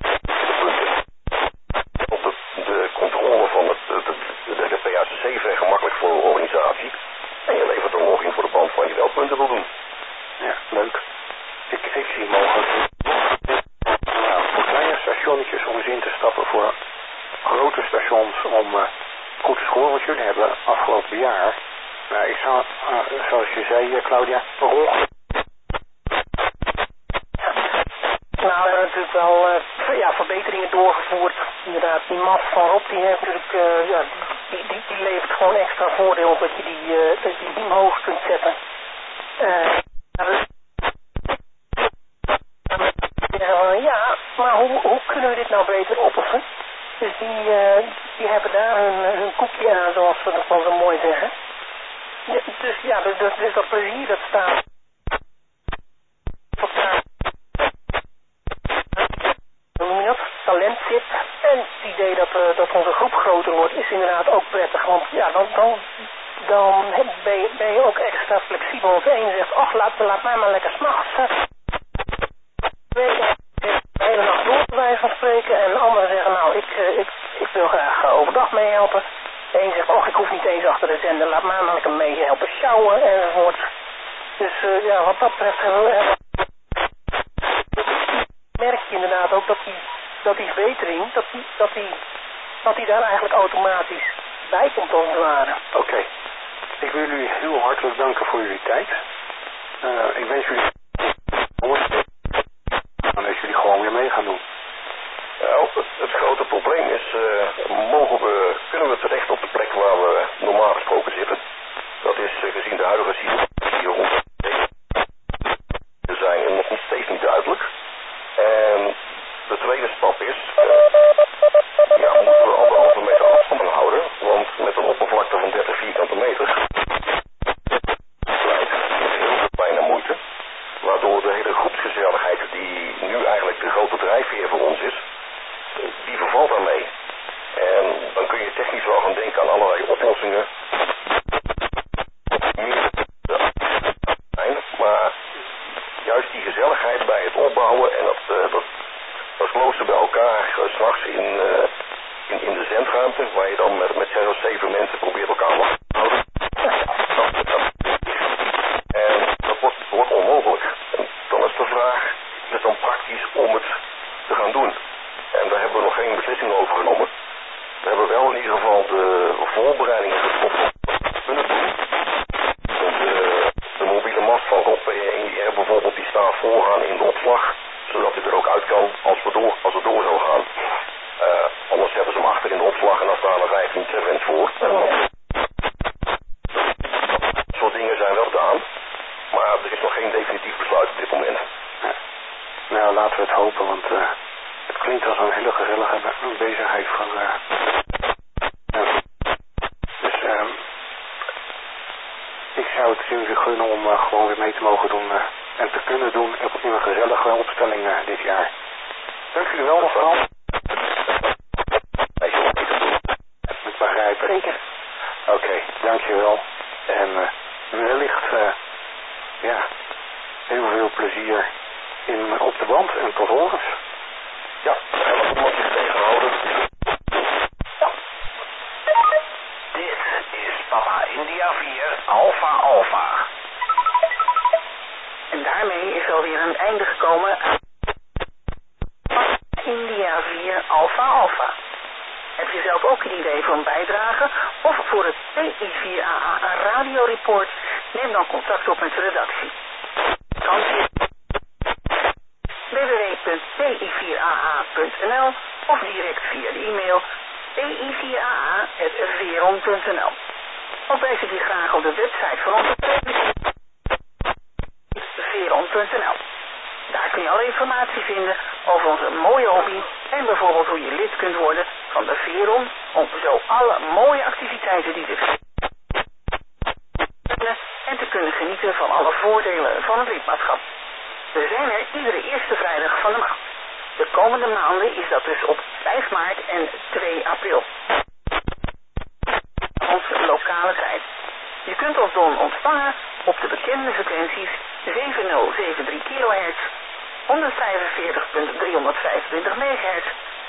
op de, de controle van het, de, de, de, de P A C C vrij gemakkelijk voor de organisatie. En je levert een log in voor de band waar je wel punten wil doen. Ja, leuk. Ik, ik zie mogelijk nou, voor kleine stationnetjes om eens in te stappen, voor grote stations om uh, goed te scoren wat jullie hebben afgelopen jaar. Nou, ik zou, uh, zoals je zei, uh, Claudia, per ongeluk. Nou, we hebben natuurlijk wel uh, ja, verbeteringen doorgevoerd. Inderdaad, die mast van Rob, die heeft natuurlijk, uh, ja, die, die, die levert gewoon extra voordeel dat je die, uh, dat je die beam hoog kunt zetten. Uh, uh, ja, maar hoe, hoe kunnen we dit nou beter oplossen? Dus die, uh, die hebben daar hun, hun koekje aan, zoals we dat wel zo mooi zeggen. Ja, dus ja, dus, dus, dus dat plezier dat staat. Hoe noem je dat? Talent zit. En het idee dat, uh, dat onze groep groter wordt is inderdaad ook prettig. Want ja, dan, dan, dan ben, je, ben je ook extra flexibel. Als de een zegt, ach, laat, laat mij maar lekker s'nachts spreken. De hele nacht door bij wijze van spreken. En anderen zeggen, nou, ik, uh, ik, ik wil graag uh, overdag meehelpen. De een zegt, och, ik hoef niet eens achter de zender, laat mij maar lekker meehelpen sjouwen enzovoort. Dus uh, ja, wat dat betreft hebben we... merk je inderdaad ook dat die, dat die verbetering, dat die, dat, die, dat die daar eigenlijk automatisch bij komt als het ware. Oké. Okay. Ik wil jullie heel hartelijk danken voor jullie tijd. Uh, ik wens jullie... dan dat jullie gewoon weer mee gaan doen. Nou, het, het grote probleem is, uh, mogen we, kunnen we terecht op de plek waar we normaal gesproken zitten. Dat is uh, gezien de huidige situatie rond te zijn en nog niet steeds niet duidelijk. En de tweede stap is, uh, ja, moeten we anderhalve meter afstand houden, want met een oppervlakte van dertig vierkante meter blijft heel bijna moeite. Waardoor de hele groepsgezelligheid die nu eigenlijk de grote drijfveer voor ons is, die vervalt daarmee. En dan kun je technisch wel gaan denken aan allerlei oplossingen. Maar juist die gezelligheid bij het opbouwen en dat, uh, dat, dat klooster bij elkaar uh, 's nachts in, uh, in, in de zendruimte, waar je dan met, met zes of zeven mensen probeert elkaar wakker te houden. En dat wordt in ieder geval de voorbereidingen gestopt kunnen doen. De, de mobiele mast van Rob P N I R bijvoorbeeld, die staat vooraan in de opslag, zodat hij er ook uit kan als, we door, als het door zou gaan. Uh, anders zetten ze hem achter in de opslag en dan staan er vijftien servants voor. Dat soort dingen zijn wel gedaan, maar er is nog geen definitief besluit op dit moment. Ja. Nou, laten we het hopen, want uh, het klinkt als een hele gezellige bezigheid van... Uh, uh, dus uh, ik zou het jullie gunnen om uh, gewoon weer mee te mogen doen uh, en te kunnen doen in een gezellige opstelling uh, dit jaar. Dank jullie wel vooral. Met begrijpen. Zeker. Oké, okay, dankjewel. En uh, wellicht, uh, ja, heel veel plezier in, op de band en tot horens. Ja, we hebben het nog niet tegenhouden. Dit is Papa India vier Alpha Alpha. En daarmee is alweer een einde gekomen aan India vier Alpha Alpha. Heb je zelf ook een idee voor een bijdrage of voor het P I vier A A radioreport? Neem dan contact op met de redactie. Kan via w w w punt p i vier a a punt n l of direct via de e-mail p i vier a a punt veron punt n l. Ook wijs ik je graag op de website van onze veron punt n l. Daar kun je alle informatie vinden over onze mooie hobby en bijvoorbeeld hoe je lid kunt worden van de Veron om zo alle mooie activiteiten die er zijn en te kunnen genieten van alle voordelen van het lidmaatschap. We zijn er iedere eerste vrijdag van de maand. De komende maanden is dat dus op vijf maart en twee april. Onze lokale tijd. Je kunt ons dan ontvangen op de bekende frequenties zeven nul zeven drie kilohertz, honderdvijfenveertig punt driehonderdvijfentwintig megahertz,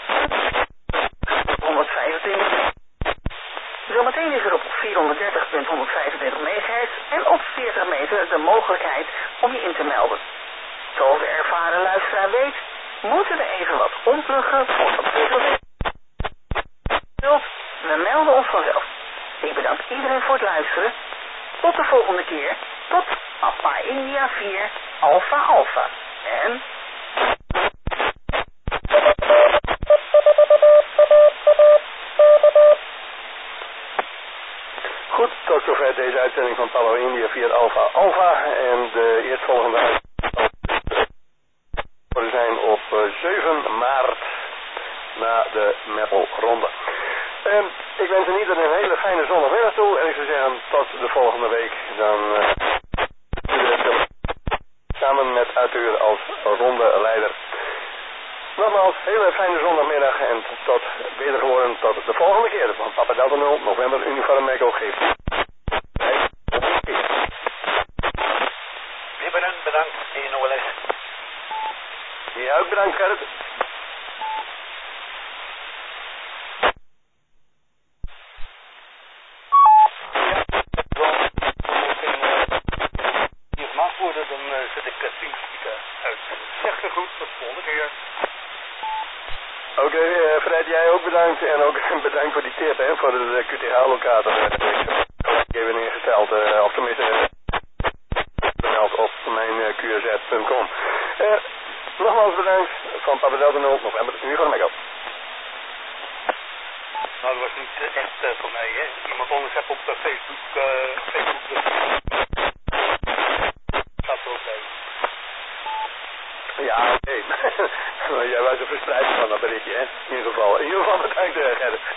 honderdvijfentwintig. Zometeen is er op vierhonderddertig punt honderdvijfentwintig megahertz en op veertig meter de mogelijkheid om je in te melden. Zoals de ervaren luisteraar weet, moeten we even wat ompluggen voor het we melden ons vanzelf. Ik bedank iedereen voor het luisteren. Tot de volgende keer. Tot Papa India vier Alpha Alpha. En... Goed, tot zover deze uitzending van Papa India vier Alpha Alpha. En de eerstvolgende uitzending zijn op zeven maart na de Meppel Ronde. Um, ik wens in ieder een hele fijne zondagmiddag toe en ik zou zeggen tot de volgende week. Dan uh, samen met Arthur als rondeleider. Nogmaals, hele fijne zondagmiddag en tot wederhoren tot de volgende keer van Papa Delta nul, November Uniform Echo geeft. Wibberen, bedankt in N O L S. Ja, ook bedankt Gerrit. Worden, dan uh, zet ik het teamspeaker uit. Zeg het goed, tot de volgende keer. Oké, okay, uh, Fred, jij ook bedankt. En ook bedankt voor die tip, hè, voor de Q T H-locator. Ik heb hem ingesteld, uh, of tenminste, uh, gemeld op mijn uh, Q R Z punt com. Uh, nogmaals bedankt van Papa Delta nul, November, Uniform Echo. Nou, dat was niet uh, echt uh, voor mij, hè. Iemand anders heeft op uh, Facebook, uh, Facebook dus. Ja, oké. Okay. Jij was er verspreid van dat berichtje, hè? In ieder geval. In ieder geval bedankt, Gerrit.